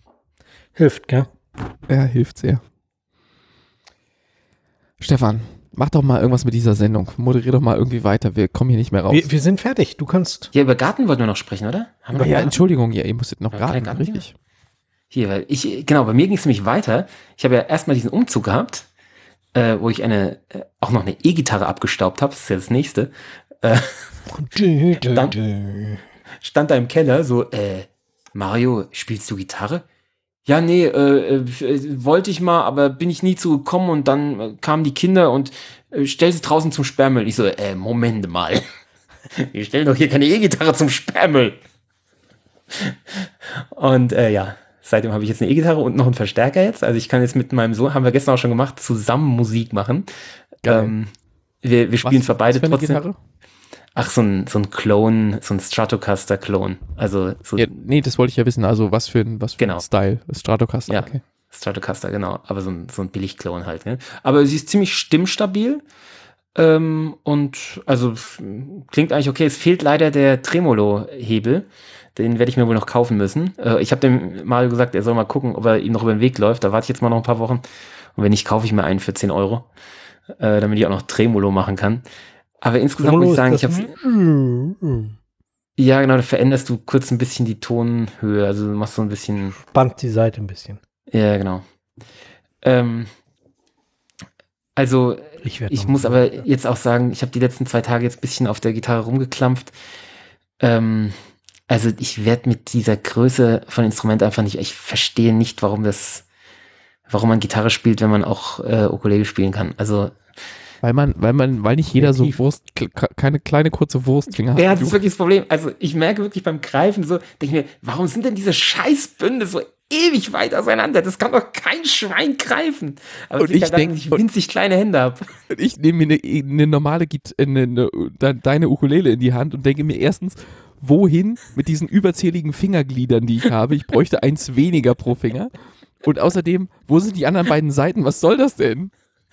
Hilft, gell? Ja, hilft sehr. Stefan, mach doch mal irgendwas mit dieser Sendung. Moderier doch mal irgendwie weiter. Wir kommen hier nicht mehr raus. Wir, wir sind fertig. Du kannst. Ja, über Garten wollten wir noch sprechen, oder? Haben wir ja, noch Entschuldigung, ja, ihr musstet noch Ja, raten, keine Garten- richtig. Hier, weil ich, genau, bei mir ging es nämlich weiter. Ich habe ja erstmal diesen Umzug gehabt, äh, wo ich eine, äh, auch noch eine E-Gitarre abgestaubt habe. Das ist ja das nächste. Äh, stand, stand da im Keller so, äh, Mario, spielst du Gitarre? Ja, nee, äh, äh, wollte ich mal, aber bin ich nie zu gekommen und dann äh, kamen die Kinder und äh, stell sie draußen zum Sperrmüll. Ich so, äh, Moment mal. Wir stellen doch hier keine E-Gitarre zum Sperrmüll. Und äh, ja, seitdem habe ich jetzt eine E-Gitarre und noch einen Verstärker jetzt. Also ich kann jetzt mit meinem Sohn, haben wir gestern auch schon gemacht, zusammen Musik machen. Ähm, wir, wir spielen Was- zwar beide was für eine trotzdem. Gitarre? Ach, so ein, so ein Clone, so ein Stratocaster-Clone. Also so Ja, nee, das wollte ich ja wissen. Also was für ein, was für Genau. ein Style? Stratocaster, Ja. okay. Stratocaster, genau. Aber so ein, so ein Billig-Clone halt. Ne? Aber sie ist ziemlich stimmstabil. Ähm, und also f- klingt eigentlich okay. Es fehlt leider der Tremolo-Hebel. Den werde ich mir wohl noch kaufen müssen. Äh, ich habe dem Mario gesagt, er soll mal gucken, ob er ihm noch über den Weg läuft. Da warte ich jetzt mal noch ein paar Wochen. Und wenn nicht, kaufe ich mir einen für zehn Euro. Äh, damit ich auch noch Tremolo machen kann. Aber insgesamt muss ich sagen, ich habe ja genau, da veränderst du kurz ein bisschen die Tonhöhe. Also du machst so ein bisschen. Spannt die Seite ein bisschen. Ja, genau. Ähm, also Ich, werd ich noch- muss aber jetzt auch sagen, ich habe die letzten zwei Tage jetzt ein bisschen auf der Gitarre rumgeklampft. Ähm, also ich werde mit dieser Größe von Instrument einfach nicht, ich verstehe nicht, warum das, warum man Gitarre spielt, wenn man auch äh, Ukulele spielen kann. Also Weil man, weil man, weil nicht jeder so Kreativ. Wurst, kle- keine kleine kurze Wurstfinger hat. ja, wie das ist du. wirklich das Problem. Also ich merke wirklich beim Greifen so, denke ich mir, warum sind denn diese Scheißbünde so ewig weit auseinander? Das kann doch kein Schwein greifen. Aber Und es liegt ich halt daran, denk- dass ich winzig kleine Hände habe. Und ich nehme mir eine, eine normale, Git eine, eine, de- deine Ukulele in die Hand und denke mir erstens, wohin mit diesen überzähligen Fingergliedern, die ich habe? Ich bräuchte eins weniger pro Finger. Und außerdem, wo sind die anderen beiden Seiten? Was soll das denn?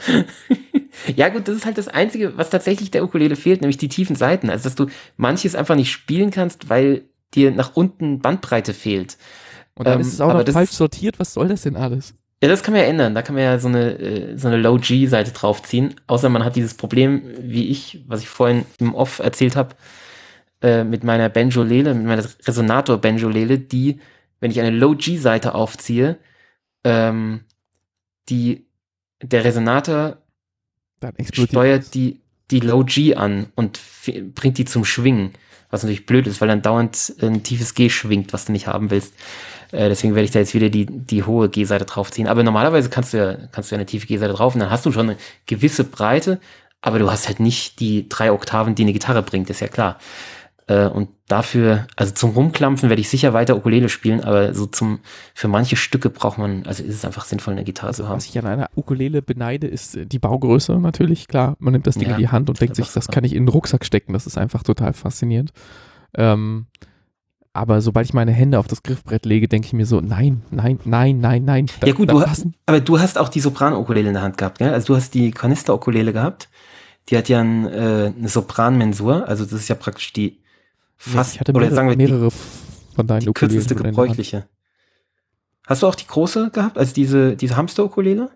Ja gut, das ist halt das Einzige, was tatsächlich der Ukulele fehlt, nämlich die tiefen Seiten. Also dass du manches einfach nicht spielen kannst, weil dir nach unten Bandbreite fehlt. Und dann Ähm, ist es auch aber noch das falsch ist- sortiert. Was soll das denn alles? Ja, das kann man ja ändern. Da kann man ja so eine, äh, so eine Low-G-Seite draufziehen. Außer man hat dieses Problem, wie ich, was ich vorhin im Off erzählt habe, äh, mit meiner Banjolele, mit meiner Resonator-Banjolele, die, wenn ich eine Low-G-Seite aufziehe, ähm, die, der Resonator Dann explodiert steuert es. die, die Low-G an und f- bringt die zum Schwingen. Was natürlich blöd ist, weil dann dauernd ein tiefes G schwingt, was du nicht haben willst. Äh, deswegen werde ich da jetzt wieder die, die hohe G-Seite draufziehen. Aber normalerweise kannst du ja, kannst du ja eine tiefe G-Seite drauf und dann hast du schon eine gewisse Breite, aber du hast halt nicht die drei Oktaven, die eine Gitarre bringt, ist ja klar. Äh, und dafür, also zum Rumklampfen werde ich sicher weiter Ukulele spielen, aber so zum, für manche Stücke braucht man, also ist es einfach sinnvoll, eine Gitarre zu haben. Was ich an einer Ukulele beneide, ist äh, die Baugröße natürlich. Klar, man nimmt das Ding Ja, in die Hand und denkt das sich, ist das so. kann ich in den Rucksack stecken. Das ist einfach total faszinierend. Ähm, aber sobald ich meine Hände auf das Griffbrett lege, denke ich mir so, nein, nein, nein, nein, nein. Da, Ja gut, da du, passen- aber du hast auch die Sopran-Ukulele in der Hand gehabt, gell? Also du hast die Kanister-Ukulele gehabt. Die hat ja ein, äh, eine Sopran-Mensur, also das ist ja praktisch die fast, ich hatte oder mehrere, sagen wir die, mehrere von deinen die Ukulelen kürzeste in der Hand. gebräuchliche. Hast du auch die große gehabt, also diese, diese Hamster-Ukulele?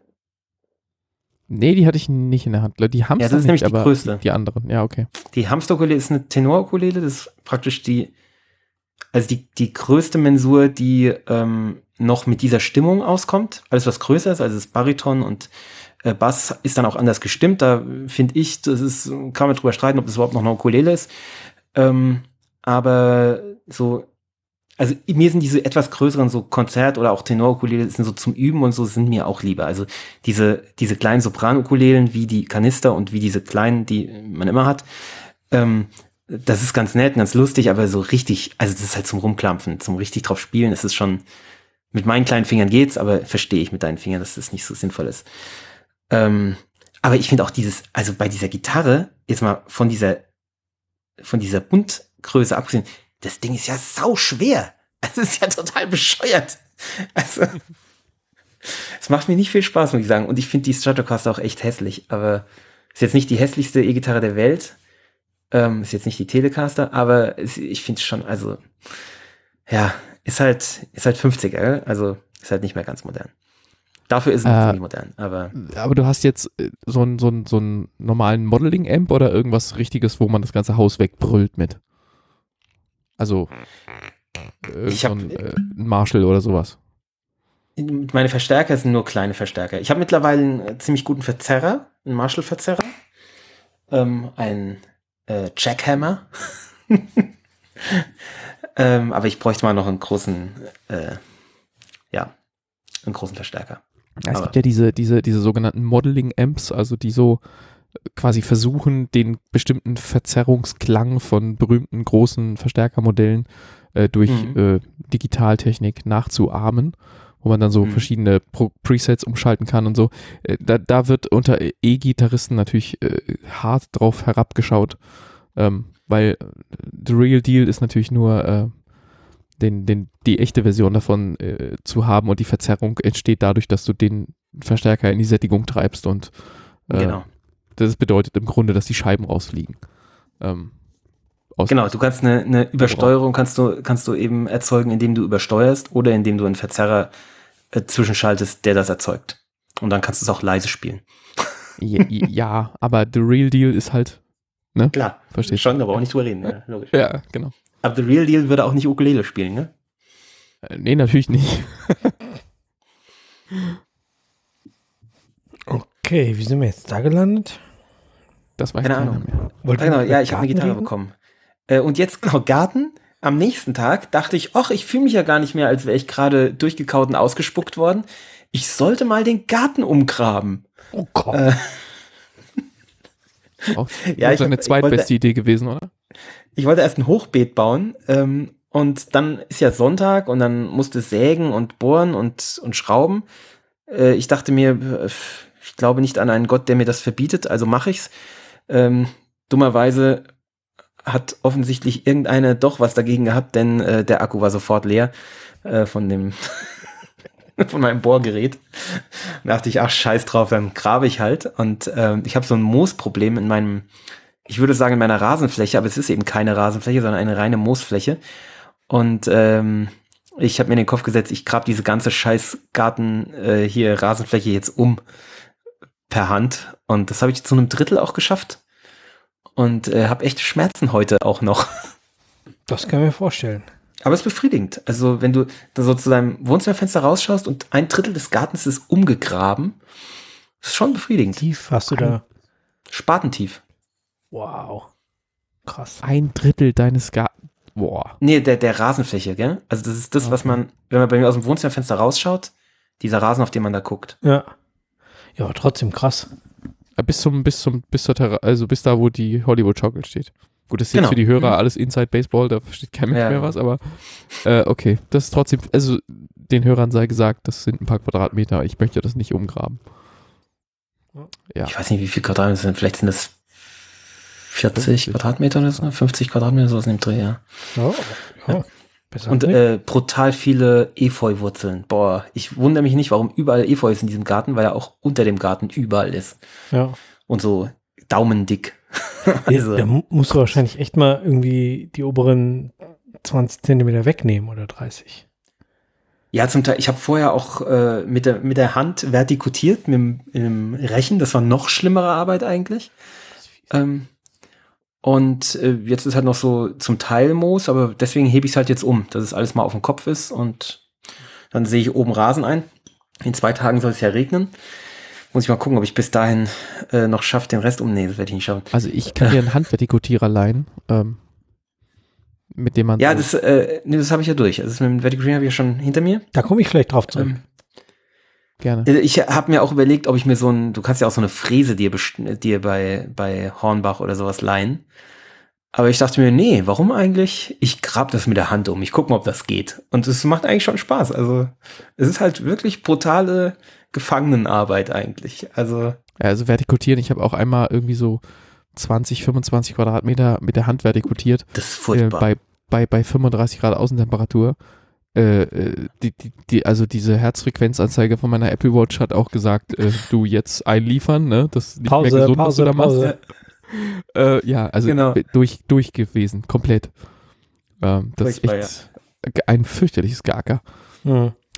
Nee, die hatte ich nicht in der Hand. Die Hamster das ist nicht, nämlich die aber größte. Die, die anderen. Ja, okay. Die Hamster-Ukulele ist eine Tenor-Ukulele, das ist praktisch die, also die, die größte Mensur, die ähm, noch mit dieser Stimmung auskommt. Alles, was größer ist, also das Bariton und äh, Bass ist dann auch anders gestimmt. Da finde ich, das ist, kann man drüber streiten, ob das überhaupt noch eine Ukulele ist. Ähm, aber so, also mir sind diese etwas größeren so Konzert- oder auch Tenor-Ukulele sind so zum Üben und so sind mir auch lieber. Also diese, diese kleinen Sopran-Ukulelen wie die Kanister und wie diese kleinen, die man immer hat, ähm, das ist ganz nett und ganz lustig, aber so richtig, also das ist halt zum Rumklampfen, zum richtig drauf spielen, ist es schon, mit meinen kleinen Fingern geht's, aber verstehe ich mit deinen Fingern, dass das nicht so sinnvoll ist. Ähm, aber ich finde auch dieses, also bei dieser Gitarre, jetzt mal von dieser, von dieser Bundgröße abgesehen, das Ding ist ja sau schwer. Das ist ja total bescheuert. Also, es macht mir nicht viel Spaß, muss ich sagen. Und ich finde die Stratocaster auch echt hässlich, aber ist jetzt nicht die hässlichste E-Gitarre der Welt. Ähm, ist jetzt nicht die Telecaster, aber es, ich finde es schon, also, ja, ist halt, ist halt fünfziger, also ist halt nicht mehr ganz modern. Dafür ist es Äh, ziemlich modern, aber Aber du hast jetzt äh, so einen so einen- so einen normalen Modeling-Amp oder irgendwas Richtiges, wo man das ganze Haus wegbrüllt mit? Also äh, Ich so hab- ein, äh, ein Marshall oder sowas. meine Verstärker sind nur kleine Verstärker. Ich habe mittlerweile einen äh, ziemlich guten Verzerrer, einen Marshall-Verzerrer, ähm, einen äh, Jackhammer. ähm, aber ich bräuchte mal noch einen großen, äh, ja, einen großen Verstärker. Ja, es Aber- gibt ja diese, diese, diese sogenannten Modeling-Amps, also die so äh, quasi versuchen, den bestimmten Verzerrungsklang von berühmten großen Verstärkermodellen äh, durch Mhm. äh, Digitaltechnik nachzuahmen, wo man dann so Mhm. verschiedene Pro Presets umschalten kann und so. Äh, da, da wird unter E-Gitarristen natürlich äh, hart drauf herabgeschaut, ähm, weil äh, The Real Deal ist natürlich nur äh, den, den, die echte Version davon äh, zu haben und die Verzerrung entsteht dadurch, dass du den Verstärker in die Sättigung treibst und äh, Genau. das bedeutet im Grunde, dass die Scheiben rausfliegen. Ähm, aus Genau, du kannst eine, eine Übersteuerung kannst du, kannst du eben erzeugen, indem du übersteuerst oder indem du einen Verzerrer äh, zwischenschaltest, der das erzeugt. Und dann kannst du es auch leise spielen. ja, ja, aber The Real Deal ist halt, ne? Klar, Verstehst schon, aber auch nicht drüber reden, ja, logisch. Ja, genau. Aber The Real Deal würde auch nicht Ukulele spielen, ne? Äh, nee, natürlich nicht. Okay, wie sind wir jetzt da gelandet? Das weiß Keine keiner Ahnung. mehr. Wollten Ah, genau, wir über ja, ich habe eine Garten Gitarre reden? bekommen. Äh, und jetzt, genau, Garten. Am nächsten Tag dachte ich, ach, ich fühle mich ja gar nicht mehr, als wäre ich gerade durchgekaut und ausgespuckt worden. Ich sollte mal den Garten umgraben. Oh Gott. Äh, Auch Ja, ich seine hab- ich zweitbeste wollte- Idee gewesen, oder? ich wollte erst ein Hochbeet bauen ähm, und dann ist ja Sonntag und dann musste sägen und bohren und, und schrauben. Äh, ich dachte mir, äh, ich glaube nicht an einen Gott, der mir das verbietet, also mache ich's. Ähm, dummerweise hat offensichtlich irgendeiner doch was dagegen gehabt, denn äh, der Akku war sofort leer äh, von dem von meinem Bohrgerät. Da dachte ich, ach scheiß drauf, dann grabe ich halt. Und ähm, ich habe so ein Moosproblem in meinem, ich würde sagen in meiner Rasenfläche, aber es ist eben keine Rasenfläche, sondern eine reine Moosfläche. Und ähm, ich habe mir in den Kopf gesetzt, ich grab diese ganze scheiß Garten äh, hier Rasenfläche jetzt um per Hand. Und das habe ich zu einem Drittel auch geschafft. Und äh, habe echt Schmerzen heute auch noch. Das kann ich mir vorstellen. Aber es ist befriedigend. Also wenn du da so zu deinem Wohnzimmerfenster rausschaust und ein Drittel des Gartens ist umgegraben, ist schon befriedigend. Tief hast du da. Spatentief. Wow. Krass. Ein Drittel deines Gartens. Boah. Nee, der, der Rasenfläche, gell? Also das ist das, was man, wenn man bei mir aus dem Wohnzimmerfenster rausschaut, dieser Rasen, auf den man da guckt. Ja. Ja, aber trotzdem krass. Äh, Bis zum, bis zum, bis zur Terra also bis da, wo die Hollywood-Schaukel steht. Gut, das ist jetzt Genau. für die Hörer Mhm. alles Inside Baseball, da versteht kein Mensch Ja. mehr was, aber äh, okay, das ist trotzdem, also den Hörern sei gesagt, das sind ein paar Quadratmeter, ich möchte das nicht umgraben. Ja. Ich weiß nicht, wie viel Quadratmeter es sind. Vielleicht sind das vierzig Quadratmeter oder so, fünfzig Quadratmeter, sowas in dem Dreh, ja. Ja, ja. Besser Und nicht. äh, brutal viele Efeu-Wurzeln. Boah, ich wundere mich nicht, warum überall Efeu ist in diesem Garten, weil er auch unter dem Garten überall ist. ja. Und so daumendick. Also. Da mu- musst du wahrscheinlich echt mal irgendwie die oberen zwanzig Zentimeter wegnehmen oder dreißig. Ja, zum Teil, ich habe vorher auch äh, mit, der, mit der Hand vertikutiert, mit dem, mit dem Rechen. Das war noch schlimmere Arbeit eigentlich. Ähm, und äh, jetzt ist halt noch so zum Teil Moos, aber deswegen hebe ich es halt jetzt um, dass es alles mal auf dem Kopf ist und dann sehe ich oben Rasen ein. In zwei Tagen soll es ja regnen. Muss ich mal gucken, ob ich bis dahin äh, noch schaffe, den Rest um. Nee, das werde ich nicht schaffen. Also ich kann dir einen Handvertikutierer leihen, ähm, mit dem man Ja, so, das, äh, nee, das habe ich ja durch. Also das mit dem Vertikutieren habe ich ja schon hinter mir. Da komme ich vielleicht drauf zurück. Ähm, gerne. Ich habe mir auch überlegt, ob ich mir so ein, du kannst ja auch so eine Fräse dir, best- dir bei, bei Hornbach oder sowas leihen. Aber ich dachte mir, nee, warum eigentlich? Ich grab das mit der Hand um. Ich guck mal, ob das geht. Und es macht eigentlich schon Spaß. Also es ist halt wirklich brutale Gefangenenarbeit eigentlich. Also Ja, also vertikutieren, ich habe auch einmal irgendwie so zwanzig, fünfundzwanzig Quadratmeter mit der Hand vertikutiert. das ist Äh, furchtbar. bei, bei, bei fünfunddreißig Grad Außentemperatur. Äh, äh, die, die, die, also diese Herzfrequenzanzeige von meiner Apple Watch hat auch gesagt, äh, du jetzt einliefern, ne? Das ist nicht Pause, mehr gesund, was Pause, du da machst. Pause. Äh, ja, also Genau. durch, durch gewesen, komplett. Ähm, das ist Furchtbar, echt ein fürchterliches Gacker. Hm.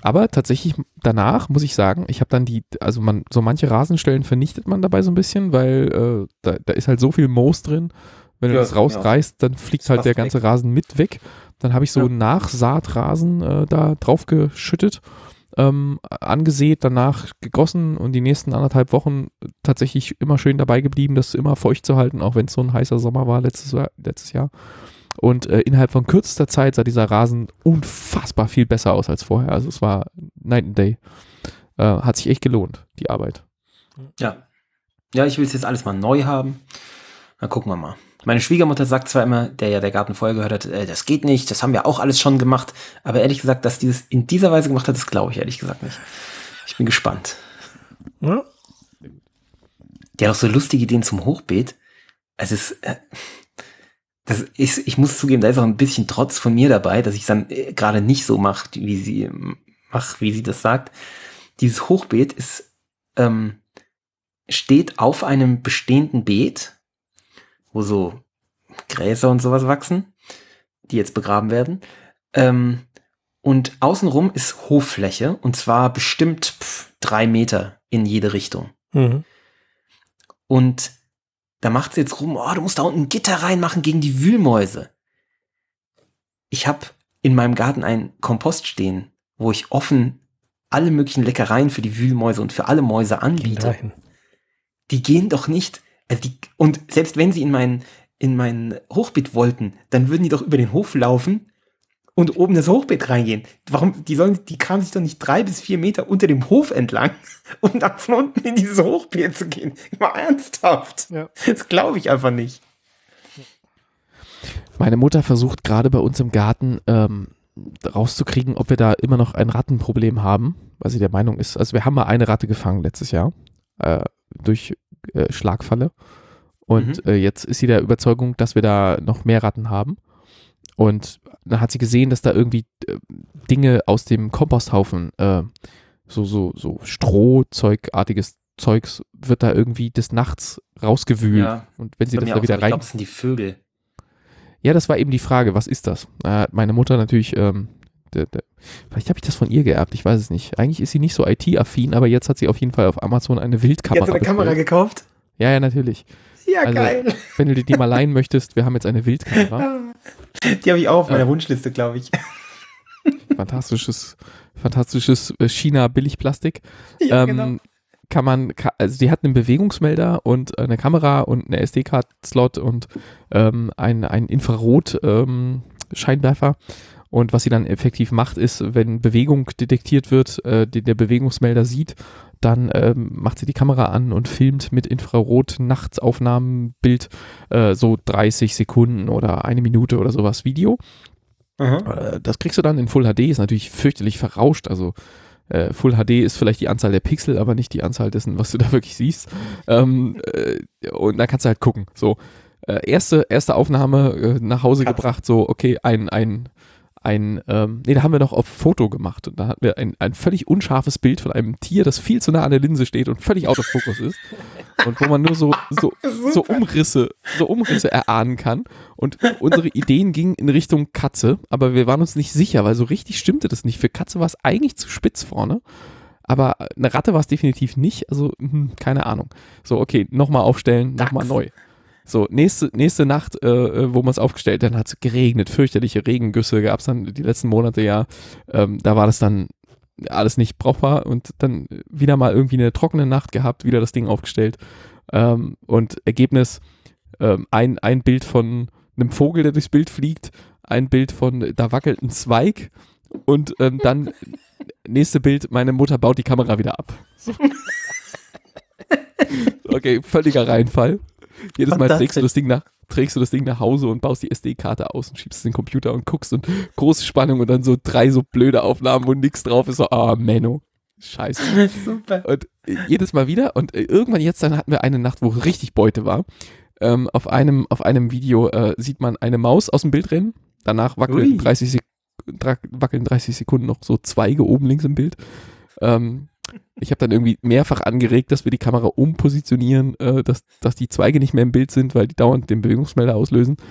aber tatsächlich danach muss ich sagen, ich habe dann die, also man, so manche Rasenstellen vernichtet man dabei so ein bisschen, weil äh, da, da ist halt so viel Moos drin. Wenn du Ja, das rausreißt, dann fliegt Das halt passt der ganze weg. Rasen mit weg. Dann habe ich so Ja. Nachsaatrasen äh, da drauf geschüttet, ähm, angesät, danach gegossen und die nächsten anderthalb Wochen tatsächlich immer schön dabei geblieben, das immer feucht zu halten, auch wenn es so ein heißer Sommer war letztes Jahr. Letztes Jahr. Und äh, innerhalb von kürzester Zeit sah dieser Rasen unfassbar viel besser aus als vorher. Also es war Night and Day. Äh, hat sich echt gelohnt, die Arbeit. Ja. Ja, ich will es jetzt alles mal neu haben. Dann gucken wir mal. Meine Schwiegermutter sagt zwar immer, der ja der Garten vorher gehört hat, äh, das geht nicht, das haben wir auch alles schon gemacht. Aber ehrlich gesagt, dass die das in dieser Weise gemacht hat, das glaube ich ehrlich gesagt nicht. Ich bin gespannt. Ja. Die hat auch so lustige Ideen zum Hochbeet. Also es, äh, das ist, ich muss zugeben, da ist auch ein bisschen Trotz von mir dabei, dass ich es dann äh, gerade nicht so mache, wie sie macht, wie sie das sagt. Dieses Hochbeet ist ähm, steht auf einem bestehenden Beet, wo so Gräser und sowas wachsen, die jetzt begraben werden. Ähm, und außenrum ist Hoffläche, und zwar bestimmt pff, drei Meter in jede Richtung. Mhm. Und da macht sie jetzt rum, oh, du musst da unten ein Gitter reinmachen gegen die Wühlmäuse. Ich habe in meinem Garten einen Kompost stehen, wo ich offen alle möglichen Leckereien für die Wühlmäuse und für alle Mäuse Gehen anbiete. dahin. Die gehen doch nicht, also die, und selbst wenn sie in mein, in mein Hochbeet wollten, dann würden die doch über den Hof laufen und oben das Hochbeet reingehen. Warum, die sollen, die kramen sich doch nicht drei bis vier Meter unter dem Hof entlang, um dann von unten in dieses Hochbeet zu gehen. Mal ernsthaft. Ja. Das glaube ich einfach nicht. Meine Mutter versucht gerade bei uns im Garten ähm, rauszukriegen, ob wir da immer noch ein Rattenproblem haben, weil sie der Meinung ist, also wir haben mal eine Ratte gefangen letztes Jahr äh, durch äh, Schlagfalle und Mhm. äh, jetzt ist sie der Überzeugung, dass wir da noch mehr Ratten haben und dann hat sie gesehen, dass da irgendwie äh, Dinge aus dem Komposthaufen, äh, so, so, so Strohzeugartiges Zeugs wird da irgendwie des Nachts rausgewühlt Ja, und wenn sie Bei das mir da auch wieder so, ich rein glaube, das sind die Vögel. Ja, das war eben die Frage, was ist das? Da hat meine Mutter natürlich, ähm, de, de, vielleicht habe ich das von ihr geerbt, ich weiß es nicht. Eigentlich ist sie nicht so I T-affin, aber jetzt hat sie auf jeden Fall auf Amazon eine Wildkamera. Jetzt eine Kamera bestellt. gekauft? Ja, ja, natürlich. Ja, Also, geil. Wenn du dir die mal leihen möchtest, wir haben jetzt eine Wildkamera. Die habe ich auch auf meiner Ja. Wunschliste, glaube ich. Fantastisches, fantastisches äh, China-Billigplastik. Ja, ähm, Kann man, ka- also die hat einen Bewegungsmelder und eine Kamera und eine S D-Card-Slot und ähm, ein, ein Infrarot-Scheinwerfer. Und was sie dann effektiv macht, ist, wenn Bewegung detektiert wird, äh, die der Bewegungsmelder sieht, dann ähm, macht sie die Kamera an und filmt mit Infrarot-Nachtsaufnahmenbild äh, so dreißig Sekunden oder eine Minute oder sowas Video. Mhm. Äh, Das kriegst du dann in Full H D, ist natürlich fürchterlich verrauscht, also äh, Full H D ist vielleicht die Anzahl der Pixel, aber nicht die Anzahl dessen, was du da wirklich siehst. Ähm, äh, und dann kannst du halt gucken. So, äh, erste, erste Aufnahme äh, nach Hause Katze. gebracht, so, okay, ein, ein, ein, ähm, nee, da haben wir noch auf Foto gemacht und da hatten wir ein, ein völlig unscharfes Bild von einem Tier, das viel zu nah an der Linse steht und völlig out of focus ist und wo man nur so, so, so Umrisse, so Umrisse erahnen kann. Und unsere Ideen gingen in Richtung Katze, aber wir waren uns nicht sicher, weil so richtig stimmte das nicht. Für Katze war es eigentlich zu spitz vorne, aber eine Ratte war es definitiv nicht, also hm, keine Ahnung. So, okay, nochmal aufstellen, nochmal Dachs. neu. So, nächste, nächste Nacht, äh, wo man es aufgestellt hat, dann hat es geregnet, fürchterliche Regengüsse gab es dann die letzten Monate ja. Ähm, da war das dann alles nicht brauchbar und dann wieder mal irgendwie eine trockene Nacht gehabt, wieder das Ding aufgestellt. Ähm, und Ergebnis, ähm, ein, ein Bild von einem Vogel, der durchs Bild fliegt, ein Bild von, da wackelt ein Zweig und ähm, dann nächste Bild, meine Mutter baut die Kamera wieder ab. So. Okay, völliger Reinfall. Jedes Mal trägst du das Ding nach, trägst du das Ding nach Hause und baust die S D-Karte aus und schiebst es in den Computer und guckst und große Spannung und dann so drei so blöde Aufnahmen, wo nix drauf ist, so, ah, Menno. Scheiße. Super. Und äh, jedes Mal wieder und äh, irgendwann jetzt dann hatten wir eine Nacht, wo richtig Beute war. Ähm, auf einem, auf einem Video äh, sieht man eine Maus aus dem Bild rennen. Danach wackeln Ui. dreißig, Sek- dra- wackeln dreißig Sekunden noch so Zweige oben links im Bild. Ähm, ich habe dann irgendwie mehrfach angeregt, dass wir die Kamera umpositionieren, äh, dass, dass die Zweige nicht mehr im Bild sind, weil die dauernd den Bewegungsmelder auslösen.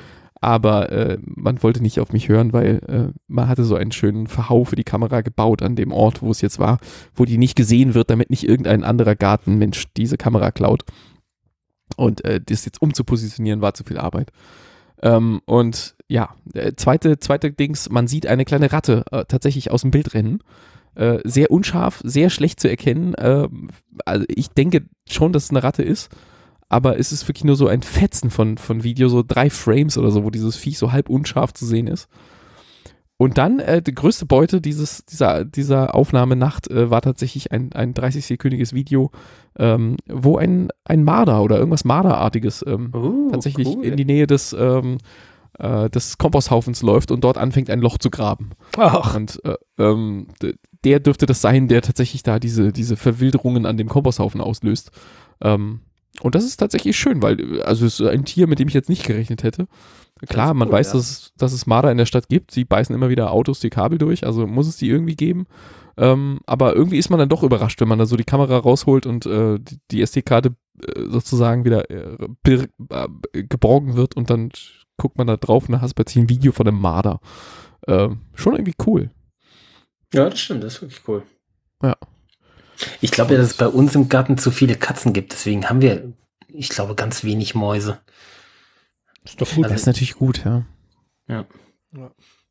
aber äh, man wollte nicht auf mich hören, weil äh, man hatte so einen schönen Verhau für die Kamera gebaut an dem Ort, wo es jetzt war, wo die nicht gesehen wird, damit nicht irgendein anderer Gartenmensch diese Kamera klaut. Und äh, das jetzt umzupositionieren war zu viel Arbeit. Ähm, und ja, äh, zweite, zweite Dings, man sieht eine kleine Ratte äh, tatsächlich aus dem Bild rennen. Äh, sehr unscharf, sehr schlecht zu erkennen. Äh, also ich denke schon, dass es eine Ratte ist, aber es ist wirklich nur so ein Fetzen von, von Video, so drei Frames oder so, wo dieses Viech so halb unscharf zu sehen ist. Und dann äh, die größte Beute dieses, dieser, dieser Aufnahmenacht äh, war tatsächlich ein, ein dreißig-sekündiges Video, ähm, wo ein, ein Marder oder irgendwas Marderartiges ähm, Uh, tatsächlich cool. in die Nähe des, ähm, äh, des Komposthaufens läuft und dort anfängt, ein Loch zu graben. Ach, Und äh, ähm, d- der dürfte das sein, der tatsächlich da diese, diese Verwilderungen an dem Komposthaufen auslöst. Ähm, und das ist tatsächlich schön, weil, äh, also es ist ein Tier, mit dem ich jetzt nicht gerechnet hätte. Klar, ist man cool, weiß, ja. dass, es, dass es Marder in der Stadt gibt. Sie beißen immer wieder Autos die Kabel durch, also muss es die irgendwie geben. Ähm, aber irgendwie ist man dann doch überrascht, wenn man da so die Kamera rausholt und äh, die, die S D-Karte äh, sozusagen wieder äh, bir, äh, geborgen wird und dann guckt man da drauf und dann hast du plötzlich ein Video von einem Marder. Äh, schon irgendwie cool. Ja, das stimmt, das ist wirklich cool. Ja. Ich glaube ja, dass es bei uns im Garten zu viele Katzen gibt, deswegen haben wir, ich glaube, ganz wenig Mäuse. ist doch gut. Also- Das ist natürlich gut, ja. Ja. Ja.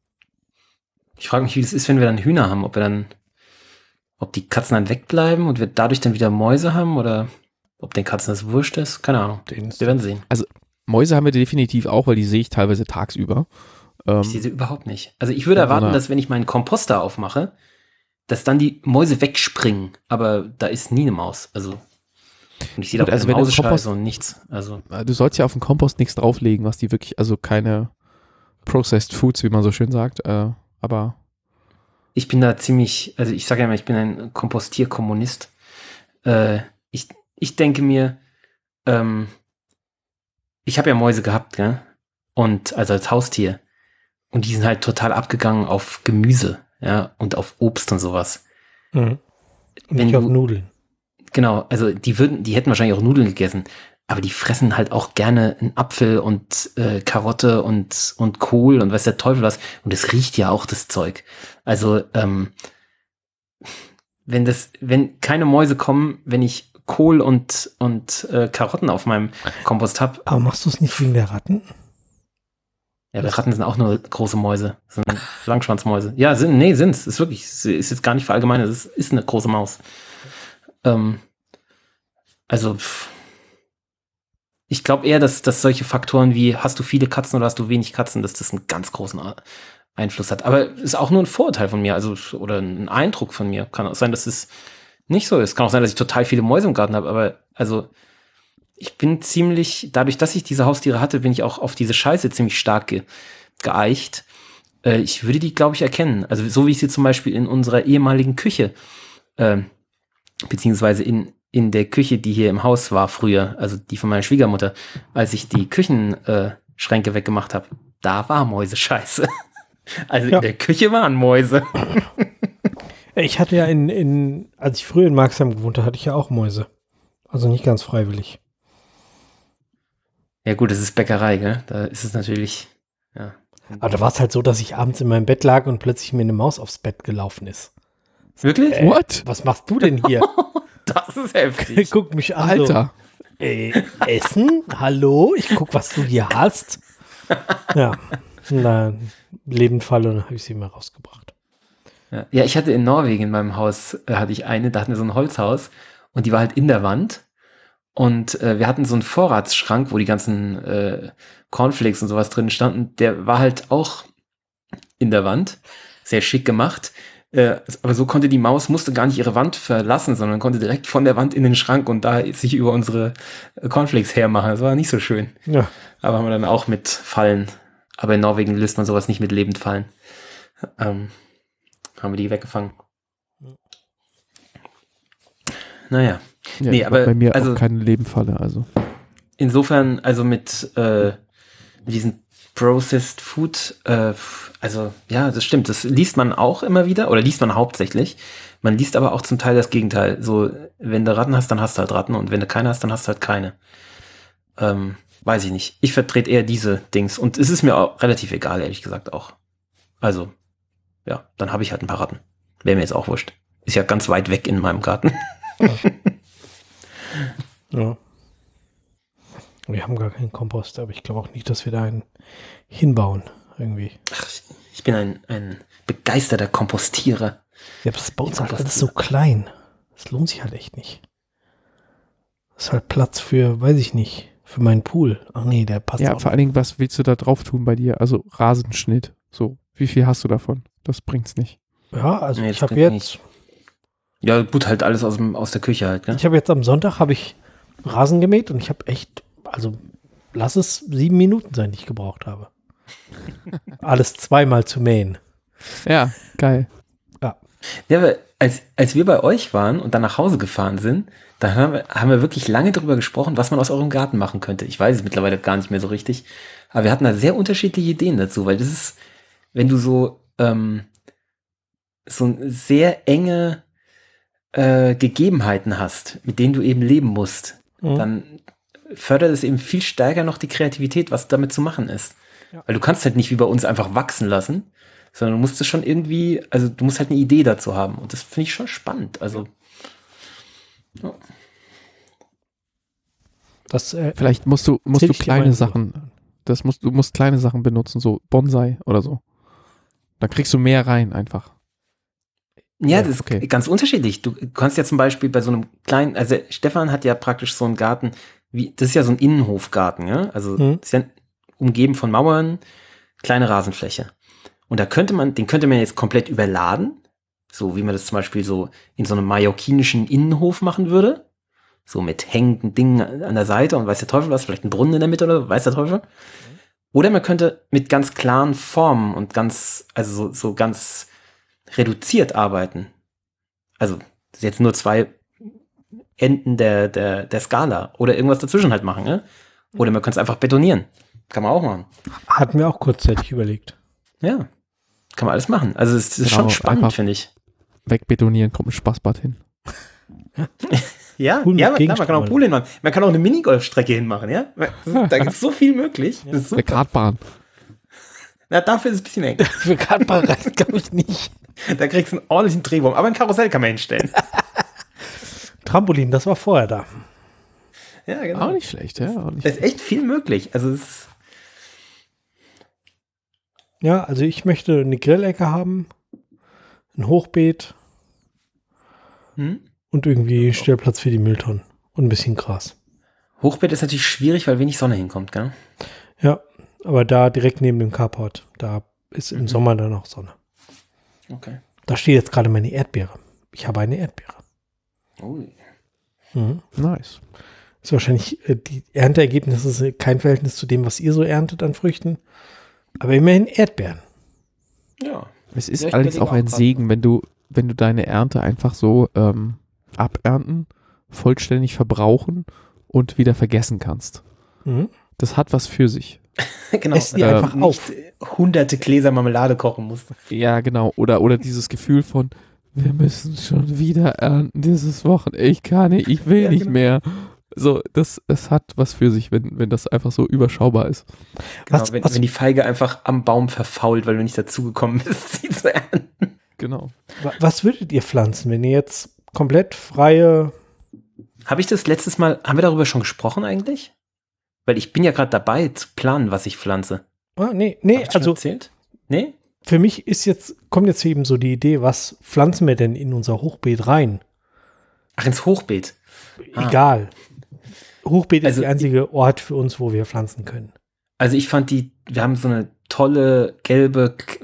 Ich frage mich, wie das ist, wenn wir dann Hühner haben, ob wir dann, ob die Katzen dann wegbleiben und wir dadurch dann wieder Mäuse haben oder ob den Katzen das wurscht ist. Keine Ahnung. Den ist- Wir werden sehen. Mäuse haben wir definitiv auch, weil die sehe ich teilweise tagsüber. Ähm, Ich sehe sie überhaupt nicht. Also ich würde in so erwarten, einer- dass wenn ich meinen Komposter aufmache, dass dann die Mäuse wegspringen. Aber da ist nie eine Maus. Also und ich sehe da Gut, auch also keine wenn du Mausscheiße Kompost- und nichts. Also du sollst ja auf den Kompost nichts drauflegen, was die wirklich, also keine Processed Foods, wie man so schön sagt, äh, aber ich bin da ziemlich, also ich sage ja immer, ich bin ein Kompostierkommunist. Äh, ich, ich denke mir, ähm, ich habe ja Mäuse gehabt, gell? Und also als Haustier. Und die sind halt total abgegangen auf Gemüse, ja, und auf Obst und sowas. Mhm. Und Wenn nicht auf du- Nudeln. Genau, also die würden, die hätten wahrscheinlich auch Nudeln gegessen, aber die fressen halt auch gerne einen Apfel und äh, Karotte und und Kohl und weiß der Teufel was. Und es riecht ja auch das Zeug. Also ähm, wenn das, wenn keine Mäuse kommen, wenn ich Kohl und und äh, Karotten auf meinem Kompost hab, Aber machst du es nicht wegen der Ratten? ja, aber Ratten sind auch nur große Mäuse, sind Langschwanzmäuse. Ja, sind, nee, sind's. Ist wirklich, ist jetzt gar nicht verallgemeinert. Es ist, ist eine große Maus. Ähm, also, pff. Ich glaube eher, dass, dass solche Faktoren wie, hast du viele Katzen oder hast du wenig Katzen, dass das einen ganz großen A- Einfluss hat. Aber ist auch nur ein Vorurteil von mir, also, oder ein Eindruck von mir. Kann auch sein, dass es nicht so ist. Kann auch sein, dass ich total viele Mäuse im Garten habe, aber, also, ich bin ziemlich, dadurch, dass ich diese Haustiere hatte, bin ich auch auf diese Scheiße ziemlich stark ge, geeicht. Äh, ich würde die, glaube ich, erkennen. Also, so wie ich sie zum Beispiel in unserer ehemaligen Küche, ähm, beziehungsweise in, in der Küche, die hier im Haus war früher, also die von meiner Schwiegermutter, als ich die Küchenschränke äh, Schränke weggemacht habe, da war Mäusescheiße. Also Ja. in der Küche waren Mäuse. Ich hatte ja in, in, als ich früher in Marxheim gewohnt habe, hatte ich ja auch Mäuse. Also nicht ganz freiwillig. Ja gut, das ist Bäckerei, gell? Da ist es natürlich, ja. Aber da war es halt so, dass ich abends in meinem Bett lag und plötzlich mir eine Maus aufs Bett gelaufen ist. Wirklich? Äh, What? Was machst du denn hier? Das ist heftig. Guck mich an. Alter. So, äh, Essen? Hallo? Ich guck, was du hier hast. Ja. Na, Lebendfall und dann habe ich sie mal rausgebracht. Ja. ja, ich hatte in Norwegen in meinem Haus, äh, hatte ich eine, da hatten wir so ein Holzhaus und die war halt in der Wand und äh, wir hatten so einen Vorratsschrank, wo die ganzen äh, Cornflakes und sowas drin standen, der war halt auch in der Wand, sehr schick gemacht, äh, aber so konnte die Maus, musste gar nicht ihre Wand verlassen, sondern konnte direkt von der Wand in den Schrank und da sich über unsere äh, Cornflakes hermachen, das war nicht so schön, Ja. aber haben wir dann auch mit Fallen, aber in Norwegen löst man sowas nicht mit Lebendfallen, ähm, haben wir die weggefangen. Naja, Ja, Nee, aber, bei mir also- auch keine Lebenfalle, also. insofern, also mit äh, diesen Processed Food, äh, also ja, das stimmt, das liest man auch immer wieder, oder liest man hauptsächlich. Man liest aber auch zum Teil das Gegenteil. So, wenn du Ratten hast, dann hast du halt Ratten und wenn du keine hast, dann hast du halt keine. Ähm, weiß ich nicht. Ich vertrete eher diese Dings. Und es ist mir auch relativ egal, ehrlich gesagt auch. Also, ja, dann habe ich halt ein paar Ratten. Wäre mir jetzt auch wurscht. Ist ja ganz weit weg in meinem Garten. Ja. Wir haben gar keinen Kompost, aber ich glaube auch nicht, dass wir da einen hinbauen, irgendwie. Ach, ich bin ein, ein begeisterter Kompostierer. Ja, aber das ist bei uns halt alles so klein. Das lohnt sich halt echt nicht. Das ist halt Platz für, weiß ich nicht, für meinen Pool. Ach nee, der passt Ja, auch vor allen Dingen, was willst du da drauf tun bei dir? Also Rasenschnitt. So, wie viel hast du davon? Das bringt's nicht. Ja, also Nee, ich das habe bringt jetzt, Ja, gut, halt alles aus, dem, aus der Küche halt, ne? ich habe jetzt am Sonntag habe ich Rasen gemäht und ich habe echt, also lass es sieben Minuten sein, die ich gebraucht habe. Alles zweimal zu mähen. Ja, geil. Ja, aber als, als wir bei euch waren und dann nach Hause gefahren sind, da haben wir, haben wir wirklich lange drüber gesprochen, was man aus eurem Garten machen könnte. Ich weiß es mittlerweile gar nicht mehr so richtig, aber wir hatten da sehr unterschiedliche Ideen dazu, weil das ist, wenn du so, ähm, so sehr enge äh, Gegebenheiten hast, mit denen du eben leben musst, Mhm. dann fördert es eben viel stärker noch die Kreativität, was damit zu machen ist. Ja. Weil du kannst halt nicht wie bei uns einfach wachsen lassen, sondern du musst es schon irgendwie, also du musst halt eine Idee dazu haben. Und das finde ich schon spannend. Also, ja. Das, äh, Vielleicht musst du, musst Zähl du ich dir kleine mal- Sachen, das musst, du musst kleine Sachen benutzen, so Bonsai oder so. Da kriegst du mehr rein einfach. Ja, Ja, das ist okay. ganz unterschiedlich. Du kannst ja zum Beispiel bei so einem kleinen, also Stefan hat ja praktisch so einen Garten, wie, das ist ja so ein Innenhofgarten, ja? Also Mhm. das ist ja umgeben von Mauern, kleine Rasenfläche. Und da könnte man, den könnte man jetzt komplett überladen, so wie man das zum Beispiel so in so einem mallorquinischen Innenhof machen würde. So mit hängenden Dingen an der Seite und weiß der Teufel was, vielleicht ein Brunnen in der Mitte oder weiß der Teufel. Oder man könnte mit ganz klaren Formen und ganz, also so, so ganz reduziert arbeiten. Also, das ist jetzt nur zwei Enden der, der, der Skala. Oder irgendwas dazwischen halt machen, ne? Oder man könnte es einfach betonieren. Kann man auch machen. hatten wir auch kurzzeitig überlegt. Ja. Kann man alles machen. Also, es ist Genau, schon spannend, einfach- finde ich. Wegbetonieren, kommt ein Spaßbad hin. Ja, Pool mit ja, klar, man kann auch Gegenstrom. einen Pool hinmachen. Man kann auch eine Minigolfstrecke hinmachen, ja? Da gibt es so viel möglich. Das ist Eine super. Kartbahn. Na, dafür ist es ein bisschen eng. Für Kartbahn reicht, glaube ich, nicht. Da kriegst du einen ordentlichen Drehwurm. Aber ein Karussell kann man hinstellen. Trampolin, das war vorher da. Ja, genau. Auch nicht schlecht, ja. Auch nicht Da ist echt viel möglich. Also, es ist Ja, also ich möchte eine Grillecke haben, ein Hochbeet hm? und irgendwie Stellplatz für die Mülltonnen und ein bisschen Gras. Hochbett ist natürlich schwierig, weil wenig Sonne hinkommt, gell? Ja, aber da direkt neben dem Carport, da ist im Mhm. Sommer dann auch Sonne. Okay. Da steht jetzt gerade meine Erdbeere. Ich habe eine Erdbeere. Ui. Mhm. nice. Ist wahrscheinlich, äh, die Ernteergebnisse ist kein Verhältnis zu dem, was ihr so erntet an Früchten. Aber immerhin Erdbeeren. Ja. Es ist Ja, ich allerdings überlege auch ein auch grad. Segen, wenn du, wenn du deine Ernte einfach so ähm, abernten, vollständig verbrauchen und wieder vergessen kannst. Mhm. Das hat was für sich. Genau. Ess die äh, einfach nicht auf. hunderte Gläser Marmelade kochen musst. Ja, genau. Oder, oder dieses Gefühl von, wir müssen schon wieder ernten dieses Wochenende. Ich kann nicht, ich will Ja, nicht genau. mehr. So, das, es hat was für sich, wenn, wenn das einfach so überschaubar ist. Genau, Was- wenn, was- wenn die Feige einfach am Baum verfault, weil du nicht dazugekommen bist, sie zu ernten. Genau. Wa- Was würdet ihr pflanzen, wenn ihr jetzt komplett freie... Habe ich das letztes Mal, haben wir darüber schon gesprochen eigentlich? Weil ich bin ja gerade dabei zu planen, was ich pflanze. Ah, nee, Hab nee, ich schon also erzählt? Nee? für mich ist jetzt, kommt jetzt eben so die Idee, was pflanzen wir denn in unser Hochbeet rein? Ach, ins Hochbeet. Ah. Egal. Hochbeet Also ist der einzige Ort für uns, wo wir pflanzen können. Also ich fand die, wir haben so eine tolle gelbe K-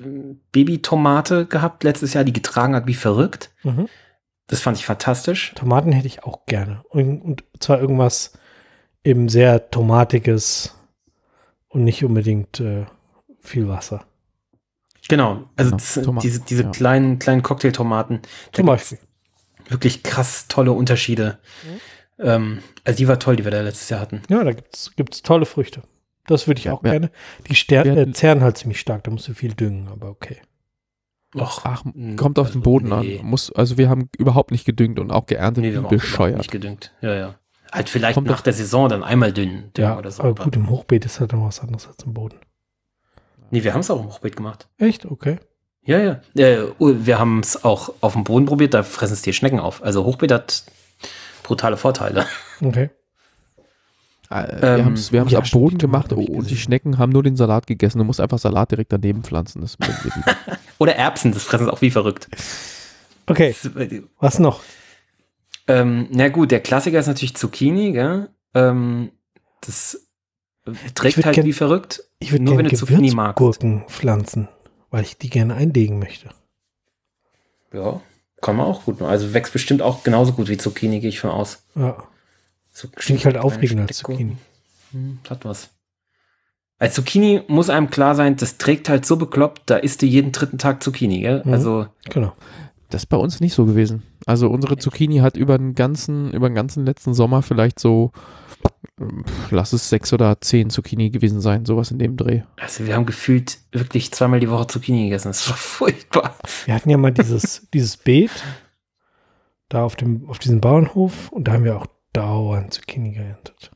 Babytomate gehabt letztes Jahr, die getragen hat wie verrückt. Mhm. Das fand ich fantastisch. Tomaten hätte ich auch gerne. Und, und zwar irgendwas eben sehr tomatiges und nicht unbedingt äh, viel Wasser. Genau, also Genau, das, Toma- diese, diese ja. kleinen, kleinen Cocktailtomaten. Da Zum gibt's Beispiel. wirklich krass tolle Unterschiede. Ähm, also die war toll, die wir da letztes Jahr hatten. Ja, da gibt's gibt's tolle Früchte. Das würde ich Ja, auch ja. gerne. Die Ster Wir äh, hatten- zehren halt ziemlich stark, da musst du viel düngen, aber okay. Och, Ach, mh, kommt auf also den Boden nee. an. Muss, also wir haben überhaupt nicht gedüngt und auch geerntet Nee, wie wir haben auch überhaupt bescheuert. nicht gedüngt. Ja, ja. Halt vielleicht Kommt nach doch- der Saison dann einmal dünn, dünn Ja, oder so. aber gut, im Hochbeet ist halt noch was anderes als im Boden. Nee, wir haben es auch im Hochbeet gemacht. Echt? Okay. Ja, ja. Äh, wir haben es auch auf dem Boden probiert, da fressen es die Schnecken auf. Also Hochbeet hat brutale Vorteile. Okay. Äh, wir Ähm, haben es wir haben's ja, am Boden stimmt, gemacht hab ich und die gesehen. Schnecken haben nur den Salat gegessen. Du musst einfach Salat direkt daneben pflanzen. Das mögen wir lieber. Oder Erbsen, das fressen es auch wie verrückt. Okay, was noch? Ähm, na gut, der Klassiker ist natürlich Zucchini, gell? Ähm, das trägt würd halt gern- wie verrückt. Ich würde Nur gerne wenn du Zucchini magst. Gewürzgurken pflanzen, weil ich die gerne einlegen möchte. Ja, kann man auch gut machen. Also wächst bestimmt auch genauso gut wie Zucchini, gehe ich von aus. Ja, So finde ich halt kleine aufregender als Steckgurken. Zucchini. Hm, hat was. Als Zucchini muss einem klar sein, das trägt halt so bekloppt, da isst du jeden dritten Tag Zucchini, gell? Mhm. Also, Genau. Das ist bei uns nicht so gewesen. Also unsere Zucchini hat über den ganzen, über den ganzen letzten Sommer vielleicht so, ähm, lass es sechs oder zehn Zucchini gewesen sein, sowas in dem Dreh. also wir haben gefühlt wirklich zweimal die Woche Zucchini gegessen. Das war furchtbar. Wir hatten ja mal dieses, dieses Beet da auf dem, auf diesem Bauernhof und da haben wir auch dauernd Zucchini geerntet.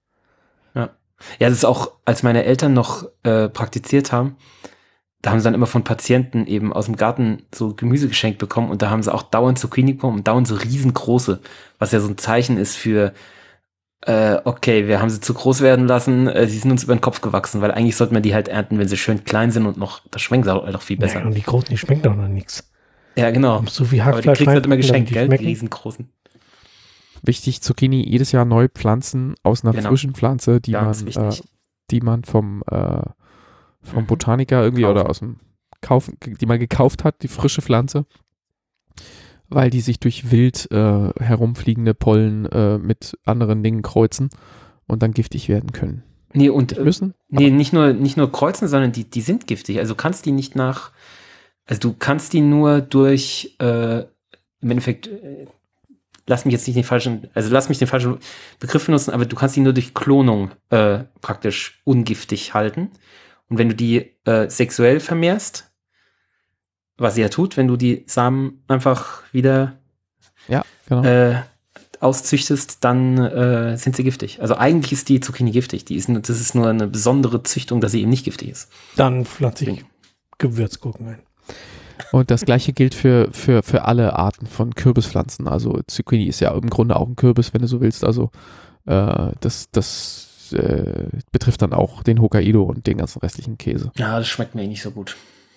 Ja, das ist auch, als meine Eltern noch äh, praktiziert haben, da haben sie dann immer von Patienten eben aus dem Garten so Gemüse geschenkt bekommen und da haben sie auch dauernd Zucchini bekommen und dauernd so riesengroße, was ja so ein Zeichen ist für, äh, okay, wir haben sie zu groß werden lassen, äh, sie sind uns über den Kopf gewachsen, weil eigentlich sollte man die halt ernten, wenn sie schön klein sind und noch, das schmecken sie halt auch viel besser. Ja, und die großen, die schmecken doch noch nichts. Ja, genau. So viel Aber die Hackfleisch kriegst du halt immer reinpacken, damit geschenkt, die gell, die schmecken. riesengroßen. Wichtig, Zucchini jedes Jahr neu pflanzen aus einer Genau. frischen Pflanze, die Ganz man, äh, wichtig. die man vom, äh, vom Mhm. Botaniker irgendwie Kaufen. oder aus dem Kaufen, die man gekauft hat, die frische Pflanze, weil die sich durch wild äh, herumfliegende Pollen äh, mit anderen Dingen kreuzen und dann giftig werden können. Nee, und Nicht äh, müssen? nee, nicht nur, nicht nur kreuzen, sondern die, die sind giftig. Also du kannst die nicht nach, also du kannst die nur durch, äh, im Endeffekt, äh, lass mich jetzt nicht den falschen, also lass mich den falschen Begriff benutzen, aber du kannst die nur durch Klonung äh, praktisch ungiftig halten. Und wenn du die äh, sexuell vermehrst, was sie ja tut, wenn du die Samen einfach wieder Ja, genau. äh, auszüchtest, dann äh, sind sie giftig. Also eigentlich ist die Zucchini giftig. Die ist, nur- das ist nur eine besondere Züchtung, dass sie eben nicht giftig ist. Dann pflanze ich Gewürzgurken ein. Und das gleiche gilt für, für, für alle Arten von Kürbispflanzen. Also Zucchini ist ja im Grunde auch ein Kürbis, wenn du so willst. Also äh, das, das äh, betrifft dann auch den Hokkaido und den ganzen restlichen Käse. Ja, das schmeckt mir eh nicht so gut.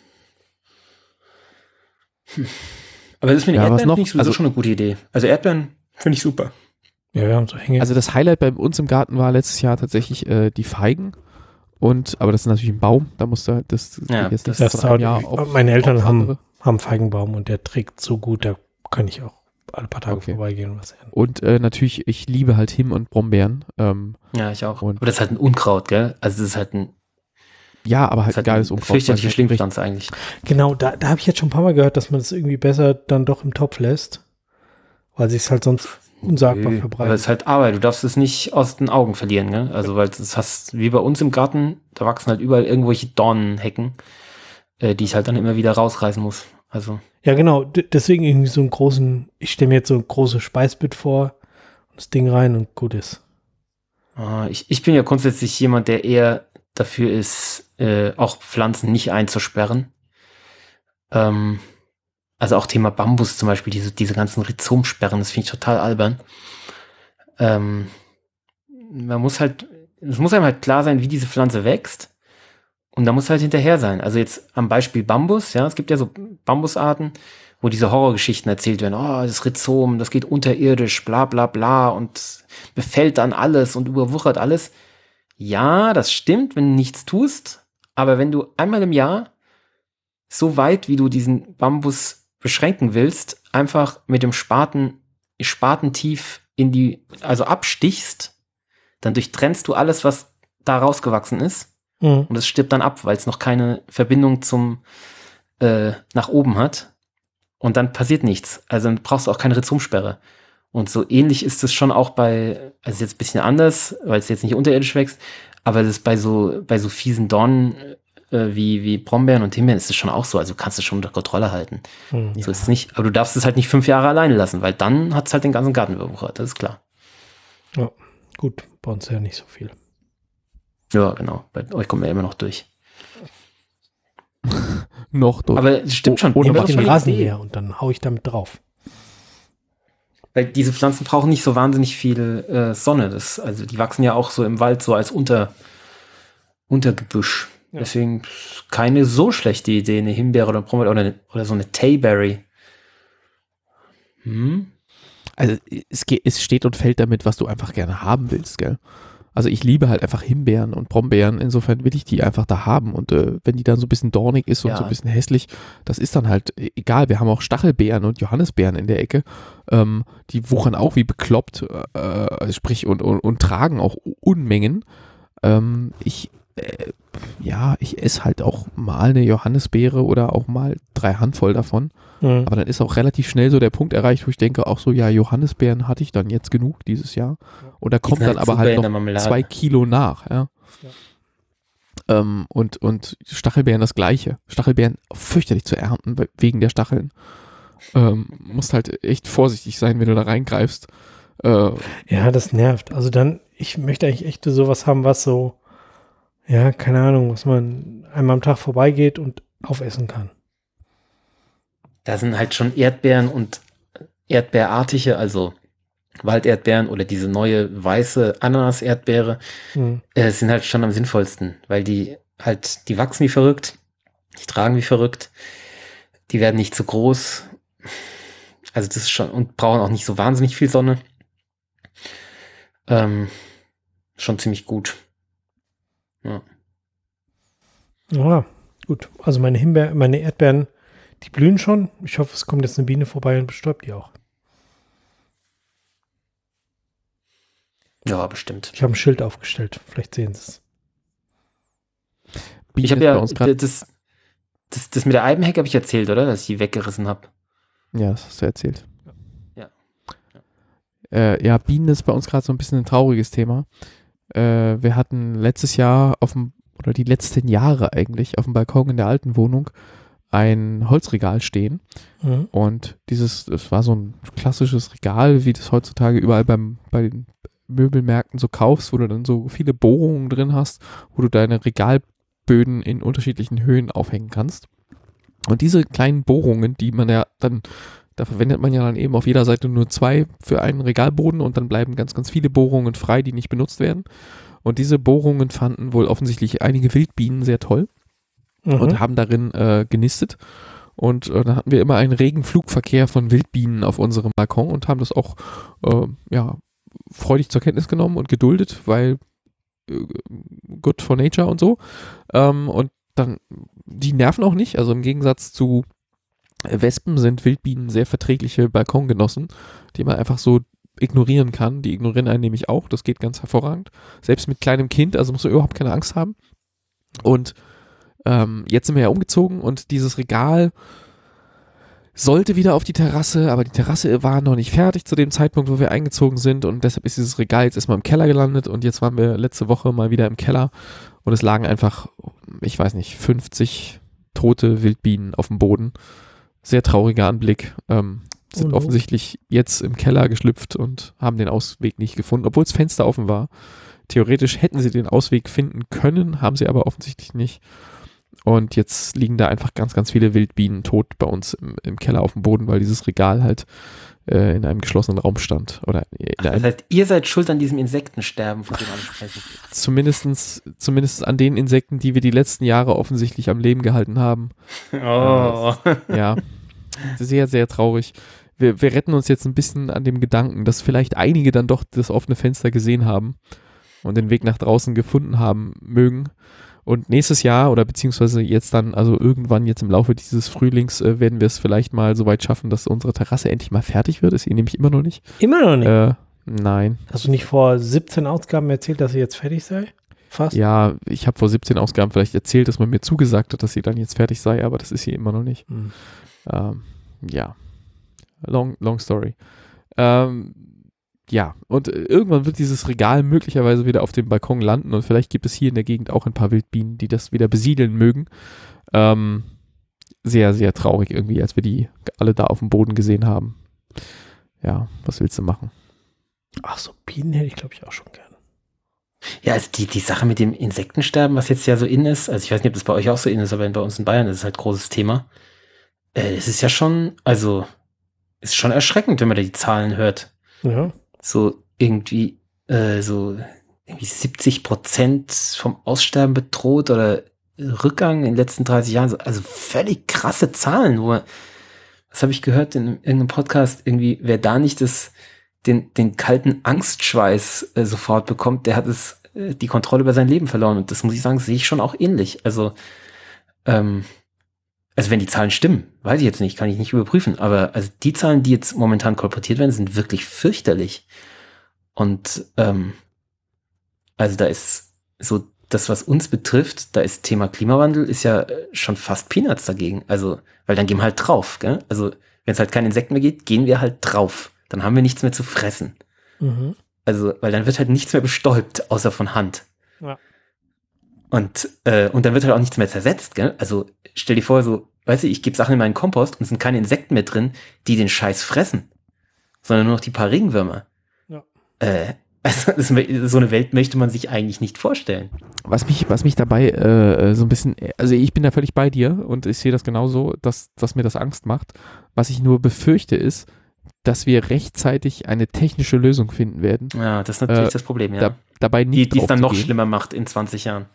Hm. Aber das mit den Ja, was Erdbeeren noch? finde ich sowieso Also- schon eine gute Idee. Also Erdbeeren finde ich super. Ja, wir haben so Hänge. Also das Highlight bei uns im Garten war letztes Jahr tatsächlich äh, die Feigen. Und, aber das ist natürlich ein Baum, da musst du halt, das Ja, geht jetzt das nicht das von einem dauert- Jahr auf, meine Eltern aufs haben, andere. haben Feigenbaum und der trägt so gut, da kann ich auch alle paar Tage Okay. vorbeigehen und was ernten. Und äh, natürlich, ich liebe halt Himbeeren und Brombeeren. Ähm, Ja, ich auch. Und- Aber das ist halt ein Unkraut, gell? Also das ist halt ein, ja, aber das halt ist halt geiles eine Unkraut. fürchterliche weil es Schlingpflanze eigentlich. Genau, da, da habe ich jetzt schon ein paar Mal gehört, dass man es irgendwie besser dann doch im Topf lässt, weil sich es halt sonst unsagbar Nö, aber verbreitet. es ist halt Arbeit. Du darfst es nicht aus den Augen verlieren, gell? Also, weil das hast, wie bei uns im Garten, da wachsen halt überall irgendwelche Dornenhecken, äh, die ich halt dann immer wieder rausreißen muss. Also, Ja, genau, d- deswegen irgendwie so einen großen, ich stelle mir jetzt so ein großes Speisbett vor, das Ding rein und gut ist. äh, ich, ich bin ja grundsätzlich jemand, der eher dafür ist, äh, auch Pflanzen nicht einzusperren. Ähm, also auch Thema Bambus zum Beispiel, diese, diese ganzen Rhizomsperren, das finde ich total albern. Ähm, man muss halt, es muss einem halt klar sein, wie diese Pflanze wächst. Und da muss halt hinterher sein. Also jetzt am Beispiel Bambus, ja, es gibt ja so Bambusarten, wo diese Horrorgeschichten erzählt werden, oh, das Rhizom, das geht unterirdisch, bla bla bla und befällt dann alles und überwuchert alles. Ja, das stimmt, wenn du nichts tust, aber wenn du einmal im Jahr so weit, wie du diesen Bambus beschränken willst, einfach mit dem Spaten, Spatentief in die, also abstichst, dann durchtrennst du alles, was da rausgewachsen ist. Mhm. Und es stirbt dann ab, weil es noch keine Verbindung zum äh, nach oben hat. Und dann passiert nichts. Also dann brauchst du auch keine Rhizomsperre. Und so ähnlich ist es schon auch bei, also jetzt ein bisschen anders, weil es jetzt nicht unterirdisch wächst, aber das ist bei so, bei so fiesen Dornen äh, wie, wie Brombeeren und Himbeeren ist es schon auch so. Also du kannst es schon unter Kontrolle halten. Mhm. So ist es nicht. Aber du darfst es halt nicht fünf Jahre alleine lassen, weil dann hat es halt den ganzen Garten überwuchert. Das ist klar. Ja, gut, bei uns ja nicht so viel. Ja, genau. Bei euch kommen wir immer noch durch. Noch durch. Aber es stimmt schon. Ohne Ich Himbeere mache ist den voll die Rasen Idee. leer und dann hau ich damit drauf. Weil diese Pflanzen brauchen nicht so wahnsinnig viel äh, Sonne. Das, also die wachsen ja auch so im Wald so als Unter, Untergebüsch. Ja. Deswegen keine so schlechte Idee, eine Himbeere oder Brombeere oder, eine, oder so eine Tayberry. Hm? Also es, geht, es steht und fällt damit, was du einfach gerne haben willst, gell? Also ich liebe halt einfach Himbeeren und Brombeeren, insofern will ich die einfach da haben und äh, wenn die dann so ein bisschen dornig ist und Ja. so ein bisschen hässlich, das ist dann halt e- egal, wir haben auch Stachelbeeren und Johannisbeeren in der Ecke, ähm, die wuchern auch wie bekloppt, äh, sprich und, und, und tragen auch Unmengen. Ähm, ich, äh, ja, ich esse halt auch mal eine Johannisbeere oder auch mal drei Handvoll davon. Mhm. Aber dann ist auch relativ schnell so der Punkt erreicht, wo ich denke, auch so, ja, Johannisbeeren hatte ich dann jetzt genug dieses Jahr. Und da kommt sind dann halt aber super halt in der noch Marmelade. zwei Kilo nach, ja. Ja. Ähm, und, und Stachelbeeren das Gleiche. Stachelbeeren fürchterlich zu ernten, we- wegen der Stacheln. Ähm, musst halt echt vorsichtig sein, wenn du da reingreifst. Äh, Ja, das nervt. Also dann, ich möchte eigentlich echt sowas haben, was so, ja, keine Ahnung, was man einmal am Tag vorbeigeht und aufessen kann. Da sind halt schon Erdbeeren und Erdbeerartige, also Walderdbeeren oder diese neue weiße Ananas-Erdbeere, Mhm. äh, sind halt schon am sinnvollsten, weil die halt, die wachsen wie verrückt, die tragen wie verrückt, die werden nicht zu groß, also das ist schon, und brauchen auch nicht so wahnsinnig viel Sonne. Ähm, schon ziemlich gut. Ja. Ja, gut. Also meine Himbeeren, meine Erdbeeren, die blühen schon. Ich hoffe, es kommt jetzt eine Biene vorbei und bestäubt die auch. Ja, bestimmt. Ich habe ein Schild aufgestellt. Vielleicht sehen sie es. Biene Ich habe ist bei ja uns grad, das, das, das mit der Eibenhecke habe ich erzählt, oder? Dass ich die weggerissen habe. ja, das hast du erzählt. Ja. Äh, ja, Bienen ist bei uns gerade so ein bisschen ein trauriges Thema. Äh, wir hatten letztes Jahr auf dem, oder die letzten Jahre eigentlich, auf dem Balkon in der alten Wohnung ein Holzregal stehen. Mhm. Und dieses, das war so ein klassisches Regal, wie das heutzutage überall beim, bei den Möbelmärkten so kaufst, wo du dann so viele Bohrungen drin hast, wo du deine Regalböden in unterschiedlichen Höhen aufhängen kannst. Und diese kleinen Bohrungen, die man ja dann, da verwendet man ja dann eben auf jeder Seite nur zwei für einen Regalboden und dann bleiben ganz, ganz viele Bohrungen frei, die nicht benutzt werden. Und diese Bohrungen fanden wohl offensichtlich einige Wildbienen sehr toll Mhm. und haben darin äh, genistet. Und äh, dann hatten wir immer einen regen Flugverkehr von Wildbienen auf unserem Balkon und haben das auch äh, ja, freudig zur Kenntnis genommen und geduldet, weil äh, good for nature und so. Ähm, und dann, die nerven auch nicht. Also im Gegensatz zu Wespen sind Wildbienen sehr verträgliche Balkongenossen, die man einfach so ignorieren kann. Die ignorieren einen nämlich auch. Das geht ganz hervorragend. Selbst mit kleinem Kind, also musst du überhaupt keine Angst haben. Und ähm, jetzt sind wir ja umgezogen und dieses Regal sollte wieder auf die Terrasse, aber die Terrasse war noch nicht fertig zu dem Zeitpunkt, wo wir eingezogen sind und deshalb ist dieses Regal jetzt erstmal im Keller gelandet und jetzt waren wir letzte Woche mal wieder im Keller und es lagen einfach, ich weiß nicht, fünfzig tote Wildbienen auf dem Boden. Sehr trauriger Anblick. Ähm, sind Oh no. offensichtlich jetzt im Keller geschlüpft und haben den Ausweg nicht gefunden, obwohl das Fenster offen war. Theoretisch hätten sie den Ausweg finden können, haben sie aber offensichtlich nicht. Und jetzt liegen da einfach ganz, ganz viele Wildbienen tot bei uns im, im Keller auf dem Boden, weil dieses Regal halt äh, in einem geschlossenen Raum stand. Oder in Ach, das einem, heißt, ihr seid schuld an diesem Insektensterben, von dem alle sprechen. zumindestens, zumindest an den Insekten, die wir die letzten Jahre offensichtlich am Leben gehalten haben. Oh. Ja, sehr, sehr traurig. Wir, wir retten uns jetzt ein bisschen an dem Gedanken, dass vielleicht einige dann doch das offene Fenster gesehen haben und den Weg nach draußen gefunden haben mögen. Und nächstes Jahr oder beziehungsweise jetzt dann, also irgendwann jetzt im Laufe dieses Frühlings äh, werden wir es vielleicht mal so weit schaffen, dass unsere Terrasse endlich mal fertig wird. Ist sie nämlich immer noch nicht. Immer noch nicht. Äh, nein. Hast du nicht vor siebzehn Ausgaben erzählt, dass sie jetzt fertig sei? Fast? Ja, ich habe vor siebzehn Ausgaben vielleicht erzählt, dass man mir zugesagt hat, dass sie dann jetzt fertig sei, aber das ist sie immer noch nicht. Hm. Ähm, ja, long, long story. Ähm, ja, und äh, irgendwann wird dieses Regal möglicherweise wieder auf dem Balkon landen und vielleicht gibt es hier in der Gegend auch ein paar Wildbienen, die das wieder besiedeln mögen. Ähm, sehr, sehr traurig irgendwie, als wir die alle da auf dem Boden gesehen haben. Ja, was willst du machen? Ach so, Bienen hätte ich, glaube ich, auch schon gern. Ja, also die, die Sache mit dem Insektensterben, was jetzt ja so in ist, also ich weiß nicht, ob das bei euch auch so in ist, aber bei uns in Bayern ist es halt großes Thema. Äh, es ist ja schon, also, ist schon erschreckend, wenn man da die Zahlen hört. Ja. So irgendwie, äh, so irgendwie siebzig Prozent vom Aussterben bedroht oder Rückgang in den letzten dreißig Jahren. Also völlig krasse Zahlen, wo man, was habe ich gehört in irgendeinem Podcast, irgendwie, wer da nicht das, den, den kalten Angstschweiß äh, sofort bekommt, der hat es, äh, die Kontrolle über sein Leben verloren. Und das muss ich sagen, sehe ich schon auch ähnlich. Also, ähm, also wenn die Zahlen stimmen, weiß ich jetzt nicht, kann ich nicht überprüfen, aber also die Zahlen, die jetzt momentan kolportiert werden, sind wirklich fürchterlich. Und ähm, also da ist so das, was uns betrifft, da ist Thema Klimawandel, ist ja schon fast Peanuts dagegen. Also, weil dann gehen wir halt drauf, gell? Also, wenn es halt keine Insekten mehr geht, gehen wir halt drauf. Dann haben wir nichts mehr zu fressen. Mhm. Also, weil dann wird halt nichts mehr bestäubt, außer von Hand. Ja. Und, äh, und dann wird halt auch nichts mehr zersetzt, gell? Also, stell dir vor, so, weißt du, ich gebe Sachen in meinen Kompost und es sind keine Insekten mehr drin, die den Scheiß fressen, sondern nur noch die paar Regenwürmer. Ja. Äh, also, das, so eine Welt möchte man sich eigentlich nicht vorstellen. Was mich, was mich dabei äh, so ein bisschen, also ich bin da völlig bei dir und ich sehe das genauso, dass, dass mir das Angst macht. Was ich nur befürchte ist, dass wir rechtzeitig eine technische Lösung finden werden. Ja, das ist natürlich äh, das Problem, ja. Da, dabei nicht die es dann noch draufzugehen. schlimmer macht in zwanzig Jahren.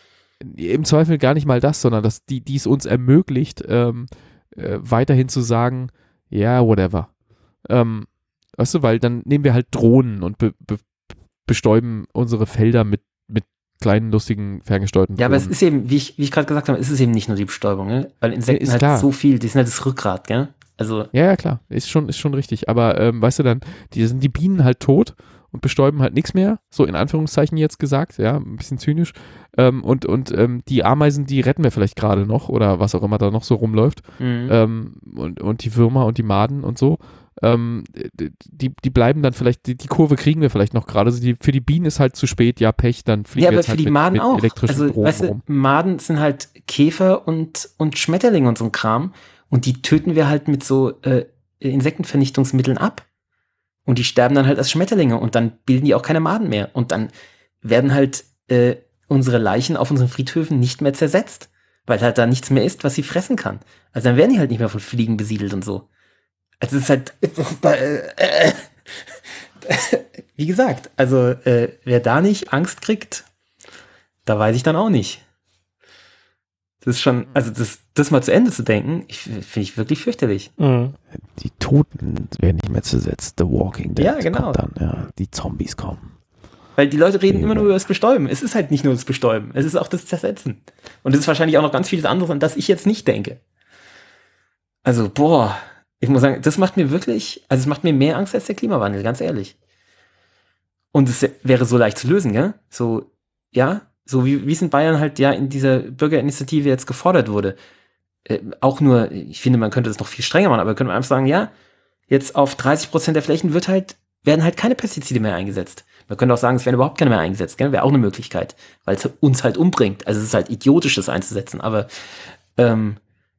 Im Zweifel gar nicht mal das, sondern dass die, die es uns ermöglicht, ähm, äh, weiterhin zu sagen, ja, whatever. Ähm, weißt du, weil dann nehmen wir halt Drohnen und be, be, bestäuben unsere Felder mit, mit kleinen, lustigen, ferngesteuerten Ja, Drohnen. aber es ist eben, wie ich, wie ich gerade gesagt habe, es ist eben nicht nur die Bestäubung, ne? Weil Insekten Ist halt klar. so viel, die sind halt das Rückgrat, gell? Also, Ja, ja, klar, ist schon, ist schon richtig. Aber ähm, weißt du dann, die sind die Bienen halt tot und bestäuben halt nichts mehr, so in Anführungszeichen jetzt gesagt, ja, ein bisschen zynisch. Ähm, und und ähm, die Ameisen, die retten wir vielleicht gerade noch oder was auch immer da noch so rumläuft. mhm. Ähm, und, und die Würmer und die Maden und so. Ähm, die, die bleiben dann vielleicht, die, die Kurve kriegen wir vielleicht noch gerade. Also die, für die Bienen ist halt zu spät, ja, Pech, dann fliegen Ja, wir aber jetzt für halt die mit, Maden mit auch. elektrischen Also, Drohnen weißt du, rum. Maden sind halt Käfer und, und Schmetterlinge und so ein Kram. Und die töten wir halt mit so äh, Insektenvernichtungsmitteln ab. Und die sterben dann halt als Schmetterlinge und dann bilden die auch keine Maden mehr. Und dann werden halt äh, unsere Leichen auf unseren Friedhöfen nicht mehr zersetzt. Weil halt da nichts mehr ist, was sie fressen kann. Also dann werden die halt nicht mehr von Fliegen besiedelt und so. Also es ist halt, äh, äh, wie gesagt, also äh, wer da nicht Angst kriegt, da weiß ich dann auch nicht. Das ist schon, also das, das mal zu Ende zu denken, ich, finde ich wirklich fürchterlich. Mhm. Die Toten werden nicht mehr zersetzt. The Walking Dead Ja, genau. kommt dann, ja. Die Zombies kommen. Weil die Leute reden Ja. immer nur über das Bestäuben. Es ist halt nicht nur das Bestäuben, es ist auch das Zersetzen. Und es ist wahrscheinlich auch noch ganz vieles anderes, an das ich jetzt nicht denke. Also, boah, ich muss sagen, das macht mir wirklich, also es macht mir mehr Angst als der Klimawandel, ganz ehrlich. Und es wäre so leicht zu lösen, gell? So, ja, so wie, wie es in Bayern halt ja in dieser Bürgerinitiative jetzt gefordert wurde. Äh, auch nur, ich finde, man könnte das noch viel strenger machen, aber könnte man einfach sagen, ja, jetzt auf dreißig Prozent der Flächen wird halt, werden halt keine Pestizide mehr eingesetzt. Man könnte auch sagen, es werden überhaupt keine mehr eingesetzt, gell? Wäre auch eine Möglichkeit, weil es uns halt umbringt. Also es ist halt idiotisch, das einzusetzen, aber ähm,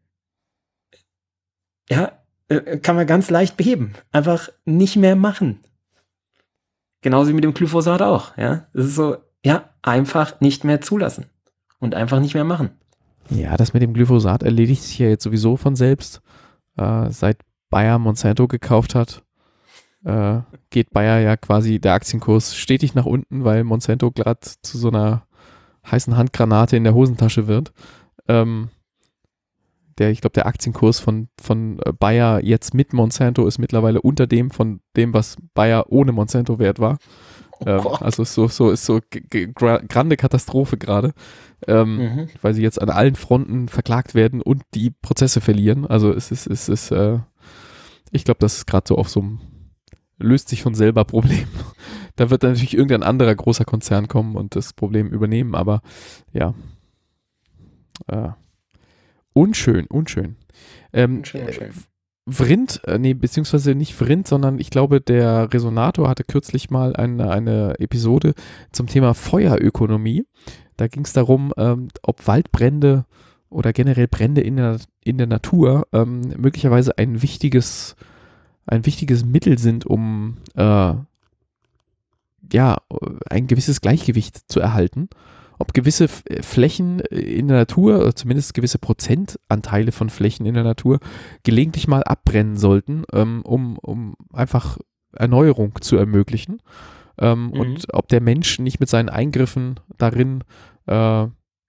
ja, äh, kann man ganz leicht beheben. Einfach nicht mehr machen. Genauso wie mit dem Glyphosat auch, ja. Das ist so, ja, einfach nicht mehr zulassen. Und einfach nicht mehr machen. Ja, das mit dem Glyphosat erledigt sich ja jetzt sowieso von selbst. Äh, seit Bayer Monsanto gekauft hat, äh, geht Bayer ja quasi der Aktienkurs stetig nach unten, weil Monsanto gerade zu so einer heißen Handgranate in der Hosentasche wird. Ähm, der, ich glaube, der Aktienkurs von, von Bayer jetzt mit Monsanto ist mittlerweile unter dem von dem, was Bayer ohne Monsanto wert war. Oh ähm, also ist so, so ist so g- g- gra- grande Katastrophe gerade, ähm, Mhm. weil sie jetzt an allen Fronten verklagt werden und die Prozesse verlieren. Also es ist, es ist, äh, ich glaube, das ist gerade so auf so einem löst sich von selber Problem. Da wird dann natürlich irgendein anderer großer Konzern kommen und das Problem übernehmen, aber ja. Äh, unschön, unschön. Ähm, Schön, schön. äh, Vrind, äh, nee, beziehungsweise nicht Vrind, sondern ich glaube, der Resonator hatte kürzlich mal eine, eine Episode zum Thema Feuerökonomie. Da ging es darum, ähm, ob Waldbrände oder generell Brände in der, in der Natur ähm, möglicherweise ein wichtiges, ein wichtiges Mittel sind, um äh, ja, ein gewisses Gleichgewicht zu erhalten. Ob gewisse F- Flächen in der Natur, oder zumindest gewisse Prozentanteile von Flächen in der Natur, gelegentlich mal abbrennen sollten, ähm, um, um einfach Erneuerung zu ermöglichen. Ähm, Mhm. Und ob der Mensch nicht mit seinen Eingriffen darin, äh,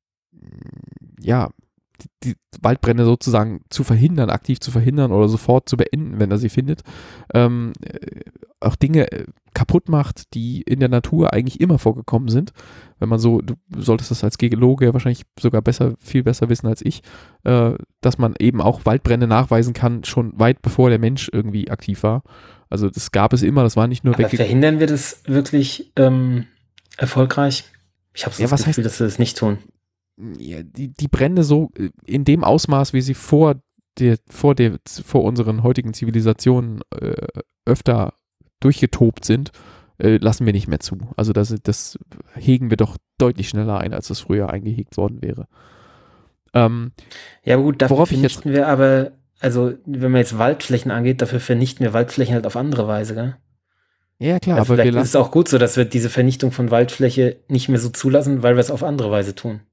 ja, die, die Waldbrände sozusagen zu verhindern, aktiv zu verhindern oder sofort zu beenden, wenn er sie findet, ähm, äh, auch Dinge äh, kaputt macht, die in der Natur eigentlich immer vorgekommen sind. Wenn man so, du solltest das als Geologe wahrscheinlich sogar besser, viel besser wissen als ich, äh, dass man eben auch Waldbrände nachweisen kann, schon weit bevor der Mensch irgendwie aktiv war. Also das gab es immer, das war nicht nur Aber wegge- verhindern wir das wirklich ähm, erfolgreich? Ich habe so Ja, das was Gefühl, heißt- dass wir das nicht tun. ja, die, die Brände so äh, in dem Ausmaß, wie sie vor der, vor der, vor unseren heutigen Zivilisationen äh, öfter durchgetobt sind, äh, lassen wir nicht mehr zu. Also das, das hegen wir doch deutlich schneller ein, als das früher eingehegt worden wäre. Ähm, Ja, aber gut, dafür Worauf ich jetzt- vernichten wir aber, also wenn man jetzt Waldflächen angeht, dafür vernichten wir Waldflächen halt auf andere Weise, gell? ja, klar, Also aber wir vielleicht ist lassen, es auch gut so, dass wir diese Vernichtung von Waldfläche nicht mehr so zulassen, weil wir es auf andere Weise tun.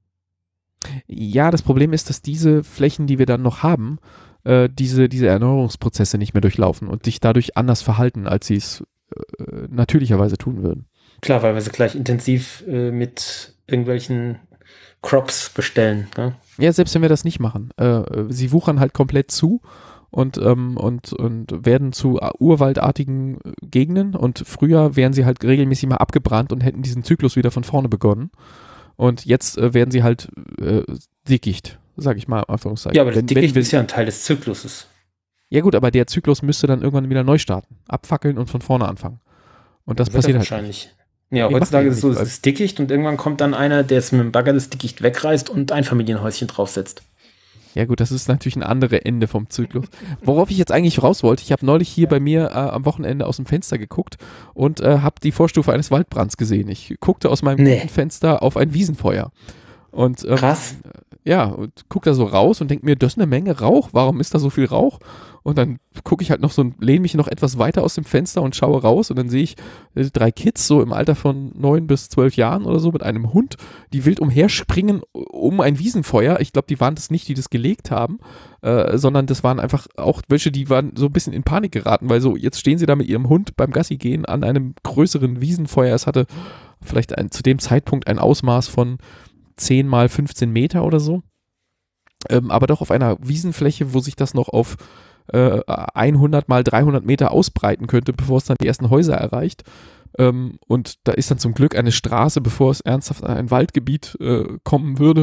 ja, das Problem ist, dass diese Flächen, die wir dann noch haben, äh, diese, diese Erneuerungsprozesse nicht mehr durchlaufen und sich dadurch anders verhalten, als sie es äh, natürlicherweise tun würden. Klar, weil wir sie gleich intensiv äh, mit irgendwelchen Crops bestellen. Ne? Ja, selbst wenn wir das nicht machen. Äh, sie wuchern halt komplett zu und, ähm, und, und werden zu urwaldartigen Gegenden und früher wären sie halt regelmäßig mal abgebrannt und hätten diesen Zyklus wieder von vorne begonnen. Und jetzt äh, werden sie halt äh, dickicht, sag ich mal, in Anführungszeichen. Ja, aber das Wenn- wenn Dickicht wir- ist ja ein Teil des Zykluses. Ja gut, aber der Zyklus müsste dann irgendwann wieder neu starten. Abfackeln und von vorne anfangen. Und das Wird er passiert halt nicht. wahrscheinlich. Ja, Nee, heutzutage macht ist es so, er es nicht, ist Dickicht und irgendwann kommt dann einer, der es mit dem Bagger das Dickicht wegreißt und ein Familienhäuschen draufsetzt. Ja gut, das ist natürlich ein anderes Ende vom Zyklus. Worauf ich jetzt eigentlich raus wollte, ich habe neulich hier bei mir äh, am Wochenende aus dem Fenster geguckt und äh, habe die Vorstufe eines Waldbrands gesehen. Ich guckte aus meinem Nee. guten Fenster auf ein Wiesenfeuer. Und ähm, Krass. ja, und guck da so raus und denk mir, das ist eine Menge Rauch, warum ist da so viel Rauch? Und dann gucke ich halt noch so, lehne mich noch etwas weiter aus dem Fenster und schaue raus und dann sehe ich äh, drei Kids so im Alter von neun bis zwölf Jahren oder so mit einem Hund, die wild umherspringen um ein Wiesenfeuer. Ich glaube, die waren das nicht, die das gelegt haben, äh, sondern das waren einfach auch welche, die waren so ein bisschen in Panik geraten, weil so, jetzt stehen sie da mit ihrem Hund beim Gassi gehen an einem größeren Wiesenfeuer. Es hatte vielleicht ein, zu dem Zeitpunkt ein Ausmaß von zehn mal fünfzehn Meter oder so. Ähm, aber doch auf einer Wiesenfläche, wo sich das noch auf äh, hundert mal dreihundert Meter ausbreiten könnte, bevor es dann die ersten Häuser erreicht. Ähm, und da ist dann zum Glück eine Straße, bevor es ernsthaft an ein Waldgebiet äh, kommen würde.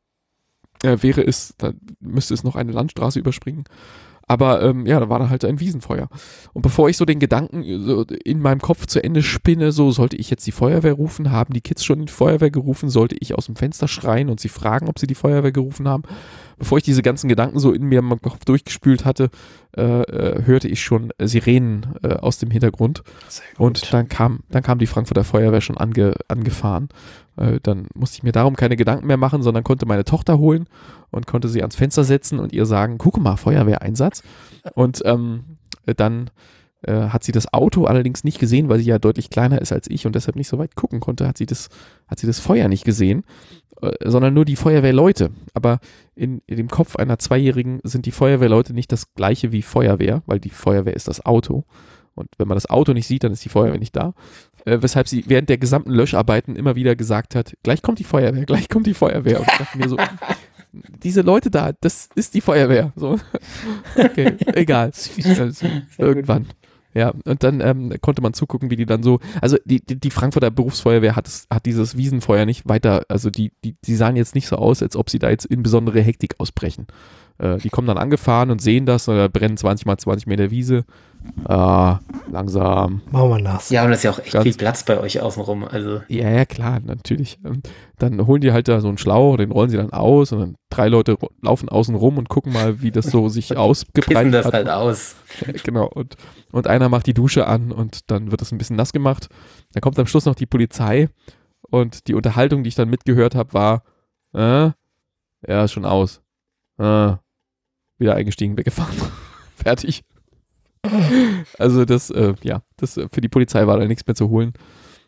Äh, wäre es, da müsste es noch eine Landstraße überspringen. Aber ähm, ja, da war dann halt ein Wiesenfeuer. Und bevor ich so den Gedanken so in meinem Kopf zu Ende spinne, so sollte ich jetzt die Feuerwehr rufen, haben die Kids schon die Feuerwehr gerufen, sollte ich aus dem Fenster schreien und sie fragen, ob sie die Feuerwehr gerufen haben. Bevor ich diese ganzen Gedanken so in mir im Kopf durchgespült hatte, äh, äh, hörte ich schon Sirenen äh, aus dem Hintergrund. Sehr gut. Und dann kam, dann kam die Frankfurter Feuerwehr schon ange, angefahren. Äh, dann musste ich mir darum keine Gedanken mehr machen, sondern konnte meine Tochter holen und konnte sie ans Fenster setzen und ihr sagen, guck mal, Feuerwehreinsatz. Und ähm, dann äh, hat sie das Auto allerdings nicht gesehen, weil sie ja deutlich kleiner ist als ich und deshalb nicht so weit gucken konnte, hat sie das, hat sie das Feuer nicht gesehen, äh, sondern nur die Feuerwehrleute. Aber in, in dem Kopf einer Zweijährigen sind die Feuerwehrleute nicht das gleiche wie Feuerwehr, weil die Feuerwehr ist das Auto. Und wenn man das Auto nicht sieht, dann ist die Feuerwehr nicht da. Äh, weshalb sie während der gesamten Löscharbeiten immer wieder gesagt hat, gleich kommt die Feuerwehr, gleich kommt die Feuerwehr. Und ich dachte mir so, diese Leute da, das ist die Feuerwehr. So. Okay, egal. Also, irgendwann. Ja, und dann ähm, konnte man zugucken, wie die dann so, also die, die, die Frankfurter Berufsfeuerwehr hat, es, hat dieses Wiesenfeuer nicht weiter, also die, die, die sahen jetzt nicht so aus, als ob sie da jetzt in besondere Hektik ausbrechen. Äh, die kommen dann angefahren und sehen das, und da brennen zwanzig mal zwanzig Meter Wiese. Ah, langsam. Machen wir nass. Ja, und das ist ja auch echt Ganz- viel Platz bei euch außenrum. Also, Ja, ja, klar, natürlich. Ähm, Dann holen die halt da so einen Schlauch, den rollen sie dann aus und dann drei Leute ro- laufen außen rum und gucken mal, wie das so sich pissen ausgebreitet das hat. halt aus. Genau, und, und einer macht die Dusche an und dann wird es ein bisschen nass gemacht. Dann kommt am Schluss noch die Polizei und die Unterhaltung, die ich dann mitgehört habe, war, äh, ja, ist schon aus. Äh, wieder eingestiegen, weggefahren. Fertig. Also das, äh, ja, das äh, für die Polizei war da nichts mehr zu holen.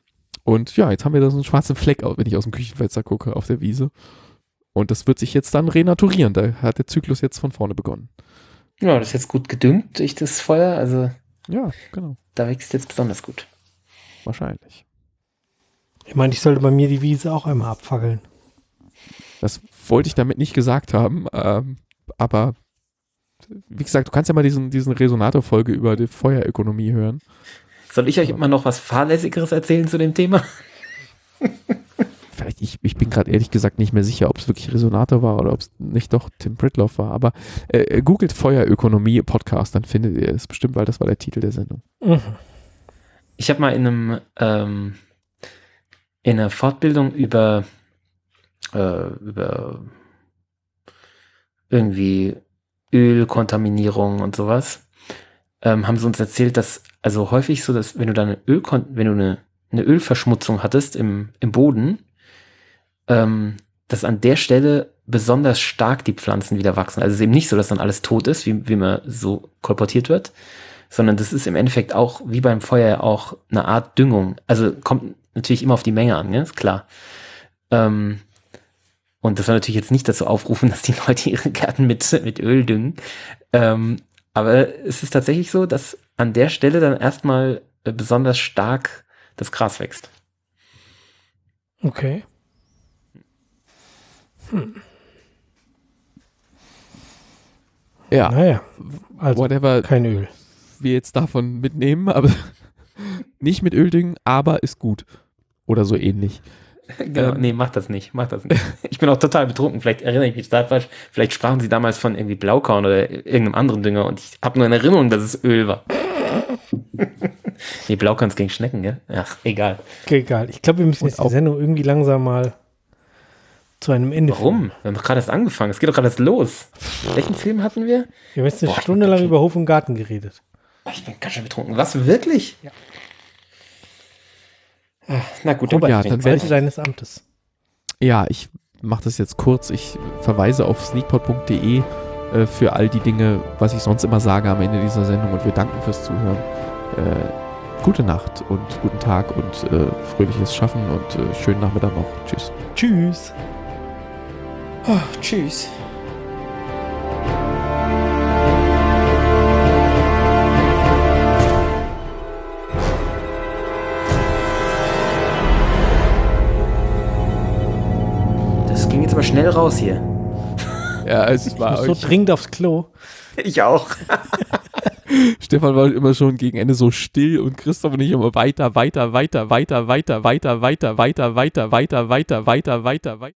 Und ja, jetzt haben wir da so einen schwarzen Fleck, wenn ich aus dem Küchenfenster gucke, auf der Wiese. Und das wird sich jetzt dann renaturieren. Da hat der Zyklus jetzt von vorne begonnen. Ja, das ist jetzt gut gedüngt durch das Feuer. Also Ja, genau. da wächst jetzt besonders gut. Wahrscheinlich. Ich meine, ich sollte bei mir die Wiese auch einmal abfackeln. Das wollte ich damit nicht gesagt haben. Ähm, aber wie gesagt, du kannst ja mal diesen, diesen Resonator-Folge über die Feuerökonomie hören. Soll ich euch immer noch was Fahrlässigeres erzählen zu dem Thema? Vielleicht, ich, ich bin gerade ehrlich gesagt nicht mehr sicher, ob es wirklich Resonator war oder ob es nicht doch Tim Pritloff war. Aber äh, googelt Feuerökonomie Podcast, dann findet ihr es bestimmt, weil das war der Titel der Sendung. Mhm. Ich habe mal in einem ähm, in einer Fortbildung über äh, über irgendwie Ölkontaminierung und sowas ähm, haben sie uns erzählt, dass also häufig so, dass wenn du dann Öl wenn du eine, eine Ölverschmutzung hattest im, im Boden, ähm, dass an der Stelle besonders stark die Pflanzen wieder wachsen. Also es ist eben nicht so, dass dann alles tot ist, wie, wie man so kolportiert wird, sondern das ist im Endeffekt auch, wie beim Feuer, auch eine Art Düngung. Also kommt natürlich immer auf die Menge an, ne? Ist klar. Ähm, und das soll natürlich jetzt nicht dazu aufrufen, dass die Leute ihre Gärten mit, mit Öl düngen. Ähm, aber es ist tatsächlich so, dass an der Stelle dann erstmal äh, besonders stark das Gras wächst. Okay. Hm. Ja, Naja, also whatever kein Öl. wir jetzt davon mitnehmen, aber nicht mit Öl düngen, aber ist gut. Oder so ähnlich. Genau, Ähm, nee, mach das nicht, mach das nicht. Ich bin auch total betrunken, vielleicht erinnere ich mich total falsch, vielleicht sprachen sie damals von irgendwie Blaukorn oder irgendeinem anderen Dünger und ich habe nur in Erinnerung, dass es Öl war. Nee, Blaukorn ist gegen Schnecken, gell? Ach, egal. Okay, egal. Ich glaube, wir müssen Und jetzt die auch- Sendung irgendwie langsam mal zu einem Ende Warum? führen. Wir haben doch gerade erst angefangen, es geht doch gerade erst los. Welchen Film hatten wir? Wir haben jetzt eine Boah, ich Stunde bin lang ganz über Hof und Garten geredet. Ich bin ganz schön betrunken. Was, wirklich? Ja. Ach, na gut, Und dann ja, weiter. dann Seite deines Amtes. Ja, ich mache das jetzt kurz. Ich verweise auf sneakpot punkt de äh, für all die Dinge, was ich sonst immer sage am Ende dieser Sendung. Und wir danken fürs Zuhören. Äh, gute Nacht und guten Tag und äh, fröhliches Schaffen und äh, schönen Nachmittag noch. Tschüss. Tschüss. Oh, tschüss. Das ging jetzt aber schnell raus hier. Ja, es Ich war muss so euch. dringend aufs Klo. Ich auch. Stefan war immer schon gegen Ende so still und Christoph und ich immer weiter, weiter, weiter, weiter, weiter, weiter, weiter, weiter, weiter, weiter, weiter, weiter, weiter, weiter.